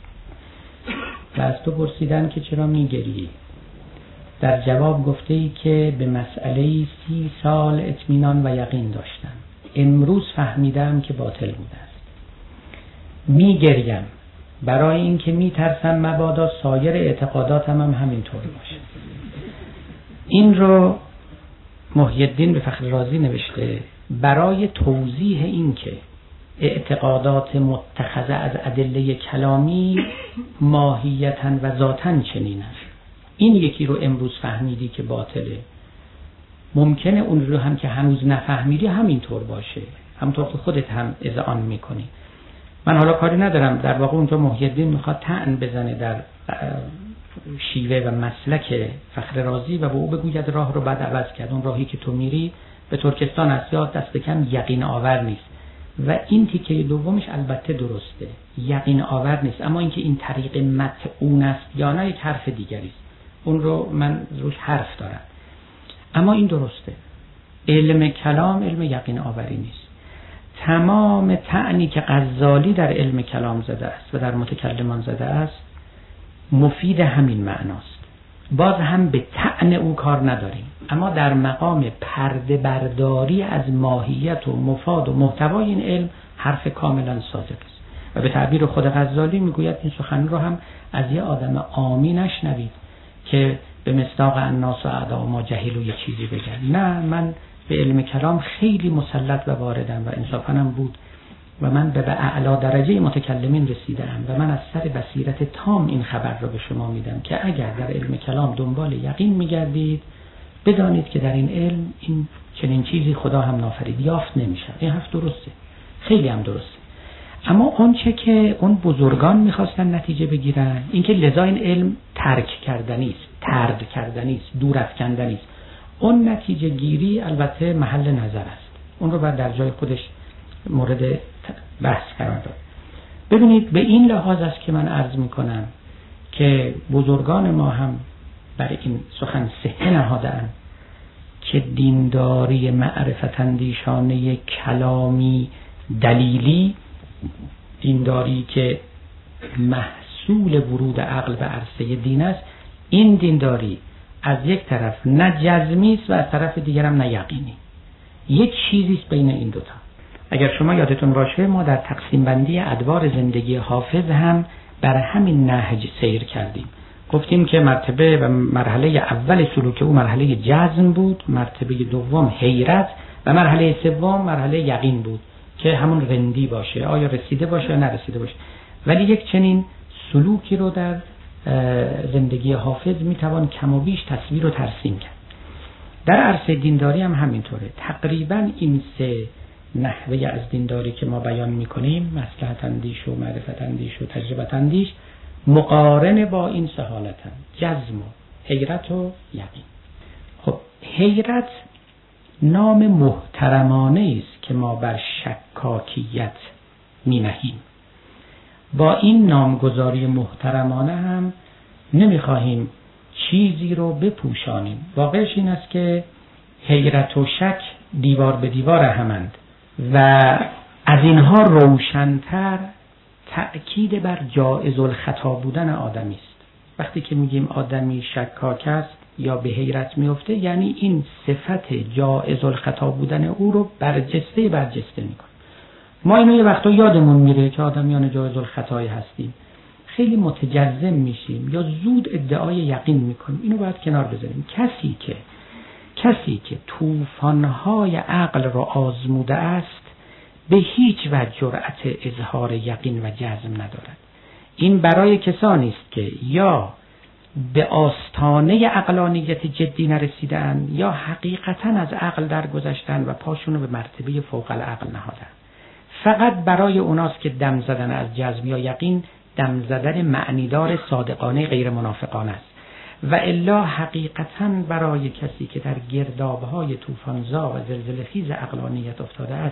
و از تو پرسیدند که چرا می گریی. در جواب گفته ای که به مسئله سی سال اطمینان و یقین داشتم، امروز فهمیدم که باطل بوده است. می گریم برای این که می ترسم مبادا سایر اعتقاداتم هم همینطور باشه. این رو محی الدین به فخر رازی نوشته برای توضیح این که اعتقادات متخذه از ادله کلامی ماهیتاً و ذاتاً چنین است. این یکی رو امروز فهمیدی که باطله، ممکنه اون رو هم که هنوز نفهمیدی همینطور باشه، همونطور که خودت هم اذعان میکنی. من حالا کاری ندارم، در واقع اونجا محی الدین میخواد طعن بزنه در شیوه و مسلک فخر رازی و به او بگوید راه رو بعد عوض کرد. اون راهی که تو میری به ترکستان است یا دست کم یقین آور نیست و این تیکه دومش البته درسته، یقین آور نیست، اما اینکه این طریق مطعون است یا نه یک حرف دیگری است، اون رو من روش حرف دارم. اما این درسته، علم کلام علم یقین آوری نیست. تمام طعنی که غزالی در علم کلام زده است و در متکلمان زده است مفید همین معناست. باز هم به طعن او کار نداریم، اما در مقام پرده برداری از ماهیت و مفاد و محتوای این علم حرف کاملا صادق است و به تعبیر خود غزالی میگوید این سخن رو هم از یه آدم عامی نشنوید که به مصداق الناس و اعداء ما جهلوا یه چیزی بگن. نه، من به علم کلام خیلی مسلط و واردم و انصافاً هم بود و من به اعلی درجه متکلمین رسیدم و من از سر بصیرت تام این خبر رو به شما میدم که اگر در علم کلام دنبال یقین میگردید بدانید که در این علم این چنین چیزی خدا هم نافرید، یافت نمیشه. این حرف درسته، خیلی هم درسته. اما اون چه که اون بزرگان میخواستن نتیجه بگیرن این که لذا این علم ترک کردنی است، طرد کردنی است، دور افکندنی است. اون نتیجه گیری البته محل نظر است، اون رو باید در جای خودش مورد بحث قرار داد. ببینید به این لحاظ است که من عرض میکنم که بزرگان ما هم برای این سخن صحه نهادند که دینداری معرفت اندیشانه کلامی دلیلی، دینداری که محصول ورود عقل به عرصه دین است، این دینداری از یک طرف نه جزمی است و از طرف دیگر هم نه یقینی، یک چیزی است بین این دوتا. اگر شما یادتون باشه ما در تقسیم بندی ادوار زندگی حافظ هم بر همین نهج سیر کردیم. گفتیم که مرتبه و مرحله اول سلوک او مرحله جزم بود، مرتبه دوم حیرت و مرحله سوم مرحله یقین بود که همون رندی باشه، آیا رسیده باشه یا نرسیده باشه. ولی یک چنین سلوکی رو در زندگی حافظ میتوان کم و بیش تصویر و ترسیم کرد. در عرصه دینداری هم همینطوره. تقریبا این سه نحوه از دینداری که ما بیان میکنیم، مصلحت اندیش و معرفت اندیش و تجربت اندیش، مقارن با این سه حالتن: جزم و حیرت و یقین. خب حیرت نام محترمانه است که ما بر شکاکیت می نهیم. با این نامگذاری محترمانه هم نمیخواهیم چیزی رو بپوشانیم. واقعش این است که حیرت و شک دیوار به دیوار همند و از اینها روشن‌تر تأکید بر جائز الخطا بودن آدمی است. وقتی که میگیم آدمی شکاک است یا به حیرت میفته، یعنی این صفت جائز الخطا بودن او رو برجسته برجسته میکنه. ما اینو یه وقتا یادمون میره که آدمیان جائز الخطایی هستیم، خیلی متجزم میشیم یا زود ادعای یقین میکنیم. اینو باید کنار بذاریم. کسی که کسی که طوفان‌های عقل را آزموده است به هیچ وجه جرأت اظهار یقین و جزم ندارد. این برای کسانی است که یا به آستانه عقلانیت جدی نرسیدند یا حقیقتاً از عقل درگذشتند و پاشون رو به مرتبه فوق العقل نهادند. فقط برای اوناست که دم زدن از جزم یا یقین دم زدن معنیدار صادقانه غیر منافقانه است، و الا حقیقتاً برای کسی که در گردابهای طوفانزا و زلزله‌خیز عقلانیت افتاده است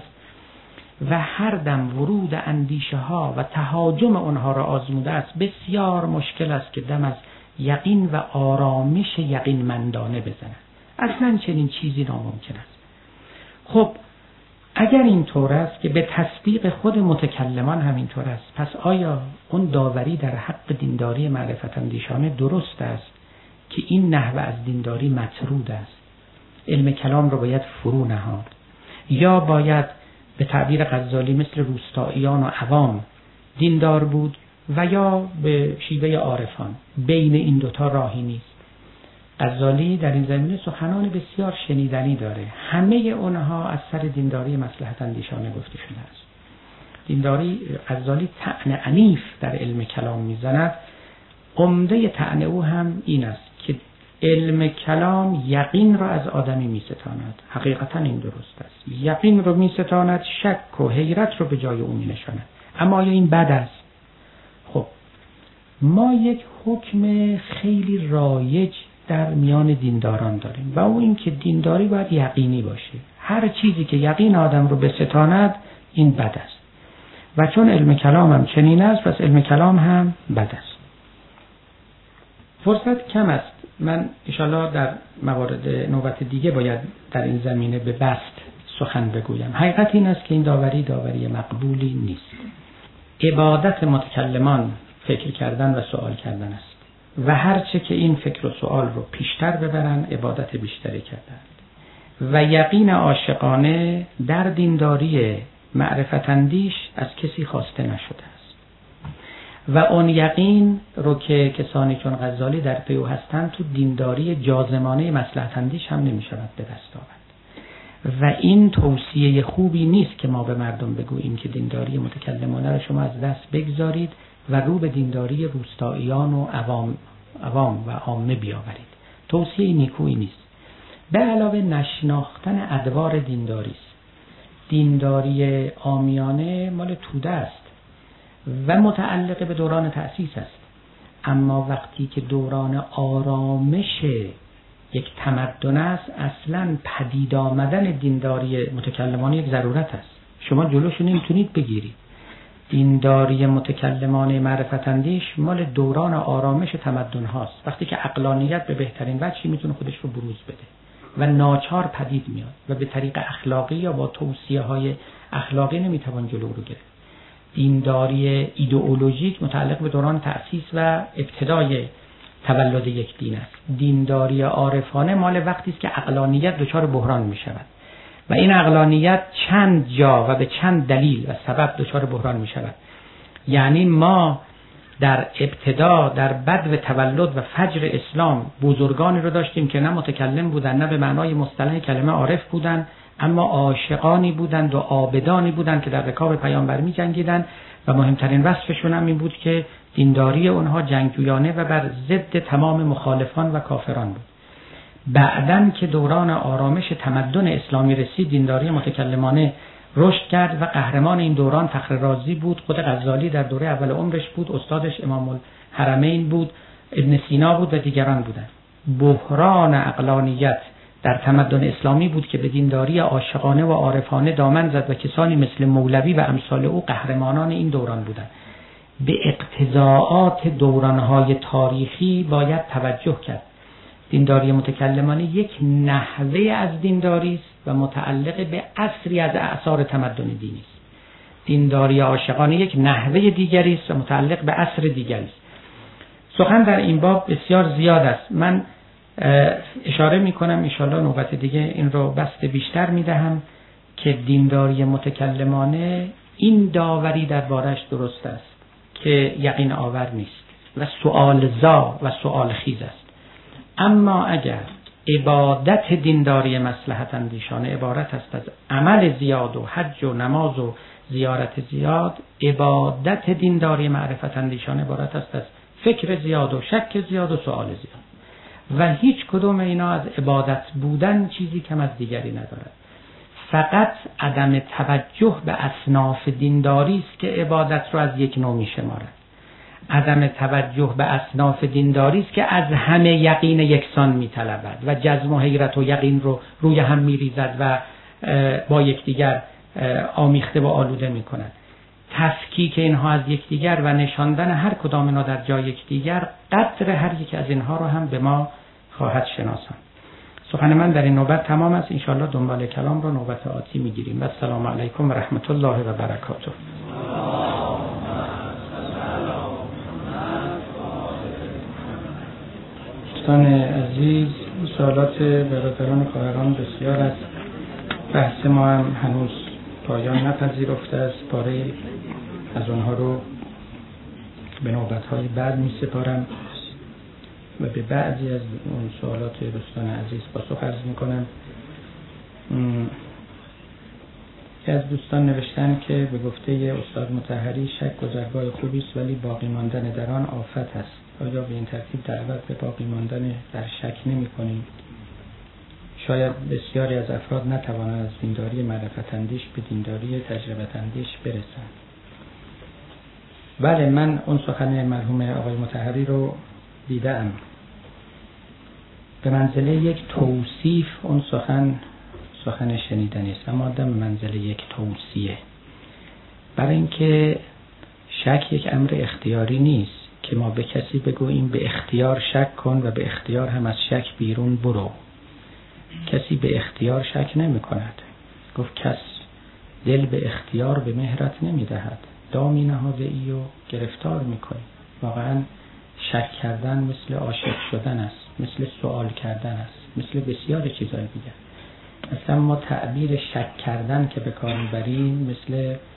و هر دم ورود اندیشه ها و تهاجم اونها را آزموده است، بسیار مشکل است که دم از یقین و آرامش یقین مندانه بزنه. اصلا چنین چیزی ناممکن است. خب اگر این طور است که به تصدیق خود متکلمان همینطور است، پس آیا اون داوری در حق دینداری معرفت اندیشانه درست است که این نحوه از دینداری مطرود است؟ علم کلام رو باید فرو نهاد، یا باید به تعبیر غزالی مثل روستاییان و عوام دیندار بود و یا به شیوه عارفان؟ بین این دوتا راهی نیست. غزالی در این زمینه سخنان بسیار شنیدنی داره. همه اونها از سر دینداری مصلحت اندیشانه گفته شده است. دینداری غزالی طعن عنیف در علم کلام میزند. عمده طعن او هم این است که علم کلام یقین را از آدمی میستاند. حقیقتا این درست است. یقین رو میستاند، شک و حیرت رو به جای او مینشاند. اما آیا این بد است؟ خب ما یک حکم خیلی رایج در میان دینداران داریم و او این که دینداری باید یقینی باشه. هر چیزی که یقین آدم رو بستاند این بد است، و چون علم کلام هم چنین است پس علم کلام هم بد است. فرصت کم است. من انشاءالله در موارد نوبت دیگه باید در این زمینه به بسط سخن بگویم. حقیقت این است که این داوری داوری مقبولی نیست. عبادت متکلمان فکر کردن و سوال کردن است و هرچه که این فکر و سوال رو پیشتر ببرن عبادت بیشتری کردن، و یقین عاشقانه در دینداری معرفت اندیش از کسی خواسته نشده است. و اون یقین رو که کسانی چون غزالی در پی او هستند تو دینداری جازمانه مصلحت اندیش هم نمی شود به دست آورد. و این توصیه خوبی نیست که ما به مردم بگوییم که دینداری متکلمانه را شما از دست بگذارید و رو به دینداری روستاییان و عوام, عوام و عامه بیاورید. توصیه نیکویی نیست. به علاوه نشناختن ادوار دینداری است. دینداری عامیانه مال توده است و متعلق به دوران تأسیس است، اما وقتی که دوران آرامش یک تمدن است، اصلا پدید آمدن دینداری متکلمانه یک ضرورت است. شما جلوشو نمیتونید بگیرید. دینداری متکلمانه معرفت اندیش مال دوران آرامش تمدن هاست، وقتی که عقلانیت به بهترین وجهی میتونه خودش رو بروز بده و ناچار پدید میاد و به طریق اخلاقی یا با توصیه های اخلاقی نمیتوان جلو رو گرفت. دینداری ایدئولوژیک متعلق به دوران تأسیس و ابتدای تولد یک دین است. دینداری عارفانه مال وقتی است که عقلانیت دچار بحران می شود و این عقلانیت چند جا و به چند دلیل و سبب دچار بحران می شود. یعنی ما در ابتدا در بدو تولد و فجر اسلام بزرگانی رو داشتیم که نه متکلم بودن نه به معنای مصطلح کلمه عارف بودن، اما عاشقانی بودند و عابدانی بودند که در رکاب پیامبر می جنگیدند و مهمترین وصفشون هم این بود که دینداری اونها جنگجویانه و بر ضد تمام مخالفان و کافران بود. بعدن که دوران آرامش تمدن اسلامی رسید، دینداری متکلمانه رشد کرد و قهرمان این دوران فخر رازی بود. خود غزالی در دوره اول عمرش بود، استادش امام الحرمین بود، ابن سینا بود و دیگران بودند. بحران عقلانیت در تمدن اسلامی بود که به دینداری عاشقانه و عارفانه دامن زد و کسانی مثل مولوی و امثال او قهرمانان این دوران بودند. به اقتضاعات دورانهای تاریخی باید توجه کرد. دینداری متکلمانه یک نحوه از دینداری است و متعلق به عصری از اعصار تمدن دینی است. دینداری عاشقانه یک نحوه دیگری است و متعلق به عصر دیگری است. سخن در این باب بسیار زیاد است. من اشاره می کنم، ان شاءالله نوبت دیگه این رو بسط بیشتر می دهم که دینداری متکلمانه این داوری دربارش درست است که یقین آور نیست و سؤال زا و سؤال خیز است. اما اگر عبادت دینداری مصلحت اندیشانه عبارت است از عمل زیاد و حج و نماز و زیارت زیاد، عبادت دینداری معرفت اندیشانه عبارت است از فکر زیاد و شک زیاد و سؤال زیاد و هیچ کدوم اینا از عبادت بودن چیزی کم از دیگری ندارد. فقط عدم توجه به اصناف دینداری است که عبادت رو از یک نوع می‌شمارد. عدم توجه به اصناف دینداری است که از همه یقین یکسان می‌طلبد و جزم و حیرت و یقین رو روی هم می‌ریزد و با یکدیگر آمیخته و آلوده می‌کند. تفکیک اینها از یکدیگر و نشاندن هر کدام اینا در جای یکدیگر قدر هر یک از اینها رو هم به ما خواهد شناسان. سخن من در این نوبت تمام است. ان شاءالله دنبال کلام رو نوبت آتی میگیریم. و السلام علیکم و رحمت الله و برکاته. دوستان عزیز، سوالات برادران و خواهران بسیار است. بحث ما هم هنوز پایان نپذیرفته است. پاره از اونها رو به نوبت‌های بعد می سپارم و به بعضی از اون سوالات دوستان عزیز پاسخ عرض می کنم. که از دوستان نوشتن که به گفته استاد مطهری شک گذرگاه خوبی است ولی باقی ماندن در آن آفت است. آیا به این ترتیب دعوت به باقی ماندن در شک نمی کنیم؟ شاید بسیاری از افراد نتوانند از دینداری معرفت اندیش به دینداری تجربه اندیش برسند. بله، من اون سخن مرحوم آقای مطهری رو دیدم. به منزله یک توصیف اون سخن سخن شنیدنی است، اما آدم به منزله یک توصیه. برای اینکه شک یک امر اختیاری نیست که ما به کسی بگوییم به اختیار شک کن و به اختیار هم از شک بیرون برو. کسی به اختیار شک نمی کند. گفت کس دل به اختیار به مهرت نمی دهد، دامی نهاده ای و گرفتار می کنی. واقعا شک کردن مثل عاشق شدن است، مثل سوال کردن است، مثل بسیار چیزهای دیگر. اصلا ما تعبیر شک کردن که به کار میبریم مثل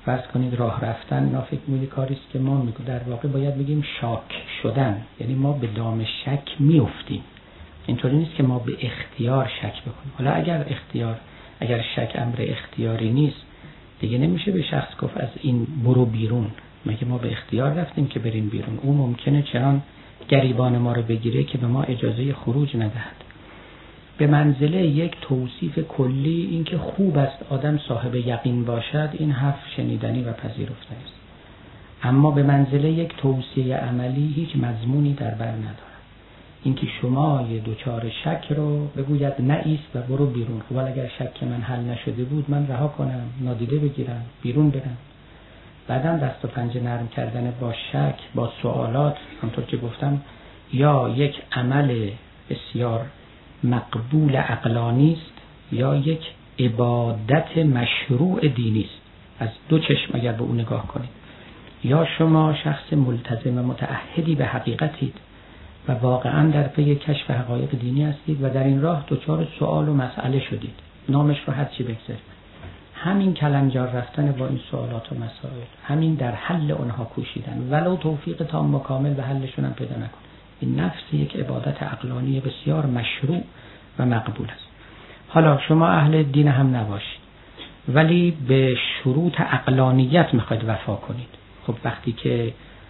فرض کنید راه رفتن، اینا فکر می‌کنید کاری است که ما میگیم در واقع باید بگیم شاک شدن، یعنی ما به دام شک میافتیم. اینطوری نیست که ما به اختیار شک بکنیم. حالا اگر اختیار اگر شک امر اختیاری نیست، دیگه نمیشه به شخص گفت از این برو بیرون. مگه ما به اختیار رفتیم که بریم بیرون؟ او ممکنه چنان گریبان ما رو بگیره که به ما اجازه خروج ندهد. به منزله یک توصیف کلی این که خوب است آدم صاحب یقین باشد، این حرف شنیدنی و پذیرفتنی است. اما به منزله یک توصیه عملی هیچ مضمونی در بر ندارد. اینکه شما یه دوچار شک رو بگوید نه ایست و برو بیرون. خب اگر شک من حل نشده بود من رها کنم، نادیده بگیرم، بیرون برم. بعدم دست و پنجه نرم کردن با شک، با سوالات، همونطور که گفتم، یا یک عمل بسیار مقبول عقلانی است یا یک عبادت مشروع دینی است. از دو چشم اگر به اون نگاه کنید، یا شما شخص ملتزم و متعهدی به حقیقتید و واقعا در پی کشف حقایق دینی هستید و در این راه دچار سوال و مسئله شدید، نامش رو هر چی بگذارید. همین کلنجار رفتن با این سوالات و مسائل، همین در حل اونها کوشیدن، ولو توفیق تام و کامل به حلشون هم پیدا نکن، این نفس یک عبادت عقلانی بسیار مشروع و مقبول است. حالا شما اهل دین هم نباشید ولی به شروط عقلانیت میخواید وفا کنید. خب وقتی که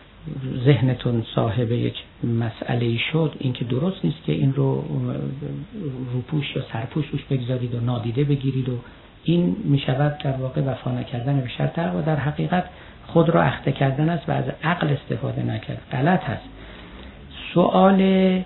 ذهنتون صاحب یک مسئله شد، این که درست نیست که این رو روپوش یا سرپوش روش بگذارید و نادیده بگیرید، و این میشود در واقع وفا نکردن به شرط و در حقیقت خود را اخته کردن است و از عقل استفاده نکرد. غلط هست. سوال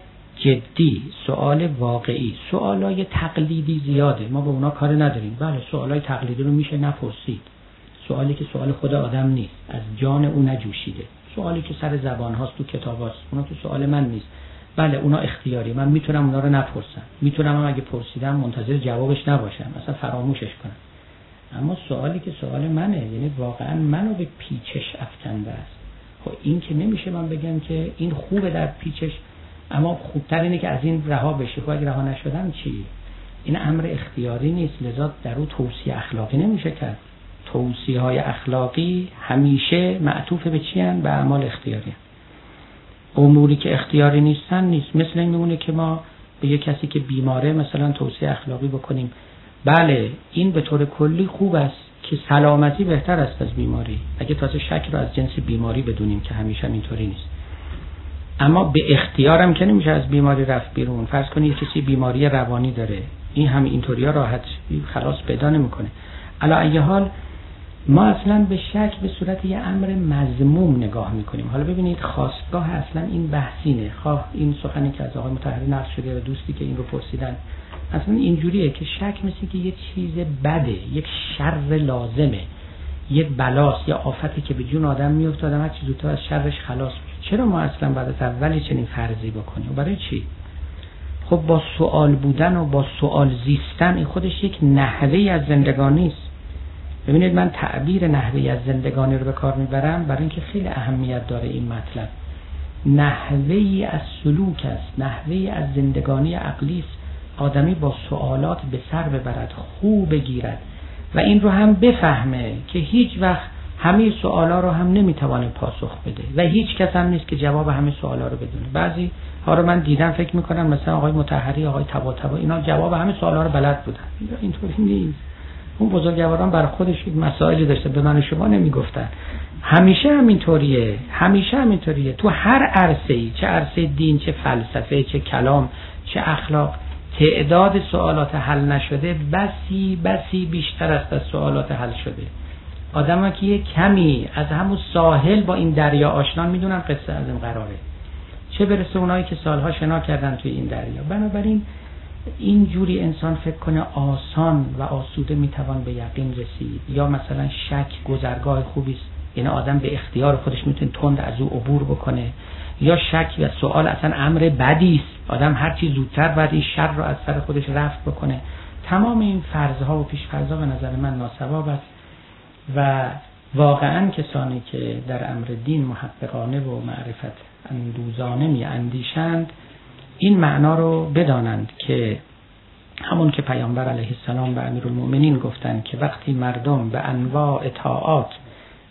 جدی، سوال واقعی، سوالای تقلیدی زیاده، ما به اونا کار نداریم. بله سوالای تقلیدی رو میشه نپرسید، سوالی که سوال خود آدم نیست، از جان او نجوشیده، سوالی که سر زبان هاست تو کتاب هاست، اونا تو سوال من نیست. بله اونا اختیاری، من میتونم اونا رو نپرسم، میتونم هم اگه پرسیدم منتظر جوابش نباشم، اصلا فراموشش کنم. اما سوالی که سوال منه، یعنی واقعا منو به پیچش افکنده است، خب این که نمیشه من بگم که این خوبه در پیچش، اما خوبتر اینه که از این رها بشه. خب اگه رها نشدم چی؟ این امر اختیاری نیست، لذا در اون توصیه اخلاقی نمیشه کرد. توصیه های اخلاقی همیشه معطوف به چی هن؟ به اعمال اختیاری هن. اموری که اختیاری نیستن نیست. مثل این میمونه که ما به یک کسی که بیماره مثلا توصیه اخلاقی بکنیم، بله این به طور کلی خوب است که سلامتی بهتر است از بیماری، اگه تازه شک رو از جنس بیماری بدونیم که همیشه اینطوری نیست. اما به اختیارم که نمیشه از بیماری رفت بیرون. فرض کنید کسی بیماری روانی داره، این هم اینطوریا راحت خلاص پیدا نمیکنه. علی ای حال ما اصلا به شک به صورت یه امر مذموم نگاه میکنیم. حالا ببینید خواستگاه اصلا این بحثینه، خواه این سخنی که از آقای مطهری نقل شده و دوستی که این رو پرسیدن، اصلا اینجوریه که شک مثل که یه چیز بده، یک شر لازمه، یک بلاست یا آفتی که به جون آدم میفته، آدم هر چی زودتر از شرش خلاص میشه. چرا ما اصلا بعد از اولی چنین فرضی بکنیم؟ برای چی؟ خب با سوال بودن و با سوال زیستن این خودش یک نحوهی از زندگانی است. ببینید من تعبیر نحوهی از زندگانی رو به کار میبرم برای اینکه خیلی اهمیت داره این مطلب. نحوهی از سلوک است، نحوهی از زندگانی عقلی است. آدمی با سوالات به سر ببرد، خوب بگیرد و این رو هم بفهمه که هیچ وقت همه سوالا رو هم نمیتوانه پاسخ بده و هیچ کس هم نیست که جواب همه سوالا رو بدونه. بعضی ها رو من دیدم فکر میکنم مثلا آقای مطهری، آقای طباطبا، اینا جواب همه سوالا رو بلد بودن. اینطوری نیست. اون بزرگواران برای خودش مسائلی داشته، به من و شما نمیگفتن. همیشه همینطوریه، همیشه همینطوریه. تو هر عرصه‌ای، چه عرصه دین، چه فلسفه، چه کلام، چه اخلاق، تعداد سوالات حل نشده بسی بسی بیشتر است از سوالات حل شده. آدم‌ها که یه کمی از همون ساحل با این دریا آشنا میدونن قصه از این قراره، چه برسه اونایی که سالها شنا کردن توی این دریا. بنابراین اینجوری انسان فکر کنه آسان و آسوده میتوان به یقین رسید، یا مثلا شک گذرگاه خوبی است، یعنی آدم به اختیار خودش میتونه تند از او عبور بکنه، یا شک و سوال اصلا امر بدی است، آدم هر چی زودتر باید این شر رو از سر خودش رفع بکنه. تمام این فرضها و پیش فرضها به نظر من ناصواب است و واقعا کسانی که در امر دین محققانه و معرفت اندوزانه می اندیشند این معنا رو بدانند که همون که پیامبر علیه السلام و امیرالمؤمنین گفتند که وقتی مردم به انواع طاعات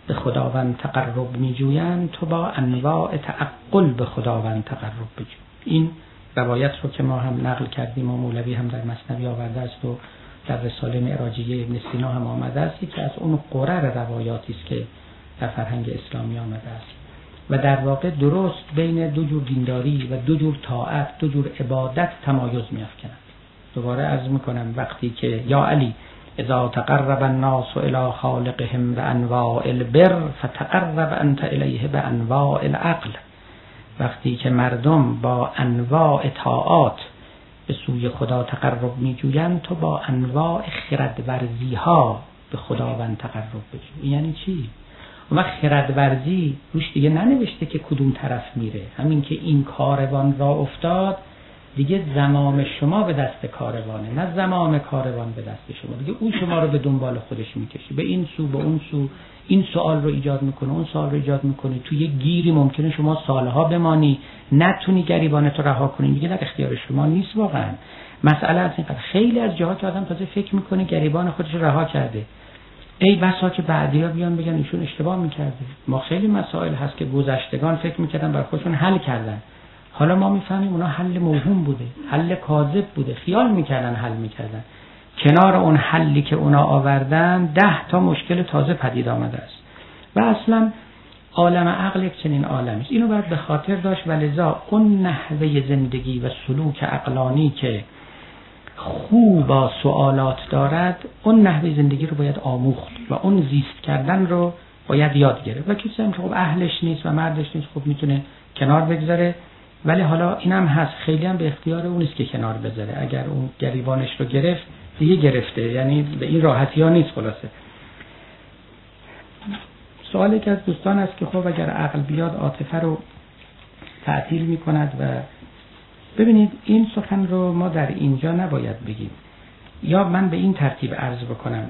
به خداوند تقرب میجویند تو با انواع تعقل به خداوند تقرب بجوی. این روایت رو که ما هم نقل کردیم و مولوی هم در مثنوی آورده است و در رساله معراجیه ابن سینا هم آمده است که از اون قرر روایاتی است که در فرهنگ اسلامی آمده است و در واقع درست بین دو جور دینداری و دو جور طاعت، دو جور عبادت تمایز می‌افکند. دوباره عرض می‌کنم وقتی که یا علی اذا تقرب الناس الى خالقهم بانواع البر فتقرب انت الیه بانواع العقل، وقتی که مردم با انواع طاعات به سوی خدا تقرب می‌جویند تو با انواع خردورزی‌ها به خداوند تقرب بجوی. یعنی چی؟ و خردورزی روش دیگه ننوشته که کدوم طرف میره، همین که این کاروان را افتاد دیگه زمام شما به دست کاروانه، نه زمام کاروان به دست شما. دیگه اون شما رو به دنبال خودش میکشه، به این سو به اون سو، این سوال رو ایجاد میکنه اون سوال رو ایجاد میکنه. تو یه گیری ممکنه شما سالها بمانی، نتونی گریبانت رو رها کنی، دیگه در اختیار شما نیست. واقعا مسئله از اینقدر خیلی از جاها که آدم تازه فکر میکنه گریبان خودش رو رها کرده، ای بسا که بعدیا بیان بگن ایشون اشتباه میکرده. ما خیلی مسائل هست که گذشتگان فکر میکردن برای خودشون حل کردن، حالا ما میفهمیم اونا حل موهوم بوده، حل کاذب بوده، خیال میکردن حل میکردن. کنار اون حلی که اونا آوردن ده تا مشکل تازه پدید آمده است و اصلا عالم عقل یک چنین عالمی است. اینو باید به خاطر داشت و لذا اون نحوه زندگی و سلوک عقلانی که خوب با سوالات دارد، اون نحوه زندگی رو باید آموخت و اون زیست کردن رو باید یاد گرفت. و کسی هم که خب اهلش نیست و مردش نیست خب میتونه کنار بگذاره، ولی حالا اینم هست خیلی هم به اختیار اون نیست که کنار بذاره. اگر اون گریبانش رو گرفت دیگه گرفته، یعنی به این راحتی ها نیست. خلاصه سوالی که از دوستان است که خب اگر عقل بیاد عاطفه رو تعطیل میکند و ببینید این سخن رو ما در اینجا نباید بگیم، یا من به این ترتیب عرض بکنم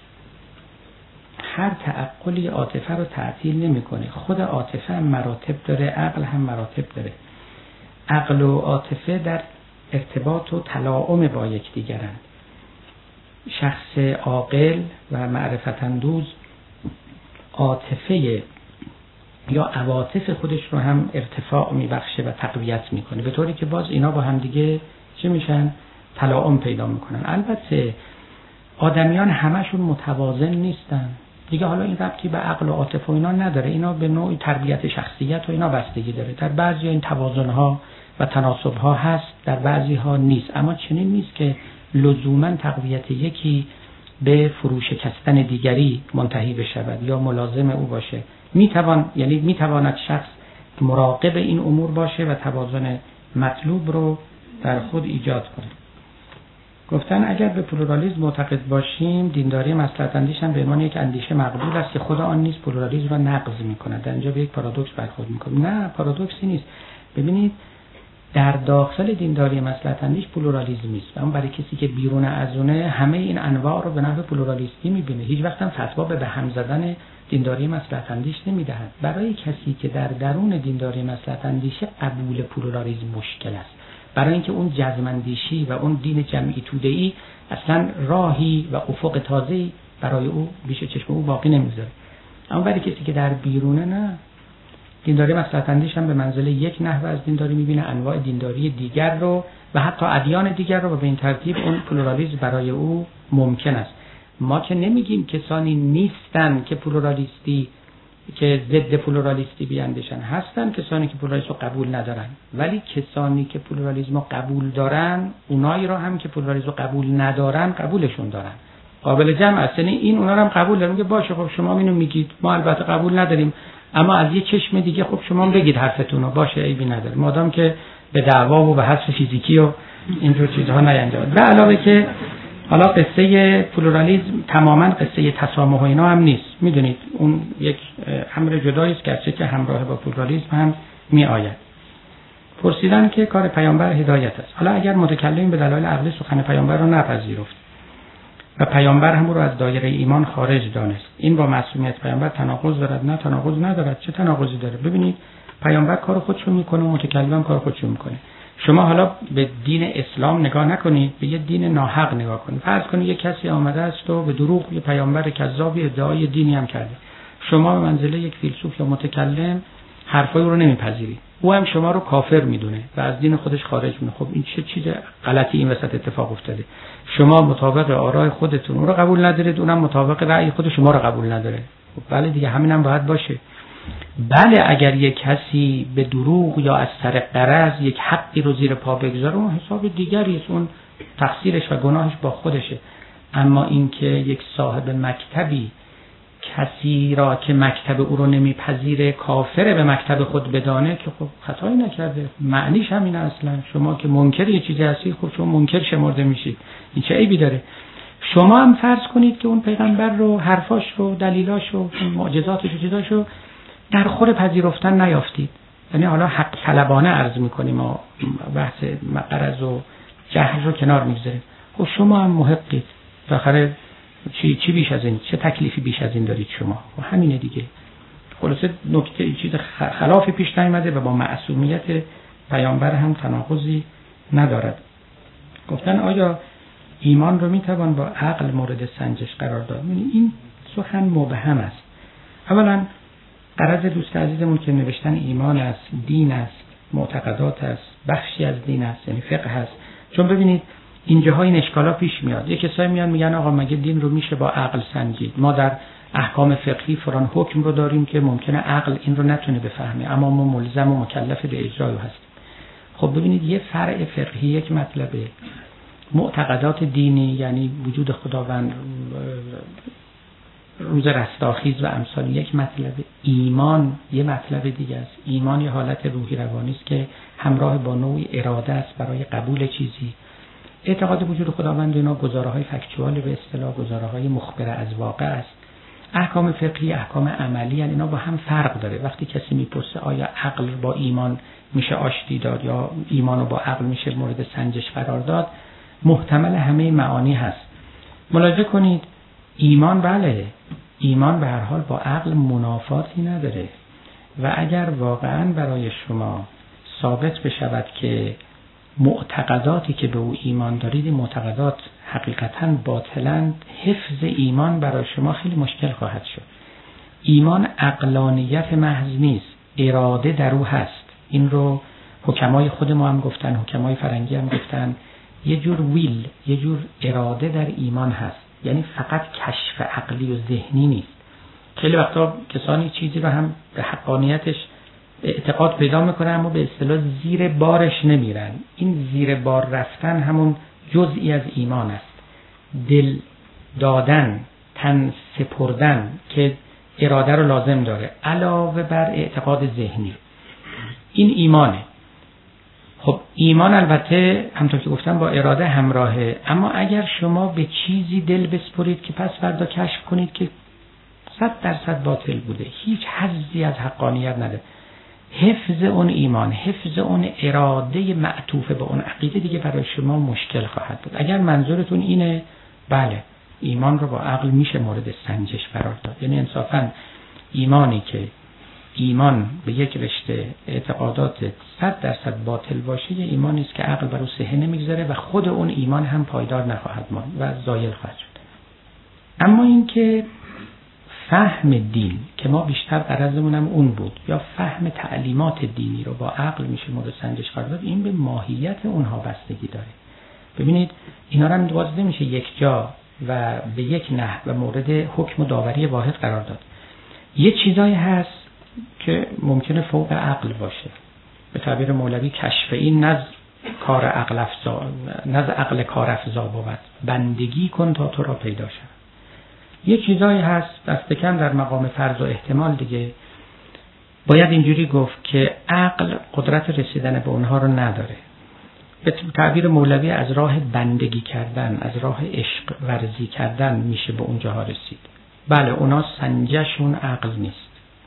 هر تعقلی عاطفه رو تعطیل نمیکنه. خود عاطفه هم مراتب داره، عقل هم مراتب داره. عقل و عاطفه در ارتباط و تلاعم با یکدیگرند. شخص عاقل و معرفت اندوز عاطفه یا عواطف خودش رو هم ارتفاع میبخشه و تقویت میکنه، به طوری که باز اینا با هم دیگه چه میشن؟ تلاعم پیدا میکنن. البته آدمیان همشون متوازن نیستن دیگه، حالا این ربطی به عقل و عاطفه و اینا نداره، اینا به نوعی تربیت شخصیت و اینا بستگی داره. در بعضی این توازن ها و تناسب ها هست، در بعضی ها نیست. اما چنین نیست که لزوما تقویت یکی به فرو شکستن دیگری منتهی بشود یا ملازم او باشه. میتوان یعنی میتواند شخص مراقب این امور باشه و توازن مطلوب رو در خود ایجاد کنه. گفتن اگر به پلورالیسم معتقد باشیم، دینداری مصلحت اندیش هم به عنوان یک اندیشه مقبول است که خدا آن نیز پلورالیسم را نقض می‌کند. در اینجا به یک پارادوکس برخورد می‌کنیم. نه، پارادوکسی نیست. ببینید در داخل دینداری مصلحت اندیش پلورالیسم نیست، اما برای کسی که بیرون از اونه همه این انواع رو به نحو پلورالیستی می‌بینه. هیچ وقت هم فتوا به هم زدن دینداری مصلحت اندیش نمی‌دهد. برای کسی که در درون دینداری مصلحت اندیش قبول پلورالیسم مشکل است، برای اینکه اون جزم‌اندیشی و اون دین جمعی توده‌ای اصلا راهی و افق تازه‌ای برای او پیش چشم او باقی نمیذاره. اما برای کسی که در بیرونه نه، دینداری مصلحت اندیش هم به منزله یک نحوه از دینداری می‌بینه، انواع دینداری دیگر رو و حتی ادیان دیگر رو، و به این ترتیب اون پلورالیسم برای او ممکن است. ما که نمیگیم کسانی نیستن که پلورالیستی که ضد پلورالیستی بیاندیشن، هستن کسانی که پلورالیسم رو قبول ندارن، ولی کسانی که پلورالیسم رو قبول دارن اونایی رو هم که پلورالیسم رو قبول ندارن قبولشون دارن. قابل جمع است، یعنی این اونا رو هم قبول دارن. میگه باشه خب شما اینو میگید، ما البته قبول نداریم، اما از یه چشم دیگه خب شما بگید حرفتون رو، باشه عیبی نداره، مادام که به دعوا و به حذف فیزیکی و اینجور چیزها نیندازه. به علاوه که حالا قصه پلورالیسم تماما قصه تسامح و اینا هم نیست، میدونید اون یک امر جدایی است گرچه که همراه با پلورالیسم هم می آید. پرسیدن که کار پیامبر هدایت است. حالا اگر متکلم به دلایل عقلی سخن پیامبر رو نپذیرفت و پیامبر هم رو از دایره ایمان خارج دانست، این با معصومیت پیامبر تناقض دارد؟ نه، تناقض ندارد. چه تناقضی داره؟ ببینید پیامبر کار خودشو میکنه و متکلم کار خودشو میکنه. شما حالا به دین اسلام نگاه نکنید، به یه دین ناحق نگاه کنید. فرض کنید یه کسی آمده است و به دروغ یه پیامبر کذابی ادعای دینی هم کرده. شما به منزله یک فیلسوف یا متکلم حرفای او رو نمیپذیرید، او هم شما رو کافر میدونه و از دین خودش خارج میکنه. خب این چه چیز غلطی این وسط اتفاق افتاده؟ شما مطابق آراء خودتون اون رو قبول ندارید، اونم مطابق رأی خود شما رو قبول نداره. خب بله دیگه، همینم باید باشه. بله اگر یک کسی به دروغ یا از طریق غرض یک حقی رو زیر پا بگذاره اون حساب دیگری است، اون تقصیرش و گناهش با خودشه. اما اینکه یک صاحب مکتبی کسی را که مکتب او رو نمیپذیره کافر به مکتب خود بدانه که خب خطایی نکرده، معنیش همین اصلا. شما که منکر یه چیزی هستی، خب شما منکر شمرده میشید، این چه عیبی داره؟ شما هم فرض کنید که اون پیغمبر رو حرفاش رو دلیلاش رو معجزاتش و چیزاش رو در خور پذیرفتن نیافتید. یعنی حالا حق طلبانه عرض میکنیم و بحث غرض و جهل رو کنار میگذاریم. خب شما هم محقید، بالاخره چی چی بیش از این، چه تکلیفی بیش از این دارید شما؟ و همینه دیگه. خلاصه نکته چیز خلافی پیش نیامده و با معصومیت پیامبر هم تناقضی ندارد. گفتن آیا ایمان رو میتوان با عقل مورد سنجش قرار داد؟ این سخن مبهم است. اولا غرض دوست عزیزمون که نوشتن ایمان است، دین است، معتقدات است، بخشی از دین است، یعنی فقه است. چون ببینید اینجاها این اشکالا پیش میاد. یک کسایی میان میگن آقا مگه دین رو میشه با عقل سنجید؟ ما در احکام فقهی فلان حکم رو داریم که ممکنه عقل این رو نتونه بفهمه، اما ما ملزم و مکلف به اجرای هستیم. خب ببینید یه فرع فقهی یک مطلبه، معتقدات دینی یعنی وجود خداوند، روز رستاخیز و امثال یک مطلب، ایمان یه مطلب دیگه است. ایمان یه حالت روحی روانی است که همراه با نوعی اراده است برای قبول چیزی. اعتقاد وجود خداوند اینا گزاره‌های فکتوال به اصطلاح، گزاره‌های مخبر از واقع است. احکام فقهی، احکام عملی، یعنی اینا با هم فرق داره. وقتی کسی میپرسه آیا عقل با ایمان میشه آشتی داد یا ایمان رو با عقل میشه مورد سنجش قرار داد، محتمل همه معانی هست. ملاحظه کنید ایمان بله، ایمان به هر حال با عقل منافاتی نداره و اگر واقعا برای شما ثابت بشود که معتقداتی که به او ایمان دارید معتقدات حقیقتاً باطلند، حفظ ایمان برای شما خیلی مشکل خواهد شد. ایمان عقلانیت محض نیست، اراده در او هست. این رو حکمای خود ما هم گفتن، حکمای فرنگی هم گفتن، یه جور ویل، یه جور اراده در ایمان هست. یعنی فقط کشف عقلی و ذهنی نیست. خیلی وقتا کسانی چیزی رو هم به حقانیتش اعتقاد پیدا میکنن اما به اصطلاح زیر بارش نمیرن. این زیر بار رفتن همون جزئی از ایمان است. دل دادن، تن سپردن که اراده رو لازم داره علاوه بر اعتقاد ذهنی، این ایمانه. خب ایمان البته همونطور که گفتم با اراده همراهه، اما اگر شما به چیزی دل بسپرید که پس فردا کشف کنید که صد درصد باطل بوده، هیچ حظی از حقانیت نداره، حفظ اون ایمان، حفظ اون اراده معطوف به اون عقیده دیگه برای شما مشکل خواهد بود. اگر منظورتون اینه، بله ایمان رو با عقل میشه مورد سنجش قرار داد. یعنی انصافاً ایمانی که ایمان به یک رشته اعتقادات صد درصد باطل باشه یه ایمانی است که عقل بر او صحه نمیگذاره و خود اون ایمان هم پایدار نخواهد ماند و زایل خواهد شد. اما اینکه فهم دین که ما بیشتر غرضمون هم اون بود، یا فهم تعلیمات دینی رو با عقل میشه مورد سنجش قرار داد، این به ماهیت اونها بستگی داره. ببینید اینا رو هم باز نمیشه یک جا و به یک نحو و مورد حکم و داوری واحد قرار داد. یه چیزایی هست که ممکنه فوق عقل باشه، به تعبیر مولوی کشف این نز کار عقل افزا، نز عقل کار افزا بود، بندگی کن تا تو را پیدا شد. یه چیزایی هست دستکم در مقام فرض و احتمال دیگه باید اینجوری گفت که عقل قدرت رسیدن به اونها رو نداره. به تعبیر مولوی از راه بندگی کردن، از راه عشق ورزی کردن میشه به اونجاها رسید. بله اونا سنجشون عقل نیست.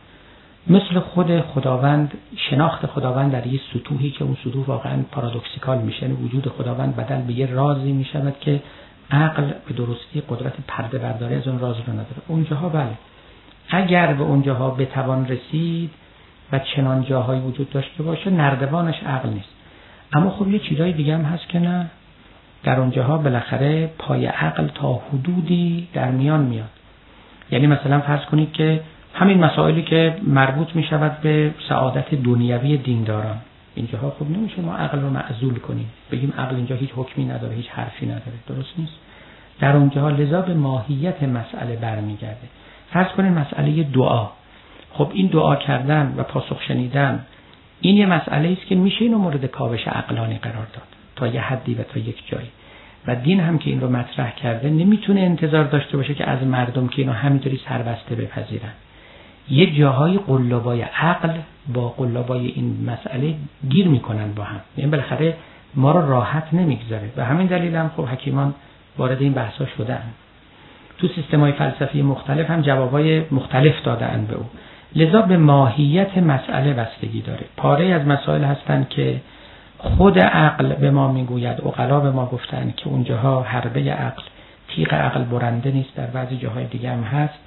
مثل خود خداوند، شناخت خداوند در یه سطوحی که اون سطوح واقعا پارادوکسیکال میشه، یعنی وجود خداوند بدل به یه رازی میشود که عقل به درستی قدرت پرده برداری از اون راز رو نداره. اونجاها بله، اگر به اونجاها بتوان رسید و چنان جاهایی وجود داشته باشه نردبانش عقل نیست. اما خب یه چیزای دیگه هم هست که نه، در اونجاها بالاخره پای عقل تا حدودی در میان میاد. یعنی مثلا فرض کنید که همین مسائلی که مربوط می شود به سعادت دنیوی دینداران، اینجاها خب نمیشه ما عقل رو معزول کنیم بگیم عقل اینجا هیچ حکمی نداره، هیچ حرفی نداره، درست نیست. در اونجاها لذا به ماهیت مسئله برمیگرده. فرض کنین مسئله دعا، خب این دعا کردن و پاسخ شنیدن این یه مسئله است که میشه اینو مورد کاوش عقلانی قرار داد تا یه حدی و تا یک جایی، و دین هم که این رو مطرح کرده نمیتونه انتظار داشته باشه که از مردم که اینو همینطوری سربسته بپذیرن. یه جاهای قلابای عقل با قلابای این مسئله گیر میکنن با هم، یعنی بالاخره ما رو راحت نمیگذاره و همین دلیل هم خب حکیمان وارد این بحثا شدن. تو سیستم‌های فلسفی مختلف هم جوابای مختلف دادن به او. لذا به ماهیت مسئله بستگی داره. پاره از مسائل هستن که خود عقل به ما میگوید، عقلا به ما گفتن که اونجاها حربه عقل، تیغ عقل برنده نیست، در بعضی جاهای دیگه هم هست.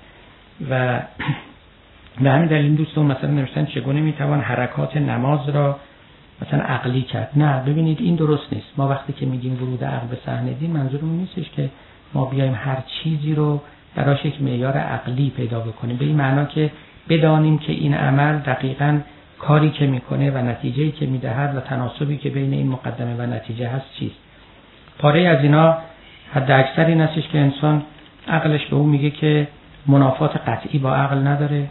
و به همین دلیل دوستان مثلا نوشتن چگونه میتوان حرکات نماز را مثلا عقلی کرد. نه، ببینید این درست نیست. ما وقتی که میگیم ورود عقل به صحنه دین منظورمون نیستش که ما بیایم هر چیزی رو براش یک معیار عقلی پیدا بکنیم، به این معنا که بدانیم که این عمل دقیقاً کاری که میکنه و نتیجه‌ای که میدهد و تناسبی که بین این مقدمه و نتیجه هست چیست. پاره از اینا حد اکثر این هستش که انسان عقلش به اون میگه که منافات قطعی با عقل نداره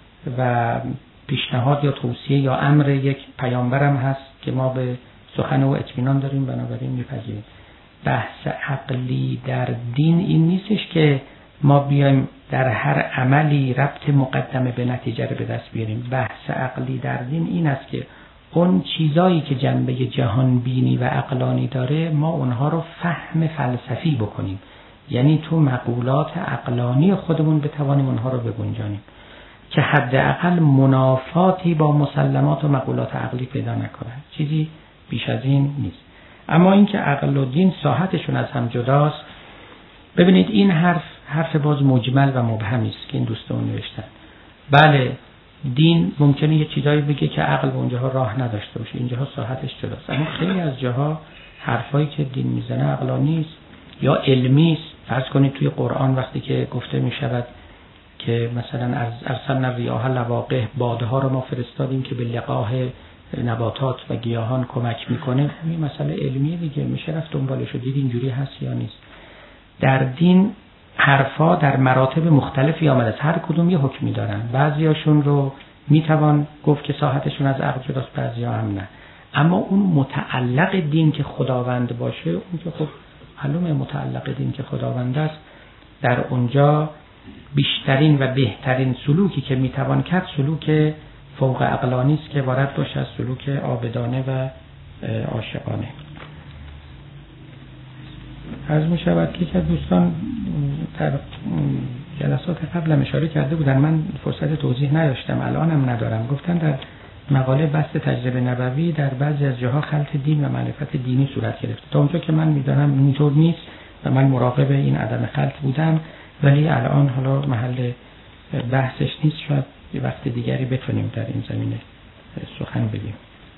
و پیشنهاد یا توصیه یا امر یک پیامبرم هست که ما به سخن او اطمینان داریم، بنابراین میپذیریم. بحث عقلی در دین این نیستش که ما بیایم در هر عملی ربط مقدمه به نتیجه رو به دست بیاریم. بحث عقلی در دین این است که اون چیزایی که جنبه جهان بینی و عقلانی داره ما اونها رو فهم فلسفی بکنیم، یعنی تو مقولات عقلانی خودمون بتوانیم اونها رو بگنجانیم که حداقل منافاتی با مسلمات و مقولات عقلی پیدا نکنه. چیزی بیش از این نیست. اما اینکه عقل و دین ساحتشون از هم جداست، ببینید این حرف حرف باز مجمل و مبهمی است که این دوستان نوشتن. بله دین ممکنه یه چیزایی بگه که عقل به اونجاها راه نداشته باشه، اینجاها ساحتش جداست، اما خیلی از جاها حرفایی که دین میزنه عقلانی است یا علمی است. فرض کنید توی قرآن وقتی که گفته میشود که مثلا ارسلنا الریاح لواقح، بادها رو ما فرستادیم که به لقاح نباتات و گیاهان کمک میکنه، این مسئله علمیه دیگه، میشه رفت دنبالش و دید اینجوری هست یا نیست. در دین حرفا در مراتب مختلفی آمده است، هر کدوم یه حکمی دارن، بعضیاشون رو میتوان گفت که ساحتشون از عقل جداست، بعضیا هم نه. اما اون متعلق دین که خداوند باشه، اون که خب معلومه متعلق دین که خداوند است، در اونجا بیشترین و بهترین سلوکی که میتوان کرد سلوک فوق عقلانی است که وارد باشه از سلوک عابدانه و عاشقانه. عرض می شود که که دوستان در جلسات قبل اشاره کرده بودن، من فرصت توضیح نداشتم، الانم ندارم. گفتن در مقاله بحث تجربه نبوی در بعضی از جاها خلط دین و معرفت دینی صورت گرفته. تا اونجا که من میدانم اینطور نیست و من مراقب این عدم خلط بودم، ولی الان حالا محل بحثش نیست، شاید یه وقت دیگری بتونیم در این زمینه سخن بگیم.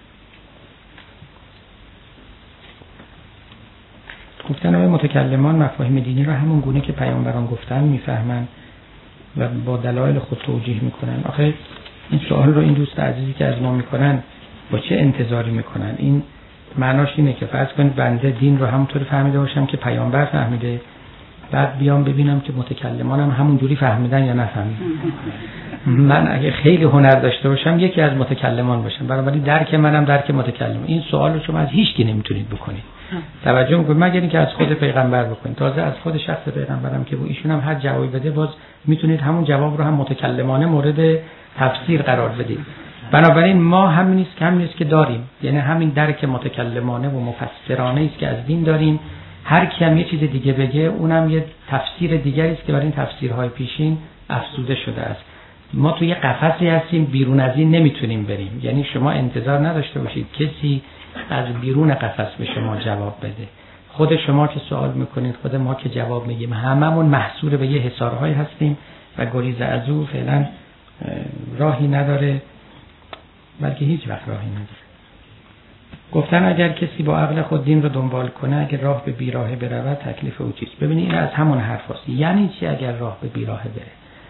گفتن آقای متکلمان مفاهیم دینی رو همون گونه که پیامبران گفتن میفهمن و با دلایل خود توجیه میکنن. آخه این سوال رو این دوست عزیزی که از ما میکنن با چه انتظاری میکنن؟ این معناش اینه که فرض کنید بنده دین رو همونطور فهمیده باشم که پیامبر فهمیده، بعد بیام ببینم که متکلمانم همون جوری فهمیدن یا نفهمیدن. من اگه خیلی هنر داشته باشم یکی از متکلمان باشم، بنابراین درک منم درک متکلم. این سوال رو شما از هیچ کی نمیتونید بکنید. توجه میکنید مگر اینکه از خود پیغمبر بکنید. تازه از خود شخص پیغمبرم که ایشون هم هر جوابی بده باز میتونید همون جواب رو هم متکلمانه مورد تفسیر قرار بدید. بنابراین ما همین نیست که همین نیست که داریم، یعنی همین درک متکلمانه و مفسرانه است که از دین داریم. هر کی هم یه چیز دیگه بگه اونم یه تفسیر دیگری است که برای این تفسیرهای پیشین افزوده شده است. ما توی یه قفسی هستیم، بیرون از این نمیتونیم بریم. یعنی شما انتظار نداشته باشید کسی از بیرون قفس به شما جواب بده. خود شما که سوال میکنید، خود ما که جواب میگیم، هممون محصور به یه حصارهای هستیم و گریز از او فعلا راهی نداره، بلکه هیچ وقت راهی نداره. گفتن اگر کسی با عقل خود دین رو دنبال کنه، اگر راه به بیراهه برود تکلیف او چیست؟ ببینید این از همون حرف هست. یعنی چی اگر راه به بیراهه بره؟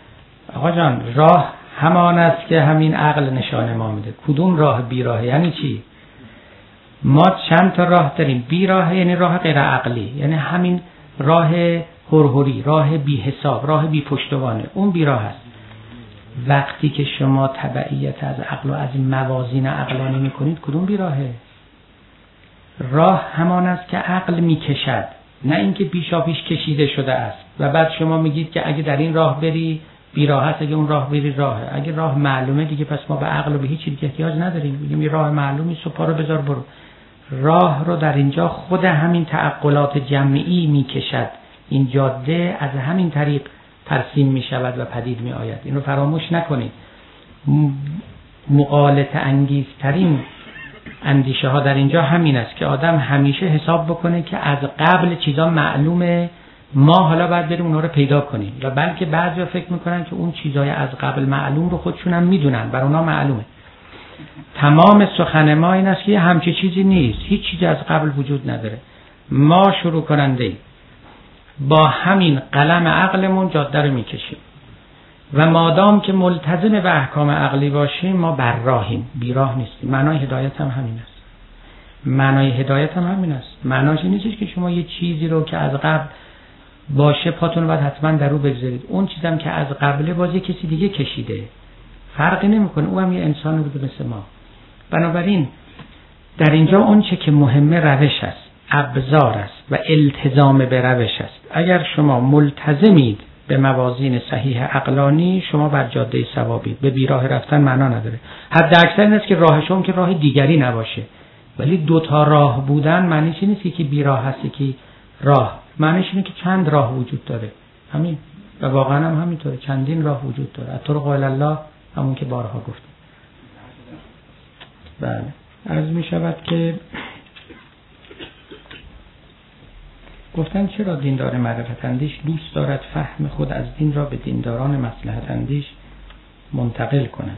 آقا جان راه همان است که همین عقل نشانه ما میده. کدوم راه بیراه یعنی چی؟ ما چند تا راه داریم. بیراه یعنی راه غیر عقلی، یعنی همین راه هرهری، راه بی حساب، راه بی پشتوانه، اون بیراه است. وقتی که شما تبعیت از عقل و از موازین عقلانی میکنید کدوم بیراهه؟ راه همان است که عقل میکشد، نه اینکه پیشا پیش کشیده شده است و بعد شما میگید که اگه در این راه بری بیراه است، اگه اون راه بری راهه. اگه راه معلومه دیگه پس ما به عقل و به هیچ چیزی احتیاج نداریم. میگیم این راه معلومی است و پا رو بذار برو. راه رو در اینجا خود همین تعقلات جمعی میکشد. این جاده از همین طریق ترسیم میشود و پدید میآید. این رو فراموش نکنید. مغالطه انگیزترین اندیشه ها در اینجا همین است که آدم همیشه حساب بکنه که از قبل چیزا معلومه، ما حالا باید بریم اونا رو پیدا کنیم. و بلکه بعضیا فکر میکنن که اون چیزای از قبل معلوم رو خودشون هم میدونن، بر اونا معلومه. تمام سخن ما این است که همچی چیزی نیست، هیچ چیزی از قبل وجود نداره. ما شروع کننده ایم، با همین قلم عقلمون جاده رو میکشیم و مادام که ملتزم به احکام عقلی باشیم ما بر راهیم، بیراه نیستیم. معنای هدایت هم همین است. معنای هدایت هم همین است. معناش این نیست که شما یه چیزی رو که از قبل باشه پاتون باید حتما در رو بگذارید. اون چیزم که از قبله بازی کسی دیگه کشیده، فرقی نمیکنه، او هم یه انسان بوده مثل ما. بنابراین در اینجا اون چه که مهمه روش است، ابزار است و التزام به روش است. اگر شما ملتزمید به موازین صحیح عقلانی شما بر جاده صوابید. به بیراه رفتن معنا نداره. حد اکثر این است که راه شما که راه دیگری نباشه. ولی دو تا راه بودن معنیش این نیست که بیراه هست که راه، معنیش اینه که چند راه وجود داره. همین. و واقعا هم همینطوره، چندین راه وجود داره. الطرق الی الله همون که بارها گفتیم. بله. عرض می شود که گفتن چرا دیندار معرفت اندیش دوست دارد فهم خود از دین را به دینداران مصلحت اندیش منتقل کند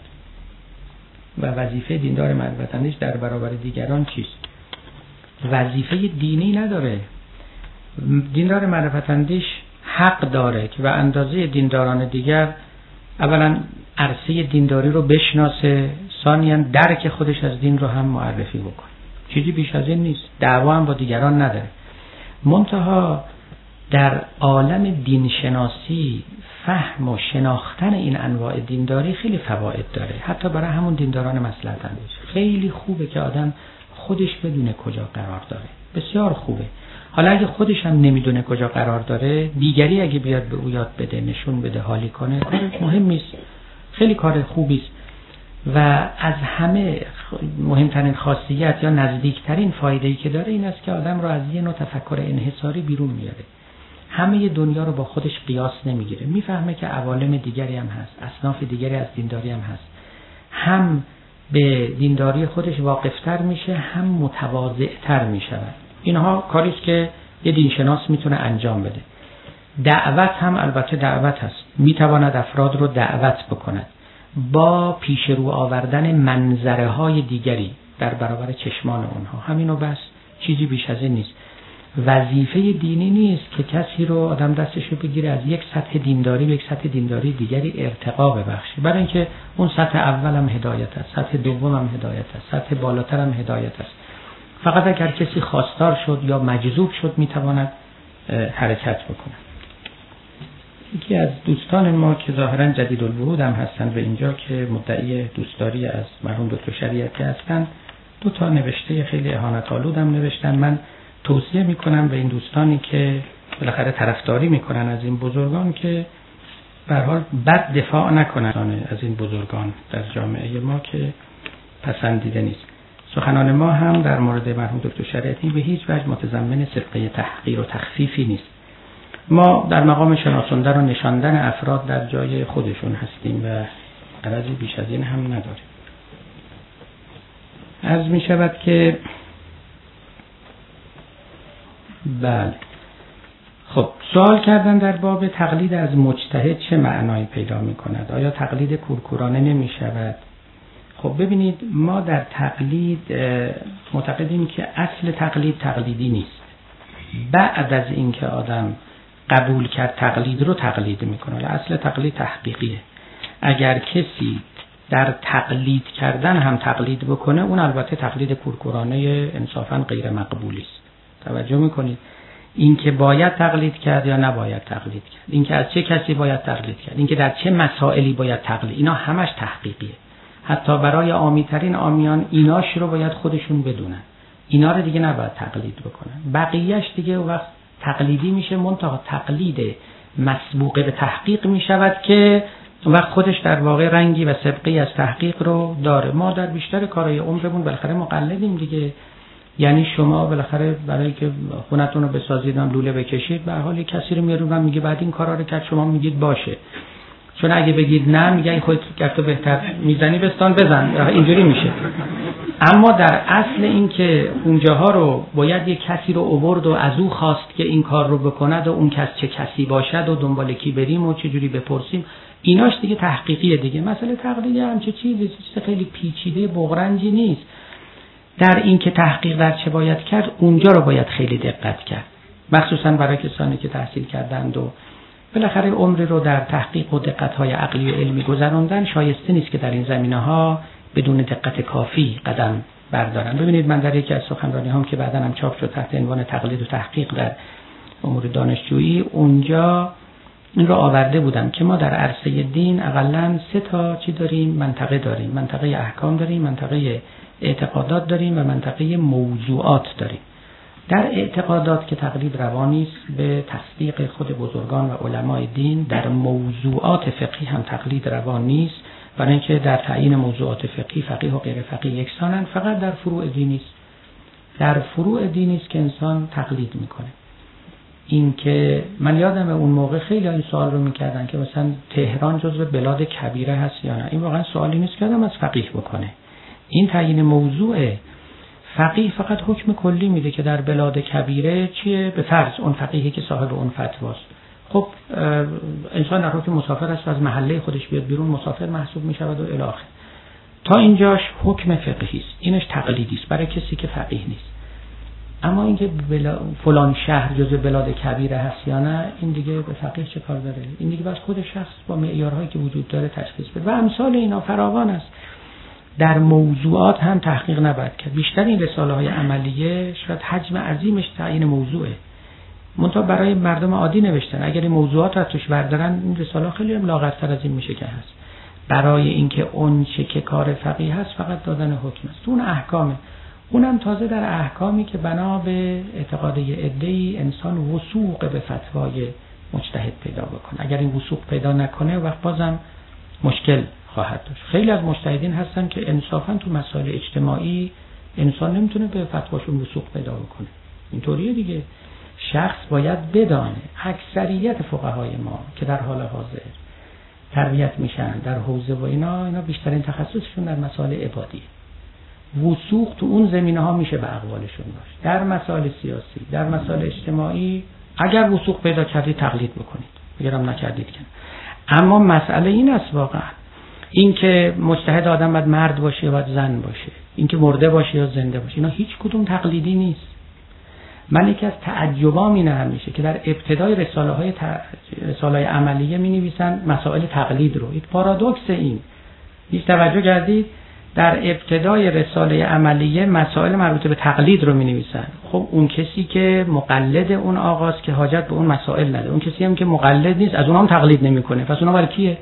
و وظیفه دیندار معرفت اندیش در برابر دیگران چیست؟ وظیفه دینی نداره. دیندار معرفت اندیش حق داره که به اندازه دینداران دیگر اولا عرصه دینداری رو بشناسه، ثانیاً درک خودش از دین رو هم معرفی بکنه. چیزی بیش از این نیست. دعوا هم با دیگران نداره. منتها در عالم دینشناسی فهم و شناختن این انواع دینداری خیلی فواید داره. حتی برای همون دینداران مصلحت اندیش خیلی خوبه که آدم خودش بدونه کجا قرار داره. بسیار خوبه. حالا اگه خودش هم نمیدونه کجا قرار داره، دیگری اگه بیاد به او یاد بده، نشون بده، حالی کنه، کار مهم نیست. خیلی کار خوبی است. و از همه مهمترین خاصیت یا نزدیکترین فایده‌ای که داره این است که آدم رو از یه نوع تفکر انحصاری بیرون میاره. همه دنیا رو با خودش قیاس نمیگیره. میفهمه که عوالم دیگری هم هست، اصناف دیگری از دینداری هم هست. هم به دینداری خودش واقفتر میشه، هم متواضع‌تر میشود. اینها کاری است که یه دینشناس میتونه انجام بده. دعوت هم البته دعوت هست. میتواند افراد رو دعوت بکند با پیش رو آوردن منظره های دیگری در برابر چشمان اونها. همینو بس، چیزی بیش از این نیست. وظیفه دینی نیست که کسی رو آدم دستش رو بگیره از یک سطح دینداری به یک سطح دینداری دیگری ارتقا ببخشه. برای اینکه اون سطح اول هم هدایت است، سطح دوم هم هدایت است، سطح بالاتر هم هدایت است. فقط اگر کسی خواستار شد یا مجذوب شد میتواند حرکت بکنه. یکی از دوستان ما که ظاهرا جدید الورود هم هستن به اینجا که مدعی دوستداری از مرحوم دکتر شریعتی هستن، دو تا نوشته خیلی اهانت آلود هم نوشتن. من توصیه میکنم به این دوستانی که بالاخره طرفداری میکنن از این بزرگان که به هر حال بد دفاع نکنن از این بزرگان در جامعه ما که پسندیده نیست. سخنان ما هم در مورد مرحوم دکتر شریعتی به هیچ وجه متضمن صدقه تحقیر و تخفیفی نیست. ما در مقام شناساندن و نشاندن افراد در جای خودشون هستیم و غرضی بیش از این هم نداریم. عرض می شود که بله. خب سوال کردن در باب تقلید از مجتهد چه معنایی پیدا می کند؟ آیا تقلید کورکورانه نمی شود؟ خب ببینید، ما در تقلید معتقدیم که اصل تقلید تقلیدی نیست. بعد از اینکه آدم قبول کرد تقلید رو تقلید میکنه. اصل تقلید تحقیقیه. اگر کسی در تقلید کردن هم تقلید بکنه، اون البته تقلید کورکورانه انصافا غیر مقبولی است. توجه میکنید؟ این که باید تقلید کرد یا نباید تقلید کرد، این که از چه کسی باید تقلید کرد، این که در چه مسائلی باید تقلید، اینا همش تحقیقیه. حتی برای عامی‌ترین عامیان ایناش رو باید خودشون بدونن، اینا رو دیگه نباید تقلید بکنن. بقیه‌اش دیگه وقت تقلیدی میشه، منتها تقلید مسبوق به تحقیق میشود که وقت خودش در واقع رنگی و سابقه‌ای از تحقیق رو داره. ما در بیشتر کارهای عمرمون بالاخره مقلدیم دیگه. یعنی شما بالاخره برای که خونتون رو بسازید هم لوله بکشید، به هر حال کسی رو میارون و میگه بعد این کارا رو کرد، شما میگید باشه. چون اگه بگید نه، میگن خودت گفتو بهتر میزنی بستان بزن، اینجوری میشه. اما در اصل این که اونجاها رو باید یک کسی رو آورد و از او خواست که این کار رو بکند و اون کس چه کسی باشد و دنبال کی بریم و چه جوری بپرسیم، ایناش دیگه تحقیقیه دیگه. مسئله تقلید هم چه چیزی چیز خیلی پیچیده بغرنجی نیست. در این که تحقیق در چه باید کرد، اونجا رو باید خیلی دقت کرد، مخصوصا برای کسانی که تحصیل کردند و بالاخره عمری رو در تحقیق و دقت‌های عقلی و علمی گذراندن. شایسته نیست که در این زمینه‌ها بدون دقت کافی قدم بردارن. ببینید من در یکی از سخنرانی‌هام که بعداً هم چاپ شد تحت عنوان تقلید و تحقیق در امور دانشجویی، اونجا این رو آورده بودم که ما در عرصه دین اقلاً سه تا چی داریم، منطقه داریم. منطقه احکام داریم، منطقه اعتقادات داریم و منطقه موضوعات داریم. در اعتقادات که تقلید روا نیست به تصدیق خود بزرگان و علمای دین، در موضوعات فقهی هم تقلید روا نیست، برای اینکه در تعیین موضوعات فقهی فقیه و غیر فقیه یکسانن، فقط در فروع دینی است. در فروع دینی است که انسان تقلید میکنه. این که من یادم اون موقع خیلی این سوال رو میکردن که مثلا تهران جزو بلاد کبیره هست یا نه. این واقعا سوالی نیست که آدم از فقیه بکنه. این تعیین موضوعه. فقیه فقط حکم کلی میده که در بلاد کبیره چیه، به فرض اون فقیهی که صاحب اون فتواست. خب انسان در حکم مسافر است و از محله خودش بیاد بیرون مسافر محسوب میشود و الی آخر. تا اینجاش حکم فقهی است. اینش تقلیدی است برای کسی که فقیه نیست. اما اینکه بلا... فلان شهر جزو بلاد کبیره هست یا نه، این دیگه به فقیه چه کار داره؟ این دیگه بس خود شخص با معیارهایی که وجود داره تشخیص بده. و امثال اینا فراوان است. در موضوعات هم تحقیق نباید کرد. بیشتر این رساله های عملیه شاید حجم عظیمش تعیین موضوعه، منتها برای مردم عادی نوشتن. اگر این موضوعات رو توش بردارن، این رساله خیلی هم لاغرتر از این میشه که هست. برای اینکه اون چه که کار فقیه هست فقط دادن حکم است. اون احکامه، اونم تازه در احکامی که بنا به اعتقاد عده‌ای انسان وثوق به فتوای مجتهد پیدا بکنه. اگر این وثوق پیدا نکنه، وقت بازم مشکل خواهد داشت. خیلی از مجتهدین هستن که انصافا تو مسائل اجتماعی انسان نمیتونه به فتواشون وثوق پیدا بکنه. اینطوریه دیگه. شخص باید بدانه. اکثریت فقهای ما که در حال حاضر تربیت میشن در حوزه و اینا اینا بیشترین تخصصشون در مسائل عبادیه. وثوق تو اون زمینه‌ها میشه به اقوالشون باشه. در مسائل سیاسی، در مسائل اجتماعی اگر وثوق پیدا کردید تقلید بکنید، اگرم نکردید که. اما مسئله این است واقعا، این که مجتهد آدم باید مرد باشه یا باید زن باشه، این که مرده باشه یا زنده باشه، اینا هیچ کدوم تقلیدی نیست. من یکی از تعجبام اینه همیشه که در ابتدای رساله های ت... رساله های عملیه می نویسن مسائل تقلید رو. این پارادوکس این. هیچ توجه کردید؟ در ابتدای رساله عملیه مسائل مربوط به تقلید رو می نویسن. خب اون کسی که مقلد اون آقاست که حاجت به اون مسائل نداره. اون کسی هم که مقلد نیست از اونها هم تقلید نمیکنه. پس اونها برای کیه؟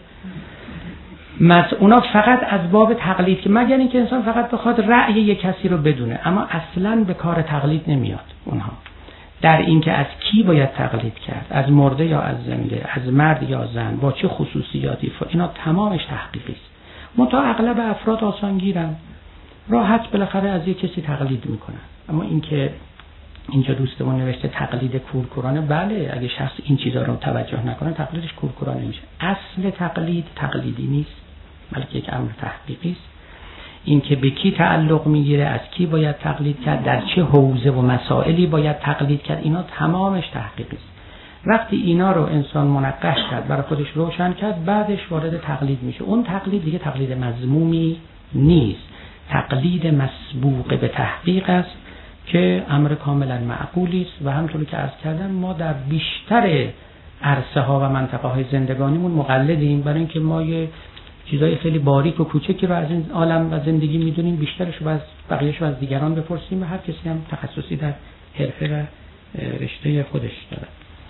مس اونا فقط از باب تقلید، که مگر اینکه انسان فقط بخواد رأی یک کسی رو بدونه، اما اصلاً به کار تقلید نمیاد اونها. در این که از کی باید تقلید کرد، از مرده یا از زنده، از مرد یا زن، با چه خصوصیاتی، اینا تمامش تحقیقی است. منتها اغلب افراد آسانگیرن، راحت بالاخره از یک کسی تقلید میکنن. اما این که اینجا دوستمون نوشته تقلید کورکورانه، بله اگه شخص این چیزا رو توجه نکنه تقلیدش کورکورانه میشه. اصل تقلید تقلیدی نیست، بلکه یک امر تحقیقی است. این که به کی تعلق میگیره، از کی باید تقلید کرد، در چه حوزه و مسائلی باید تقلید کرد، اینا تمامش تحقیقی است. وقتی اینا رو انسان منقش کرد، برای خودش روشن کرد، بعدش وارد تقلید میشه. اون تقلید دیگه تقلید مذمومی نیست، تقلید مسبوق به تحقیق است که امر کاملا معقولی است. و همونطور که عرض کردم ما در بیشتر عرصه ها و منطقه های زندگانیمون مقلدیم، برای اینکه ما یه چیزای خیلی باریک و کوچکی رو از این عالم و زندگی میدونیم، بیشترش رو از بقیه‌اش رو از دیگران بپرسیم و هر کسی هم تخصصی در حرفه و رشته خودش داره.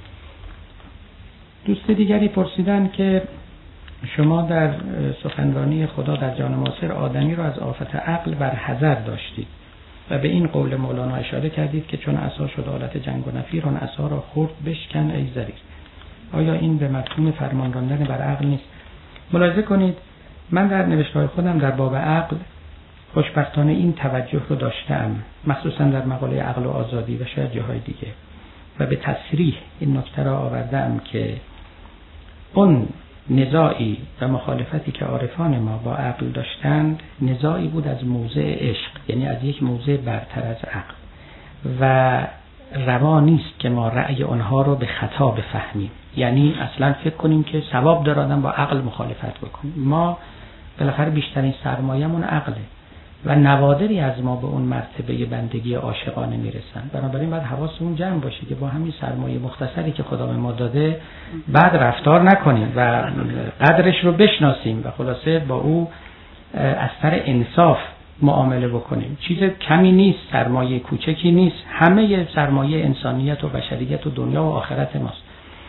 دوست دیگری پرسیدن که شما در سخنرانی خدا در جان معاصر آدمی رو از آفت عقل بر حذر داشتید و به این قول مولانا اشاره کردید که چون عصا شد آلت جنگ و نفیر، اون عصا را خورد بشکن ای زریر. آیا این به مفهوم فرمان راندن بر عقل نیست؟ ملاحظه کنید من در نوشته‌های خودم در باب عقل خوشبختانه این توجه رو داشتم، مخصوصا در مقاله عقل و آزادی و شاید جاهای دیگه، و به تصریح این نکته را آوردم که اون نزاعی و مخالفتی که عارفان ما با عقل داشتند نزاعی بود از موضع عشق، یعنی از یک موضع برتر از عقل، و روا نیست که ما رأی آنها رو به خطا بفهمیم، یعنی اصلا فکر کنیم که ثواب داره آدم با عقل مخالفت بکنیم. ما بالاخره بیشترین سرمایه‌مون عقله و نوادری از ما به اون مرتبه بندگی عاشقانه میرسن. بنابراین باید حواسمون جمع باشه که با همین سرمایه مختصری که خدا به ما داده بعد رفتار نکنیم و قدرش رو بشناسیم و خلاصه با او از سر انصاف معامله بکنیم. چیز کمی نیست، سرمایه کوچکی نیست، همه سرمایه انسانیت و بشریت و دنیا و آخرت ماست.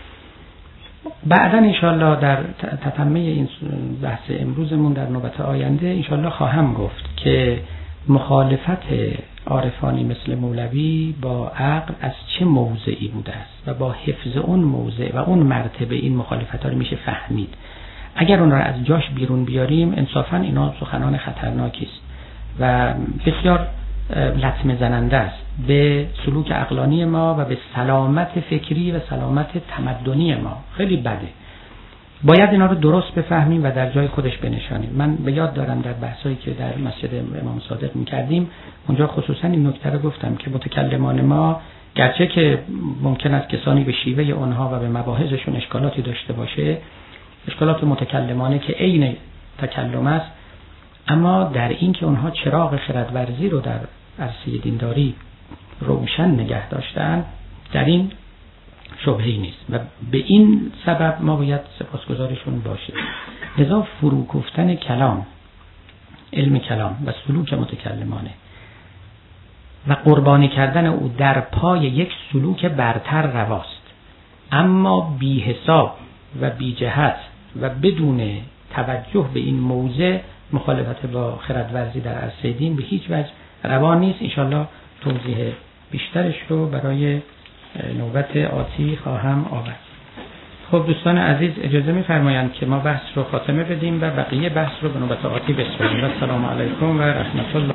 بعدا انشالله در تتمه این بحث امروزمون در نوبت آینده انشالله خواهم گفت که مخالفت عارفانی مثل مولوی با عقل از چه موضعی بوده است و با حفظ اون موضع و اون مرتبه این مخالفت ها رو میشه فهمید. اگر اون را از جاش بیرون بیاریم انصافا اینا سخنان خطرناکی است و بسیار لطمه زننده است به سلوک عقلانی ما و به سلامت فکری و سلامت تمدنی ما. خیلی بده. باید اینا رو درست بفهمیم و در جای خودش بنشانیم. من به یاد دارم در بحثایی که در مسجد امام صادق می‌کردیم اونجا خصوصا این نکته رو گفتم که متکلمان ما گرچه که ممکن است کسانی به شیوه اونها و به مباحثشون اشکالاتی داشته باشه، اشکالات متکلمانه که عین تکلم است، اما در این که اونها چراغ خردورزی رو در عرصه دینداری روشن نگه داشتن در این شبهه‌ای نیست و به این سبب ما باید سپاسگزارشون باشیم. لذا فرو گفتن کلام، علم کلام و سلوک متکلمانه و قربانی کردن او در پای یک سلوک برتر رواست، اما بی حساب و بی جهت و بدون توجه به این موضع مخالفت با خردورزی در عرصه دین به هیچ وجه روا نیست. انشالله توضیح بیشترش رو برای نوبت آتی خواهم آورد. خب دوستان عزیز اجازه می‌فرمایند که ما بحث رو خاتمه بدیم و بقیه بحث رو به نوبت آتی بسپاریم. السلام علیکم و رحمت الله.